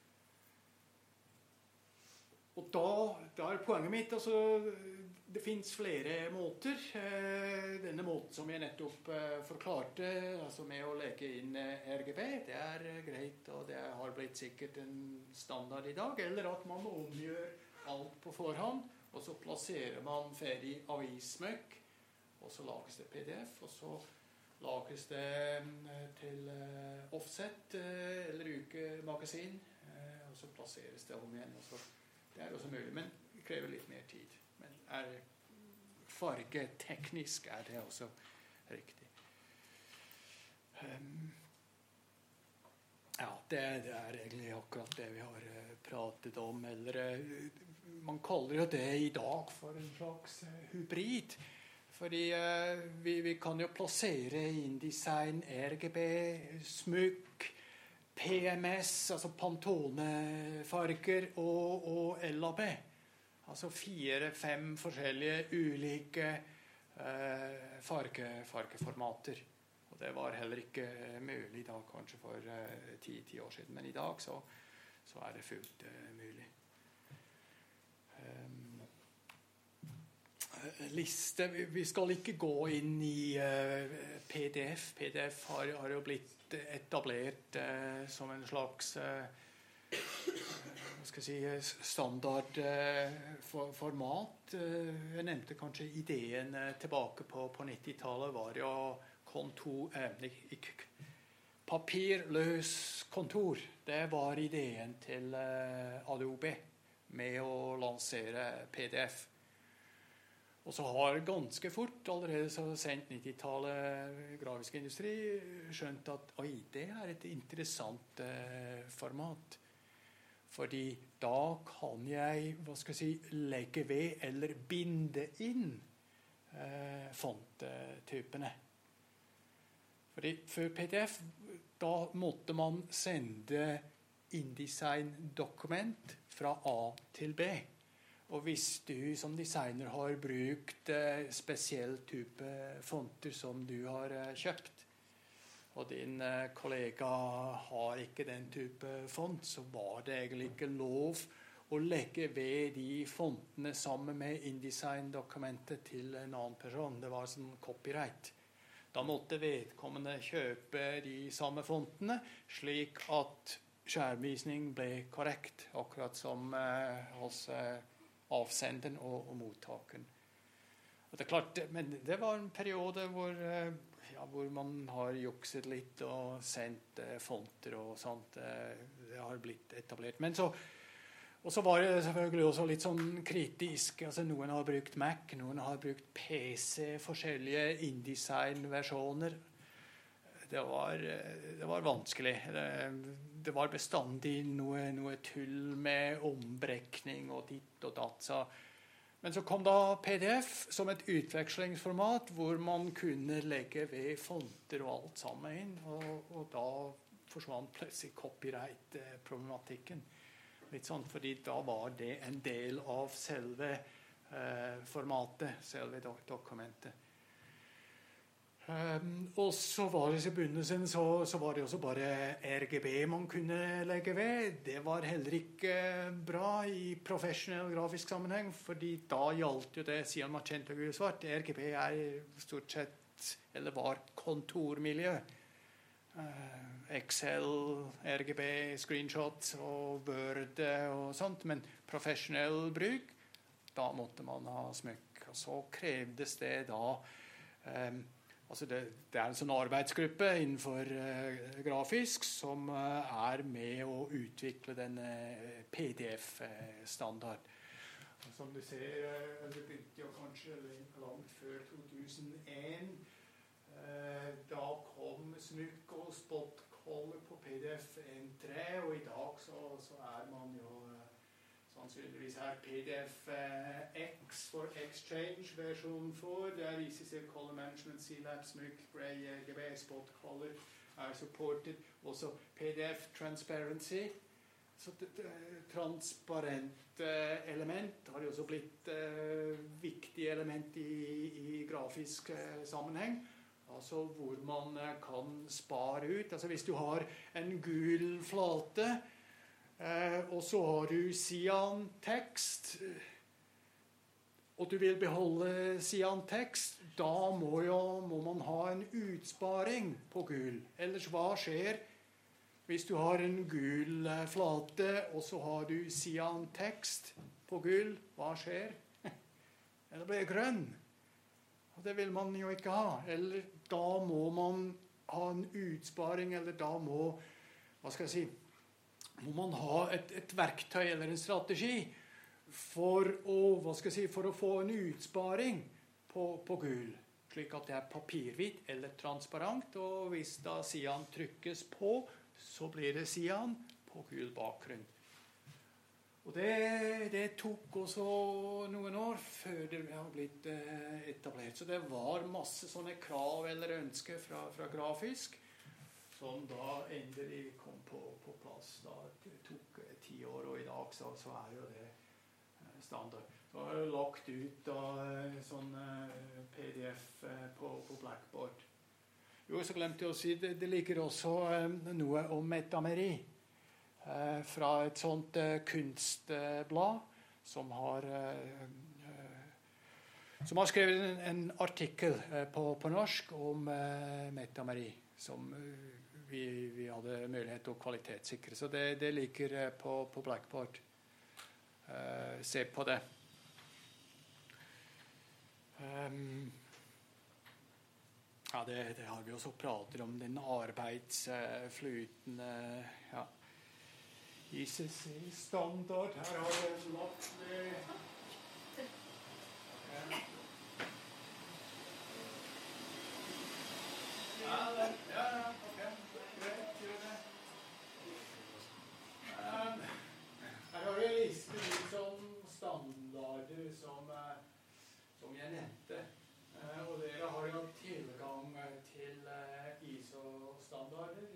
Og da poenget mitt, altså det finnes flere måter. Denne måten som jeg nettopp forklarte, altså med å legge inn RGB, det greit, og det har blitt sikkert en standard i dag, eller at man omgjør alt på forhånd, og så plasserer man ferdig avissmøkk, og så lages det PDF, og så lages det til offset eller ukemagasin, og så plasseres det om igjen, og så det også mulig, men det krever litt mer tid. Men fargeteknisk det også riktig. Ja, det egentlig akkurat det vi har pratet om, eller man kaller jo det i dag for en slags hybrid. Fordi vi kan jo plassere InDesign, RGB, smykk, PMS, altså Pantone-farger og LAB. Altså 4-5 forskjellige ulike fargeformater. Og det var heller ikke mulig da, kanskje for 10 år siden. Men i dag så det fullt mulig. Liste, vi skal ikke gå inn i PDF. PDF har jo blitt etablert som en slags standard format. Jeg nevnte kanskje ideen tilbake på 90-tallet var jo papirløs kontor. Det var ideen til Adobe med å lansere PDF. Og så har ganske fort, allerede så sent 90-tallet, grafisk industri skjønt at det et interessant format. Fordi da kan jeg, legge ved eller binde inn fonttypene. Fordi før PDF, da måtte man sende InDesign-dokument fra A til B. Og hvis du som designer har brukt spesiell type fonter som du har kjøpt, og din kollega har ikke den type font, så var det egentlig ikke lov å legge ved de fontene sammen med InDesign-dokumentet til en annen person. Det var sånn copyright. Da måtte vedkommende kjøpe de samme fontene, slik at skjermvisning ble korrekt, akkurat som hos avsenderen og mottakeren. Og det klart, men det var en periode hvor man har jukset litt og sendt fonter og sånt. Det har blitt etablert. Men så, Og så var det selvfølgelig også litt sånn kritisk. Altså, noen har brukt Mac, noen har brukt PC, forskjellige InDesign-versjoner. Det var vanskelig. Det var bestandig noe tull med ombrekning og ditt og datt. Men så kom da PDF som et utvekslingsformat hvor man kunne legge ved fonter og alt sammen inn. Og da forsvant plutselig copyright-problematikken. Litt sånn, fordi da var det en del av selve formatet, selve dokumentet. Og så var det i begynnelsen så var det også bare RGB man kunne legge ved. Det var heller ikke bra i professionell grafisk sammenheng, fordi da gjaldt jo det siden Magenta gul svart. RGB stort sett, eller var kontormiljø. Excel, RGB, screenshots og Word og sånt, men professionell bruk, da måtte man ha smykk. Og så krevdes det da altså det en sånn arbeidsgruppe innenfor grafisk som med å utvikle denne PDF-standard. Som du ser, det begynte jo kanskje langt før 2001. Da kom smykk og spotkoller på PDF 1.3, og i dag så man jo sannsynligvis her PDF X for Exchange versjon for. Det ICC Color Management, CLAB, smykk, Gray, RGB, spotcolor supported. Også PDF Transparency. Så transparent element har jo også blitt viktig element i grafisk sammenheng. Altså hvor man kan spare ut. Altså hvis du har en gul flate, og så har du cyan-tekst, og du vil beholde cyan-tekst, da må man ha en utsparing på gul. Ellers hva skjer hvis du har en gul flate, og så har du cyan-tekst på gul? Hva skjer? Eller blir det grønn? Det vil man jo ikke ha. Eller da må man ha en utsparing, eller da må man ha et verktøy eller en strategi for å få en utsparing på gul, slik at det papirhvitt eller transparent, og hvis da cyan trykkes på, så blir det cyan på gul bakgrunn. Og det tok også noen år før det har blitt etablert. Så det var masse sånne krav eller ønsker fra grafisk, som da endelig kom på plass. Det tok 10 år, og i dag så jo det standard. Så har jeg lagt ut sånn PDF på Blackboard. Jo, så glemte jeg å si, det ligger også noe om metameri. Fra et sånt kunstblad som har skrevet en artikkel på norsk om metameri, som vi hadde mulighet til å kvalitetssikre. Så det ligger på Blackboard. Se på det. Ja, det har vi også pratet om, den arbeidsflyten, ja. ICC-standard, her har vi lagt det. Ja, ok, greit, gjør det. Her har vi listet litt sånn standarder som jeg nevnte. Og dere har jo tilgang til ISO-standarder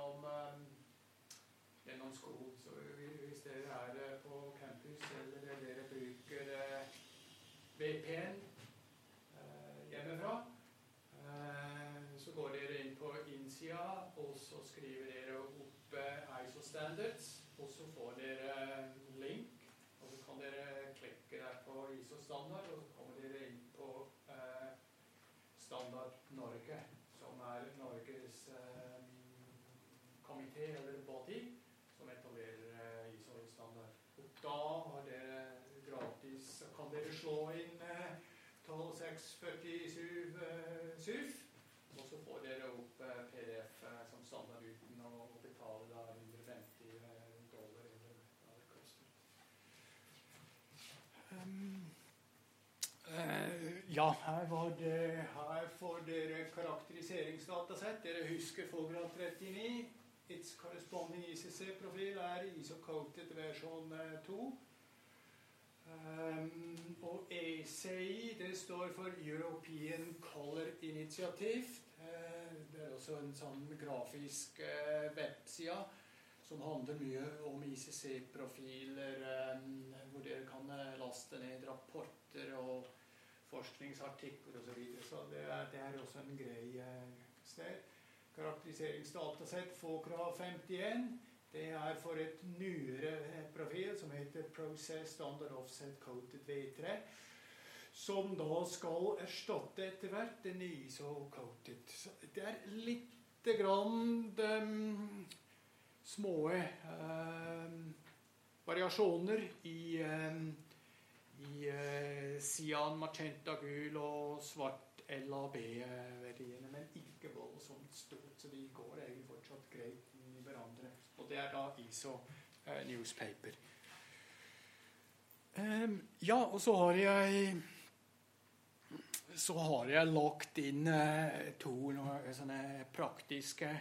gjennom skolen. Så hvis dere på campus, eller dere bruker VPN hjemmefra, så går dere inn på innsida, og så skriver dere opp ISO-standards, og så får dere link, og så kan dere klikke der på ISO-standard, og så kommer dere inn på Standard Norge, som Norges komité eller body, som etablerer ISO-standard. Og da har dere gratis, kan dere slå inn 12647 SUF, og så får dere opp PDF som standard uten å betale $150 eller hva det koster. Ja, her får dere karakteriseringsdatasett. Dere husker Fograd 39. Its corresponding ICC-profil ISO-coated versjon 2. Og ECI, det står for European Color Initiative. Det også en sånn grafisk webside som handler mye om ICC-profiler, hvor dere kan laste ned rapporter og forskningsartikler og så videre. Så det er også en grei sted. Karakteriseringsdatasett FOCRA 51. Det er for et nyere profil som heter Process Standard Offset Coated V3, som da skal erstatte etter hvert den ISO-coated. Det er litt grann små variasjoner i cyan, magenta, gul og svart LAB-verdiene, men ikke voldsomt stort, så de går egentlig fortsatt greit inn i hverandre. Og det er da ISO newspaper. Ja, og så har jeg lagt inn to sånne praktiske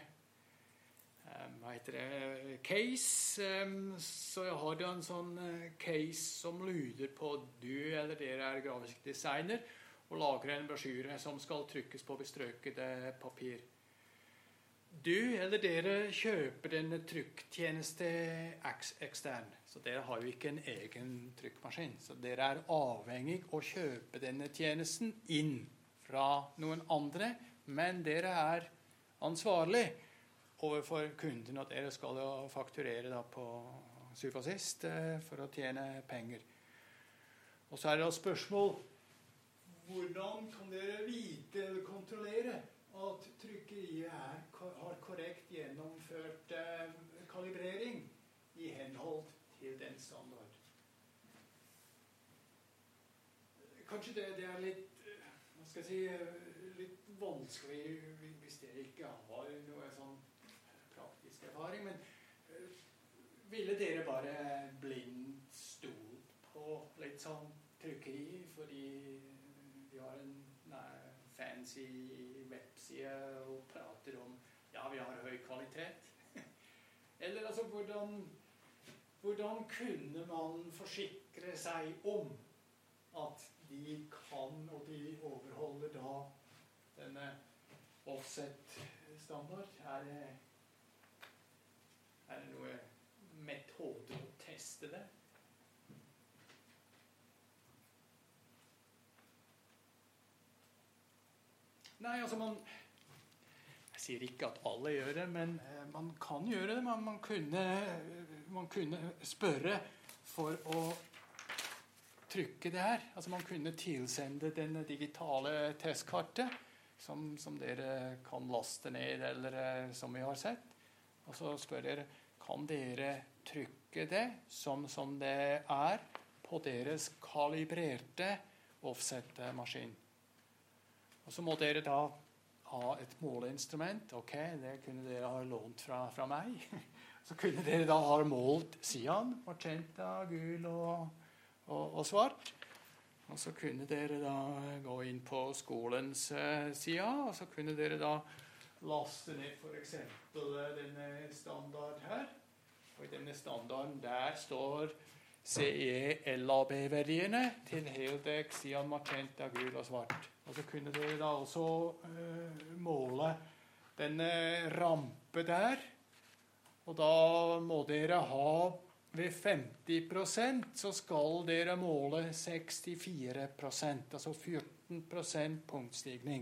case. Så jeg har en sånn case som lyder på du eller dere er grafisk designer og lager en brosjyre som skal trykkes på bestrøkede papir. Du eller dere kjøper denne trykktjeneste ekstern, så dere har jo ikke en egen trykkmaskin. Så dere er avhengig av å kjøpe denne tjenesten inn fra noen andre, men dere er ansvarlig overfor kunden, og dere skal jo fakturere da på syvende og sist for å tjene penger. Og så er det spørsmål, hvordan kan dere vite eller kontrollere at trykkeriet har korrekt gjennomført kalibrering i henhold til den standard? Kanskje det er litt, hva skal jeg si, litt vanskelig hvis dere ikke har noe sånn praktisk erfaring, men ville dere bare blindt stolt på litt sånn trykkeri fordi vi har en fancy webside og prater om ja, vi har høy kvalitet? Eller altså, hvordan kunne man forsikre seg om at de kan og de overholder da denne offset-standard? Er det noe metode å teste det? Nei, altså jeg sier ikke at alle gjør det, men man kan gjøre det. Man kunne spørre for å trykke det her. Altså man kunne tilsende denne digitale testkartet, som dere kan laste ned, eller som vi har sett. Og så spør dere, kan dere trykke det som det er på deres kalibrerte offset-maskin? Og så må dere da ha et måleinstrument. Ok, det kunne dere ha lånt fra meg. Så kunne dere da ha målt cyan, magenta, gul og svart. Og så kunne dere da gå inn på skolens side, og så kunne dere da laste ned for eksempel denne standard her. Og i denne standarden der står CE-LAB-verdiene til heldekk, cyan, magenta, gul og svart. Og så kunne dere da også måle denne rampe der. Og da må dere ha ved 50%, så skal dere måle 64%, altså 14% punktstigning.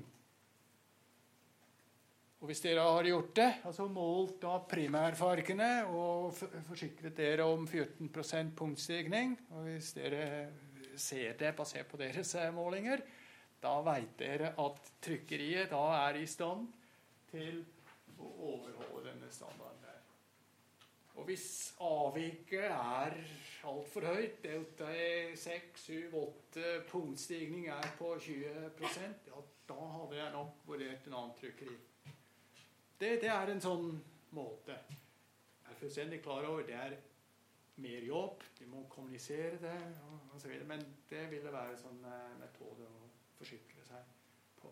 Og hvis dere har gjort det, altså målt da primærfargene og forsikret dere om 14% punktstigning, og hvis dere ser det basert på deres målinger, da vet dere at trykkeriet da er i stand til å overholde denne standarden der. Og hvis avviket er alt for høyt, delta er 6, 7, 8, punktstigning er på 20%, ja, da hadde jeg nok vurdert en annen trykkeri. Det er en sånn måte. Jeg er fullstendig klar over, det er mer jobb, vi må kommunisere det, og så videre, men det ville være en sånn metode å forsikre seg på.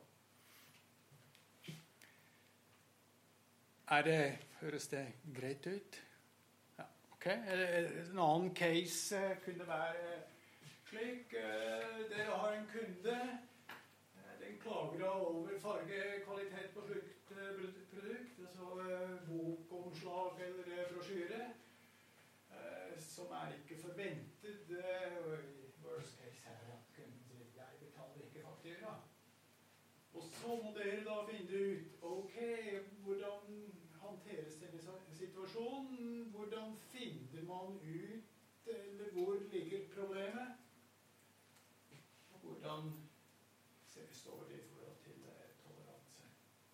Høres det greit ut? Ja, ok. En annen case kunne være slik. Dere har en kunde. Den klager over farge, kvalitet på sluttprodukt, altså bokomslag eller brosjyre, som ikke forventet. Worst case at kunden sier, jeg betaler ikke faktura. Og så må dere da finne ut, ok, hvordan håndteres denne situasjonen? Hvordan finner man ut, eller hvor ligger problemet? Hvordan står det i forhold til toleranse?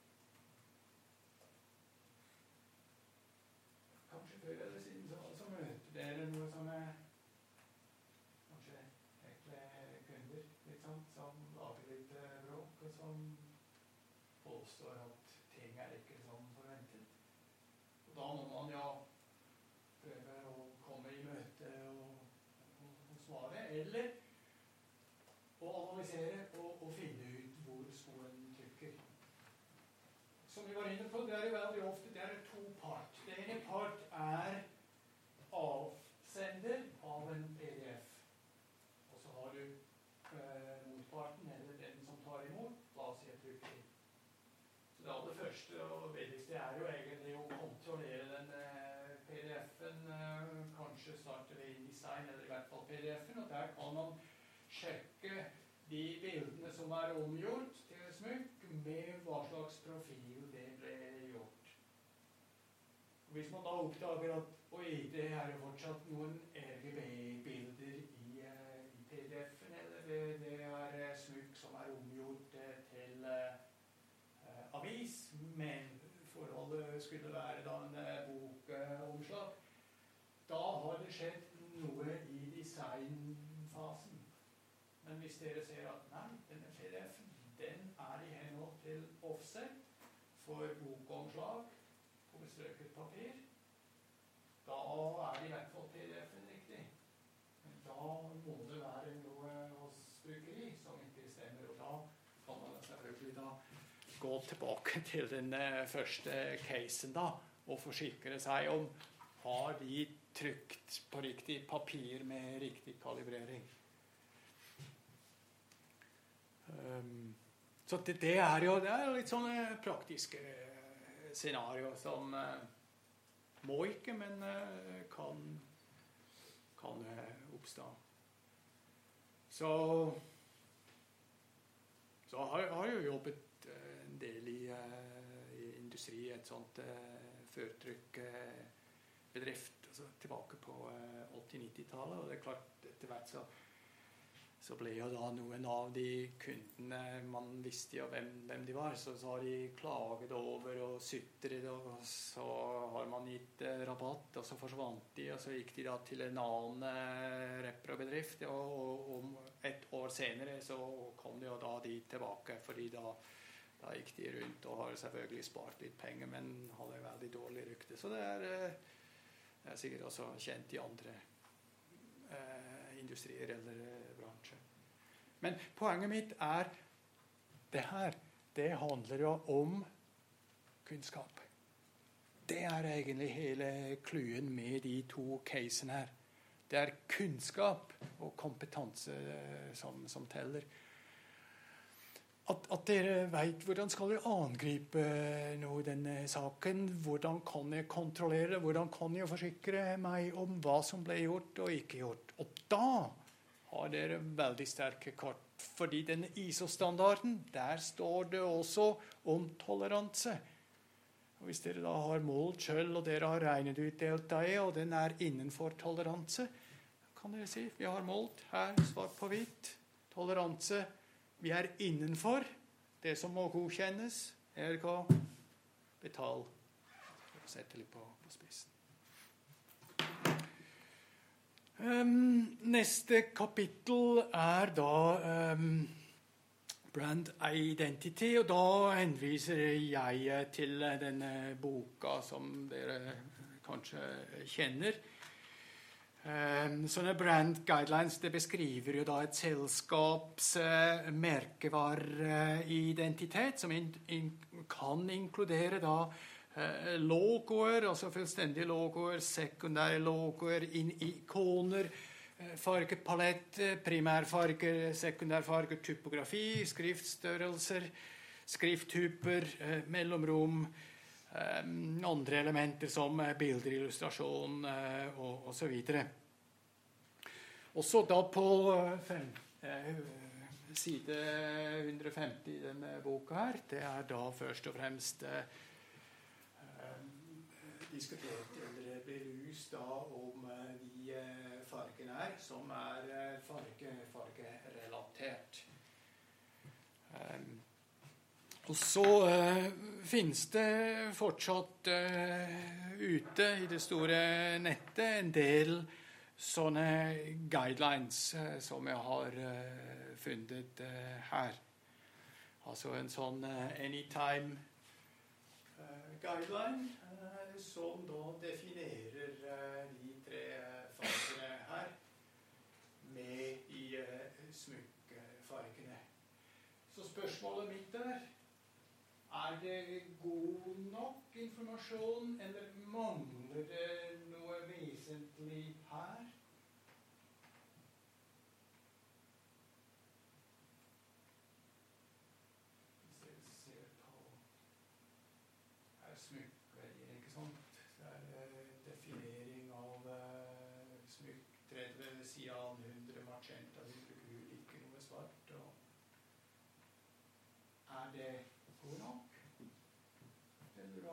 Kanskje før eller siden så møter dere noe som kanskje ekle kunder, litt sånn, som lager litt bråk, og som påstår at ting ikke som forventet. Og da må man jo prøve å komme i møte og svare, eller å analysere og finne ut hvor skoen trykker. Som vi var inne på, det jo veldig ofte det to part. Det ene part avsender av en PDF. Og så har du motparten, eller den som tar imot, la oss si et trykker. Så det aller første og viktigste jo egentlig å kontrollere den PDF-en, kanskje starte ved InDesign, eller i hvert fall PDF-en, og der kan man sjekke de bildene som omgjort til smykk, med hva slags profil det ble gjort. Og hvis man da oppdager at det jo fortsatt noen RGB-bilder i PDF-en, eller det smykk som omgjort til avis, men forholdet skulle være da en bokomslag, da har det skjedd noe i designfasen. Men hvis dere ser at nei, denne PDF-en, den i henhold til offset for bokomslag på bestrøket papir, da i hvert fall PDF-en riktig. Men da må det være noe hos brukeri som ikke stemmer, og da kan man selvfølgelig da gå tilbake til den første casen da, og forsikre seg om har de trykt på riktig papir med riktig kalibrering. Så det jo litt sånne praktiske scenario som må ikke, men kan oppstå. Så har jo jobbet en del i industri, et sånt førtrykkbedrift, altså tilbake på 80-90-tallet, og det klart etter hvert så ble jo da noen av de kundene, man visste jo hvem de var, så har de klaget over og sytret, og så har man gitt rabatt, og så forsvant de, og så gikk de da til en annen reprobedrift, og et år senere så kom de jo da de tilbake, fordi da gikk de rundt og har selvfølgelig spart litt penger, men hadde veldig dårlig rykte. Så det er sikkert også kjent i andre industrier eller bransjer. Men poenget mitt det her. Det handler jo om kunnskap. Det egentlig hele kluen med de to casene her. Det kunnskap og kompetanse som teller. At dere vet hvordan skal dere angripe noe i denne saken, hvordan kan jeg kontrollere, hvordan kan jeg forsikre meg om hva som ble gjort og ikke gjort. Og da har dere veldig sterke kort, fordi denne ISO-standarden, der står det også om toleranse. Og hvis dere da har målt selv, og dere har regnet ut deltaet, og den innenfor toleranse, kan dere si, vi har målt her, svart på hvitt, toleranse. Vi innenfor det som må godkjennes. Ergo, betal. Sette litt på spissen. Neste kapittel da brand identity, og da henviser jeg til denne boka som dere kanskje kjenner. Sånne brand guidelines det beskriver jo da et selskaps merkevareidentitet, som kan inkludere da logoer, altså fullstendige logoer, sekundære logoer, ikoner, fargepalett, primærfarger, sekundærfarger, typografi, skriftstørrelser, skrifttyper, mellomrom, andre elementer som bilder, illustrasjon og så videre. Og så da på side 150 i denne boka her, det er da først og fremst diskutert eller berust da om de fargene her, som er fargerelatert. Og så finnes det fortsatt ute i det store nettet en del sånne guidelines som jeg har funnet her. Altså en sånn anytime guideline som da definerer de 3 fargene her med de smykkefargene. Så spørsmålet mitt er det god nok informasjon, eller mangler det noe vesentlig her? Hvis dere ser på her smykkeverdier, ikke sant? Det definering av smykk 30 cyan, 100 magenta, 100 gul, ikke noe svart. Og er det god nok? Eller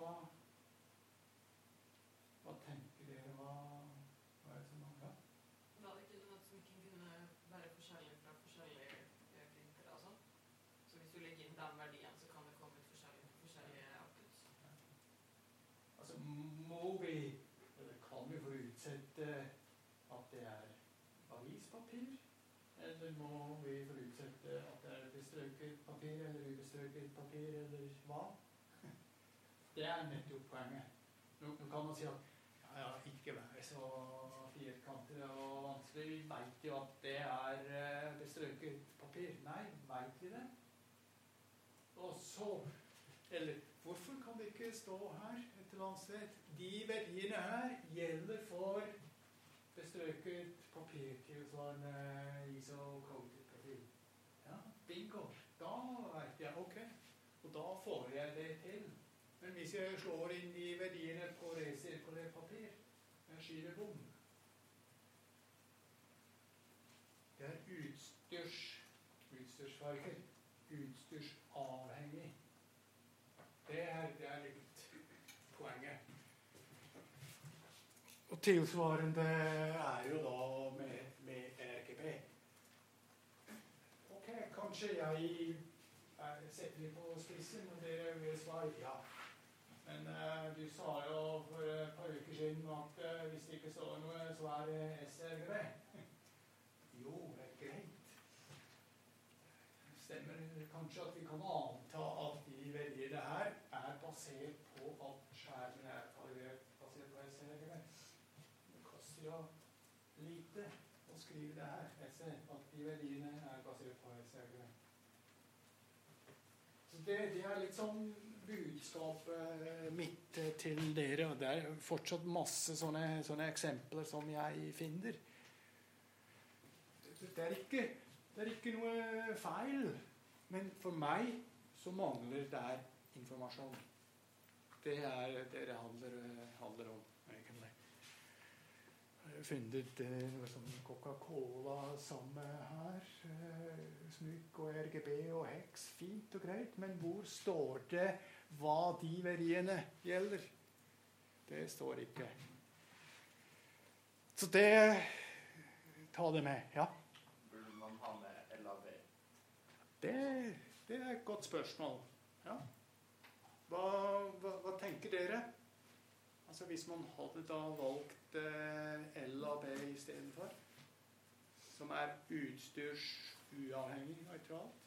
hva tenker dere? Hva er det som mangler? Var det ikke noe at smykken kunne være forskjellig fra forskjellige printere og sånn? Så hvis du legger inn den verdien, så kan det komme ut forskjellige outputs? Altså, må vi, eller kan vi forutsette at det er avispapir? Eller må vi forutsette at det er bestrøket papir, eller ubestrøket papir, eller hva? Det er nettopp poenget. Nå kan man si at ja, ikke være så firkantet og vanskelig. Vi vet jo at det er bestrøket papir. Nei, vet vi det? Og så, eller hvorfor kan det ikke stå her et eller annet sted? De verdiene her gjelder for bestrøket papir til sånn ISO-coded papir. Ja, bingo. Da vet jeg, ok. Og da får jeg det til. Men hvis jeg slår inn de verdiene på resirkulert papir, med skivebom, det er utstyrsfarger, utstyrsavhengig. Det er litt poenget. Og tilsvarende er jo da med RGB. Ok, kanskje jeg setter litt på spissen, og dere vil svare ja. Men du sa jo for et par uker siden at hvis det ikke står noe, så er det sRGB. Jo, det er greit. Stemmer kanskje at vi kan anta at de verdiene her er basert på at skjermen er basert på sRGB. Det koster jo lite å skrive det her, at de verdiene er basert på sRGB. Så det er litt sånn budskapet mitt til dere, og det er fortsatt masse sånne eksempler som jeg finner. Det er ikke noe feil, men for meg så mangler det informasjon. Det er det det handler om, egentlig. Jeg har funnet noe som Coca-Cola samme her, smykk og RGB og hex, fint og greit, men hvor står det hva de verdiene gjelder? Det står ikke. Så det, ta det med, ja. Burde man ha med LAB? Det er et godt spørsmål, ja. Hva tenker dere? Altså hvis man hadde da valgt LAB i stedet for, som er utstyrsuavhengig nøytralt.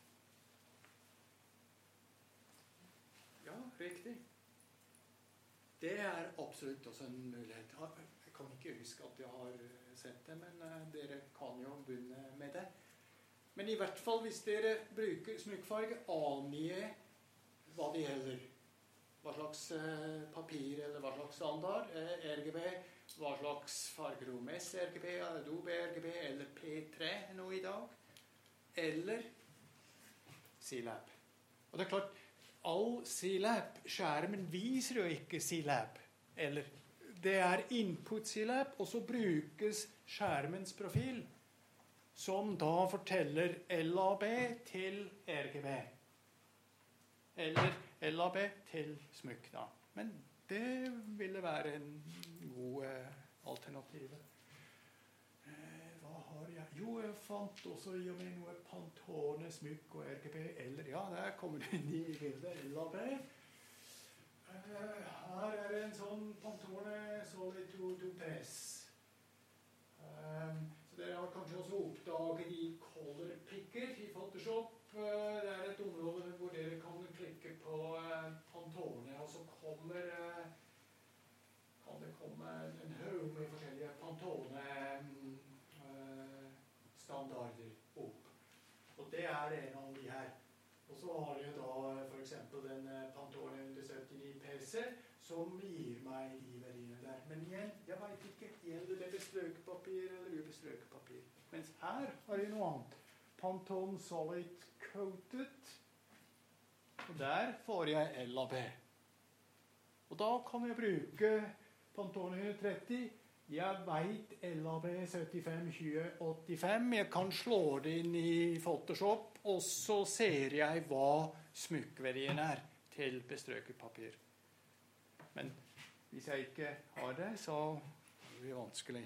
Ja, riktig. Det er absolutt også en mulighet. Jeg kan ikke huske at jeg har sett det, men dere kan jo begynne med det. Men i hvert fall hvis dere bruker smykkfarge, angi hva de gjelder. Hva slags papir eller hva slags standard, RGB, hva slags fargerom, sRGB, Adobe RGB eller P3 nå i dag, eller C-Lab. Og det klart, all C-Lab-skjermen viser jo ikke C-Lab, eller det input C-Lab, og så brukes skjermens profil, som da forteller LAB til RGB. Eller LAB til smykk, da. Men det ville være en god alternativ. Hva har jeg? Jo, jeg fant også i og med noe Pantone, smykk og RGB, eller ja, der kommer det inn i bildet, LAB. Her det en sånn Pantone Solid 2 Press. Så dere har kanskje også oppdaget i color picker i Photoshop. Det et område hvor dere kan klikke på Pantone, og så kan det komme en haug med forskjellige Pantone-standarder opp. Og det en av de her. Og så har jeg da for eksempel den Pantone 179 PC, som gir meg de verdiene der. Men igjen, jeg vet ikke, gjelder det bestrøkepapir eller ubestrøkepapir. Mens her har jeg noe annet. Pantone Solid Coated. Og der får jeg LAB. Og da kan jeg bruke Pantone 130. Jeg vet LAB 752085. Jeg kan slå det inn i Photoshop, og så ser jeg hva smykkverdien til bestrøkepapir. Men hvis jeg ikke har det, så det vanskelig.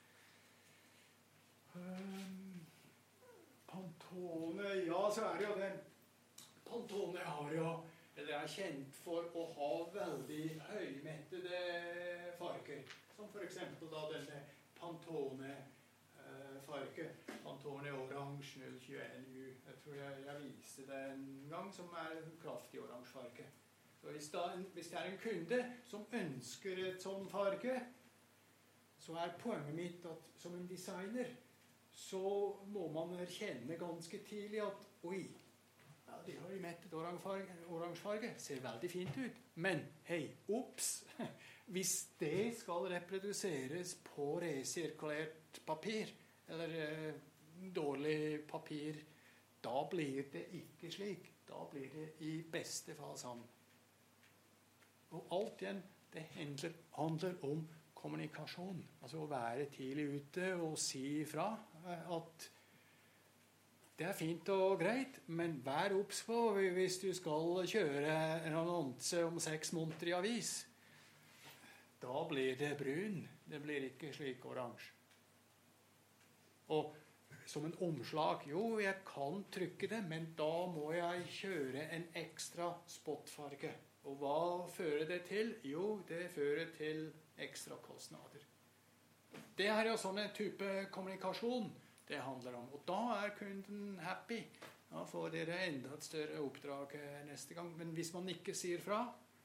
Pantone, ja, så det jo det. Pantone har jo, eller kjent for å ha veldig høymettede farger. Som for eksempel da denne Pantone-farge. Pantone Orange 021U. Jeg tror jeg viste det en gang, som kraftig orange farge. Så hvis det en kunde som ønsker et sånn farge, så poenget mitt at som en designer, så må man erkjenne ganske tidlig at oi, ja, de har jo mettet orange farge, ser veldig fint ut. Men hei, ops! Hvis det skal reproduseres på resirkulert papir, eller dårlig papir, da blir det ikke slik. Da blir det i beste fall sånn. Og alt igjen, det handler om kommunikasjon. Altså å være tidlig ute og si ifra at det fint og greit, men vær obs på hvis du skal kjøre en annonse om 6 måneder i avis. Da blir det brun. Det blir ikke slik oransje. Og som en omslag, jo, jeg kan trykke det, men da må jeg kjøre en ekstra spotfarge. Og hva fører det til? Jo, det fører til ekstra kostnader. Det jo sånne type kommunikasjon det handler om. Og da kunden happy. Da får dere enda et større oppdrag neste gang. Men hvis man ikke sier fra,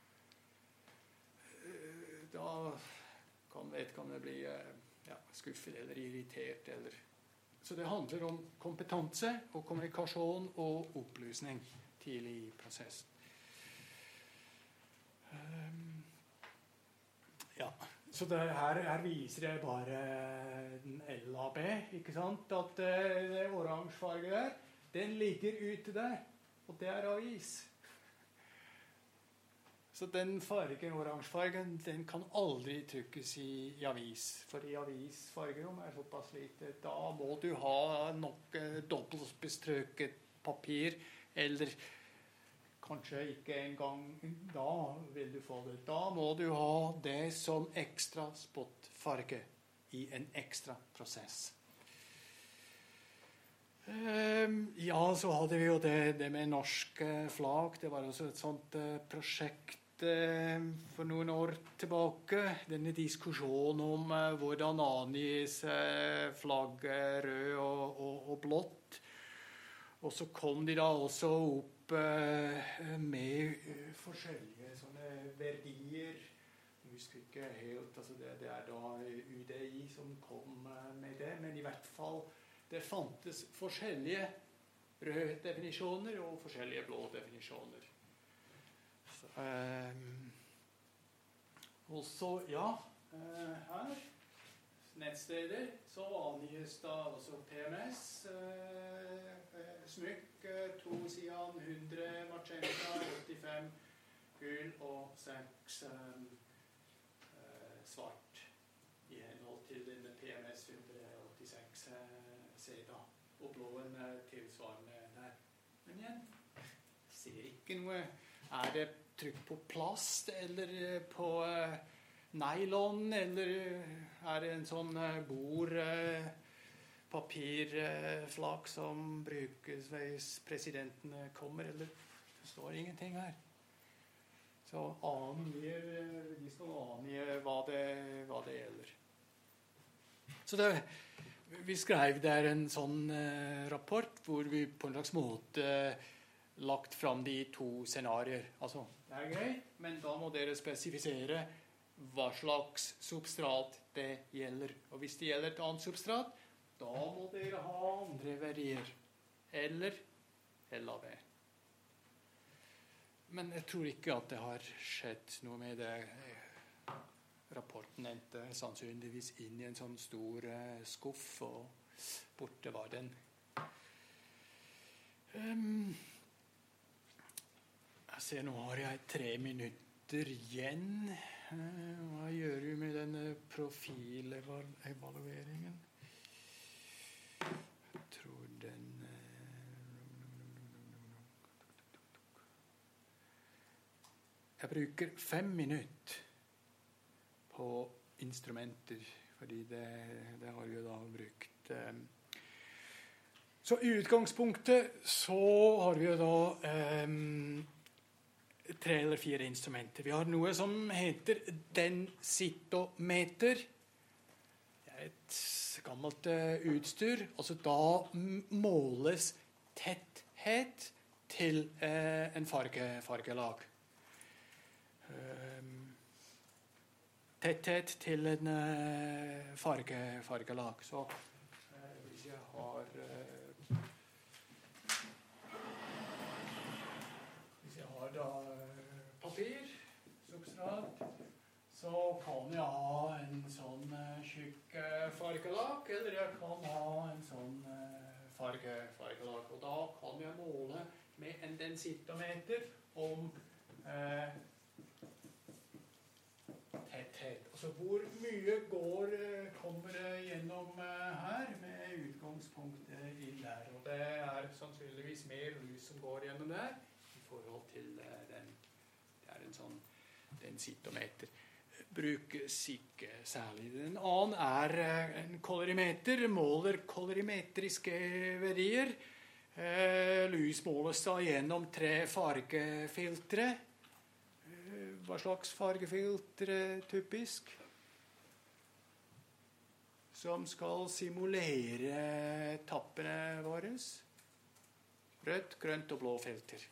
da kan vedkommende bli skuffet eller irritert. Så det handler om kompetanse og kommunikasjon og opplysning tidlig i prosessen. Så her viser jeg bare den LAB, ikke sant? At det oransje farge der, den ligger ute der, og det avis. Så den fargen, oransje fargen, den kan aldri trykkes i avis, for i avisfargerom såpass lite. Da må du ha nok dobbeltbestrøket papir, eller kanskje ikke engang da vil du få det. Da må du ha det som ekstra spotfarge i en ekstra prosess. Ja, så hadde vi jo det med norske flagg. Det var også et sånt prosjekt for noen år tilbake. Denne diskusjonen om hvordan angis flagg rød og blått. Og så kom de da også opp med forskjellige sånne verdier. husker ikke helt, altså det da UDI som kom med det, men i hvert fall det fantes forskjellige røde definisjoner og forskjellige blå definisjoner. Så, også, her, nettsteder, så angis da også PMS, smykk, 2 cyan, 100 magenta, 85 gul og 6 svart i henhold til denne PMS 186 C da, og blåen tilsvarende der. Men igjen, jeg ser ikke noe, det trykk på plast eller på nylon, eller det en sånn papirflak som brukes hvis presidentene kommer, eller det står ingenting her. Så de skal angi hva det gjelder. Så vi skrev der en sånn rapport hvor vi på en slags måte lagt fram de 2 scenarier. Altså, det greit, men da må dere spesifisere hva slags substrat det gjelder. Og hvis det gjelder et annet substrat, da må dere ha andre verdier. Eller LAV. Men jeg tror ikke at det har skjedd noe med det. Rapporten endte sannsynligvis inn i en sånn stor skuff, og borte var den. Jeg ser, nå har jeg 3 minutter igjen. Hva gjør du med denne profilevalueringen? Jeg tror den Jeg bruker 5 minutter på instrumenter, fordi det har jeg da brukt. Så i utgangspunktet så har vi jo da 3 eller 4 instrumenter. Vi har noe som heter densitometer. Det et gammelt utstyr. Altså da måles tetthet til en fargelag. Tetthet til en fargelag. Så hvis jeg har da papir, substrat, så kan jeg ha en sånn tjukk fargelag, eller jeg kan ha en sånn fargelag. Og da kan jeg måle med en densitometer om tetthet. Altså hvor mye kommer gjennom her med utgangspunktet inn der. Og det sannsynligvis mer lys som går gjennom der i forhold til den. Det en sånn densitometer. Brukes ikke særlig. Den annen en kolorimeter, måler kolorimetriske verdier. Lys måles da gjennom 3 fargefiltre. Hva slags fargefiltre typisk? Som skal simulere tappene våre. Rødt, grønt og blå filter.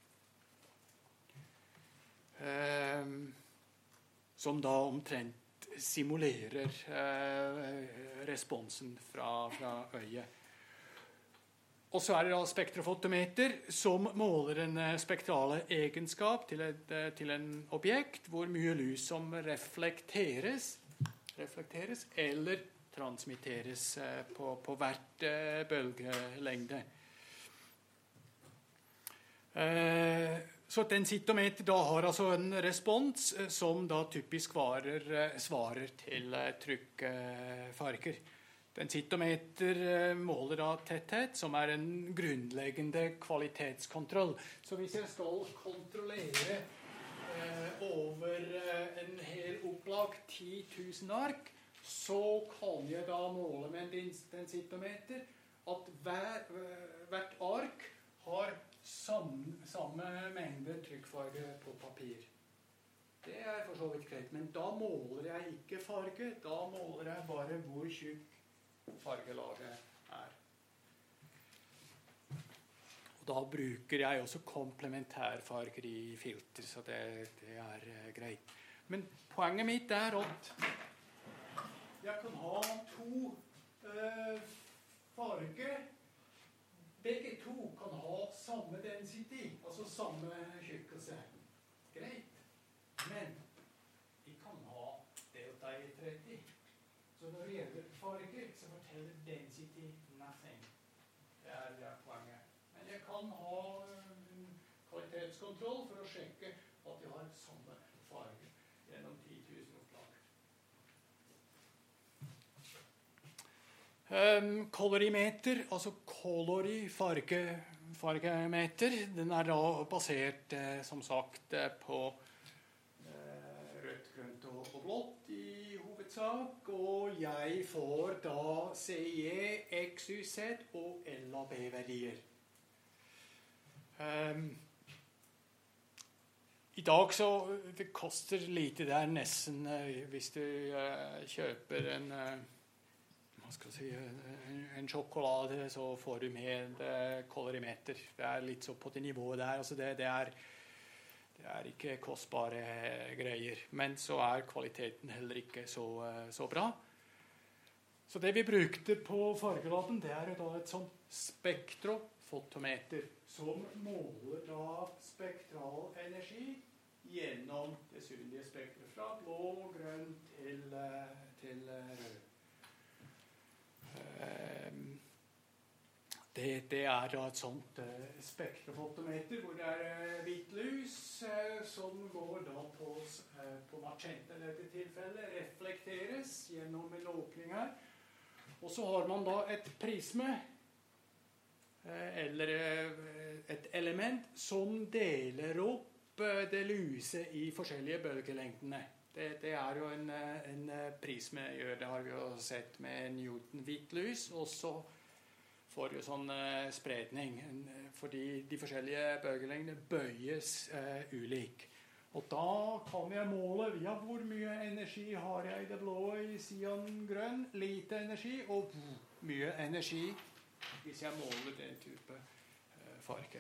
Som da omtrent simulerer responsen fra øyet. Og så det da spektrofotometer som måler en spektrale egenskap til en objekt, hvor mye lys som reflekteres eller transmitteres på hvert bølgelengde. Så densitometer da har altså en respons som da typisk svarer til trykkfarger. Densitometer måler da tetthet, som en grunnleggende kvalitetskontroll. Så hvis jeg skal kontrollere over en hel opplag 10 000 ark, så kan jeg da måle med en densitometer at hvert ark har samme mengde trykkfarge på papir. Det for så vidt greit, men da måler jeg ikke farge, da måler jeg bare hvor tjukk fargelaget Og da bruker jeg også komplementærfarger i filter, så det greit. Men poenget mitt at jeg kan ha to farger. Begge to kan ha samme density, altså samme tjukkelse. Greit. Men de kan ha delta i 30. Så når det gjelder farger, så forteller density nothing. Det poenget. Men jeg kan ha kvalitetskontroll for å sjekke at de har samme farger gjennom 10 000 opplag. Kolorimeter, altså fargemeter, den da basert, som sagt, på rødt, grønt og blått i hovedsak, og jeg får da CIE, XYZ og LAB-verdier. I dag så det koster lite der nesten hvis du kjøper en sjokolade, så får du med kolorimeter. Det litt så på det nivået der. Altså det er ikke kostbare greier. Men så kvaliteten heller ikke så bra. Så det vi brukte på fargelaben, det da et sånt spektrofotometer som måler da spektral energi gjennom det synlige spektret fra blå, grønn til rød. Det da et sånt spektrofotometer hvor det hvitt lys som går da på magenta i dette tilfellet, reflekteres gjennom en åpning her. Og så har man da et prisme eller et element som deler opp det lyset i forskjellige bølgelengdene. Det jo en prisme gjør, det har vi jo sett med Newton hvitt lys, og så får jo sånn spredning, fordi de forskjellige bølgelengdene bøyes ulik. Og da kan jeg måle hvor mye energi har jeg i det blå i cyan grønn, lite energi, og mye energi hvis jeg måler den type farge.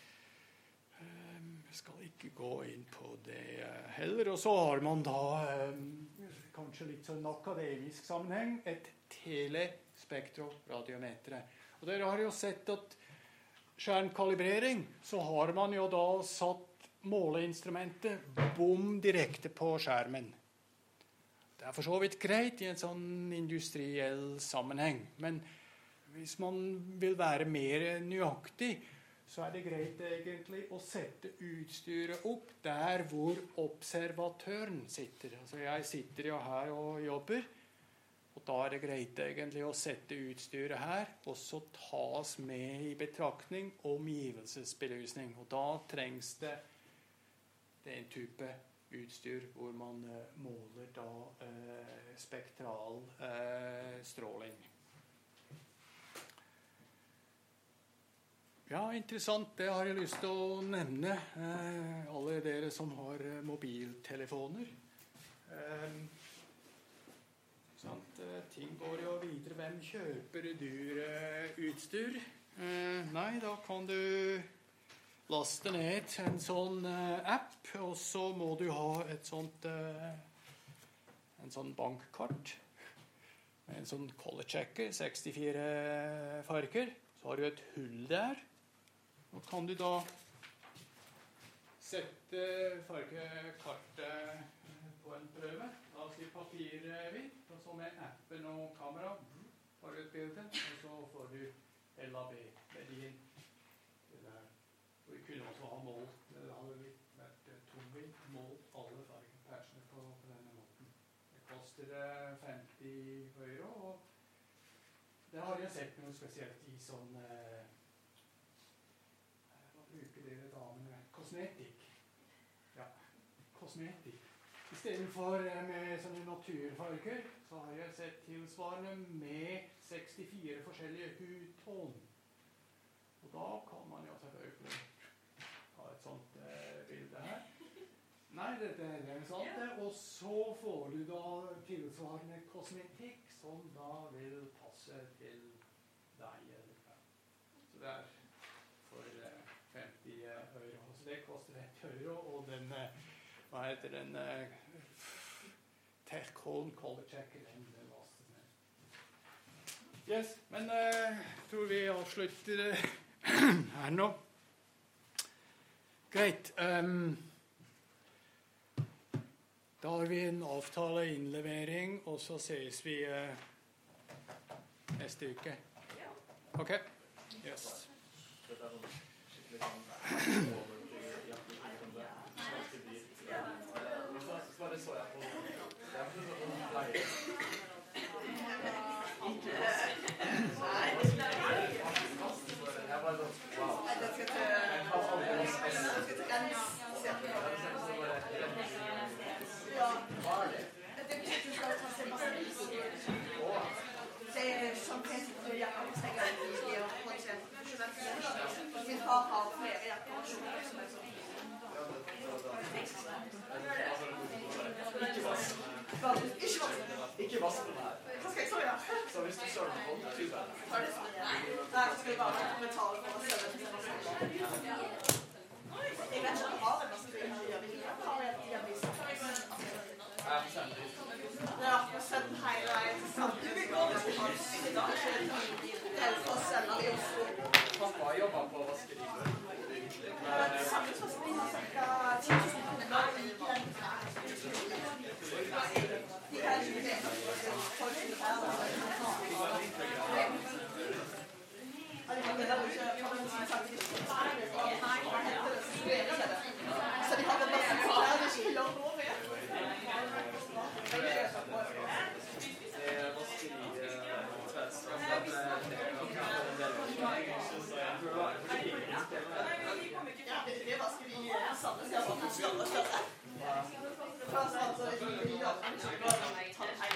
Jeg skal ikke gå inn på det heller. Og så har man da kanskje litt sånn akademisk sammenheng et telespektroradiometer. Og dere har jo sett at skjermkalibrering, så har man jo da satt måleinstrumentet bom direkte på skjermen. Det for så vidt greit i en sånn industriell sammenheng, men hvis man vil være mer nøyaktig, så det greit egentlig å sette utstyret opp der hvor observatøren sitter. Altså jeg sitter jo her og jobber, og da det greit egentlig å sette utstyret her, og så tas med i betraktning omgivelsesbelysning. Og da trengs det en type utstyr hvor man måler da spektral stråling. Ja, interessant. Det har jeg lyst til å nevne. Alle dere som har mobiltelefoner. Ting går jo videre. Hvem kjøper dyre utstyr? Nei, da kan du laste ned en sånn app, og så må du ha et sånt en sånn bankkart med en sånn color checker, 64 farger. Så har du et hull der. Nå kan du da sette fargekartet på en prøve. La oss si papirhvitt, og så med appen og kamera har du et bilde, og så får du LAB-verdien. Og vi kunne også ha målt, det hadde vært tungvind, målt alle fargepersene på denne måten. Det koster 50 euro, og det har jeg sett noe spesielt i sånn hva bruker dere damene? Kosmetikk. Ja, kosmetikk. I stedet for med sånne naturfarger, så har jeg sett tilsvarende med 64 forskjellige hudtån. Og da kan man jo selvfølgelig ha et sånt bilde her. Nei, dette en sånt. Og så får du da tilsvarende kosmetikk som da vil passe til deg. Så det for 50 euro. Så det koster 1 euro, og den, hva heter den, Terkholm kollechecker enn det vaste med. Yes, men tror vi avslutter her nå. Greit. Da har vi en avtale innlevering, og så ses vi neste uke. Ok? Yes. Ikke vask den her. Hva skal jeg så gjøre? Så hvis du søler på den, type. Nei, så skal vi bare betale for å søle den. Jeg vet ikke om jeg har en vask. Jeg har en diavis. Ja, og sett den hele veien til samtidig. Det er jo for å selge i Oslo. Pappa jobber på vaskeriet. Samtidig har cirka 10 000 kroner i de kan ikke det. Folk er her. Så de har det bare for det ikke gjør noe med. Det vasker vi sammen, så jeg har fått større større. Først altså, vi gjør den ikke bare ta det hele.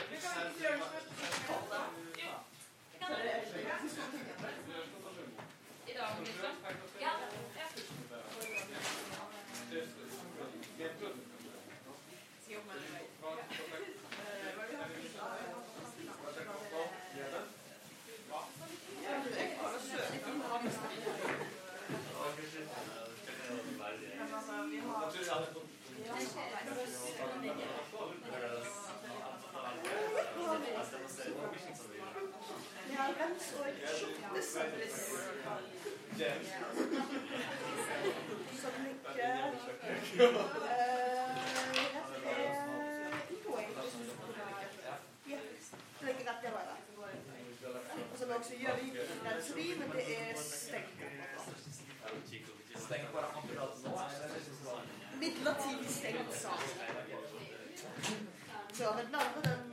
I dag, liksom? Ja. Så gjør vi renseri, men det stengt. Stengt bare akkurat nå? Midlertidig stengt, sa. Så, men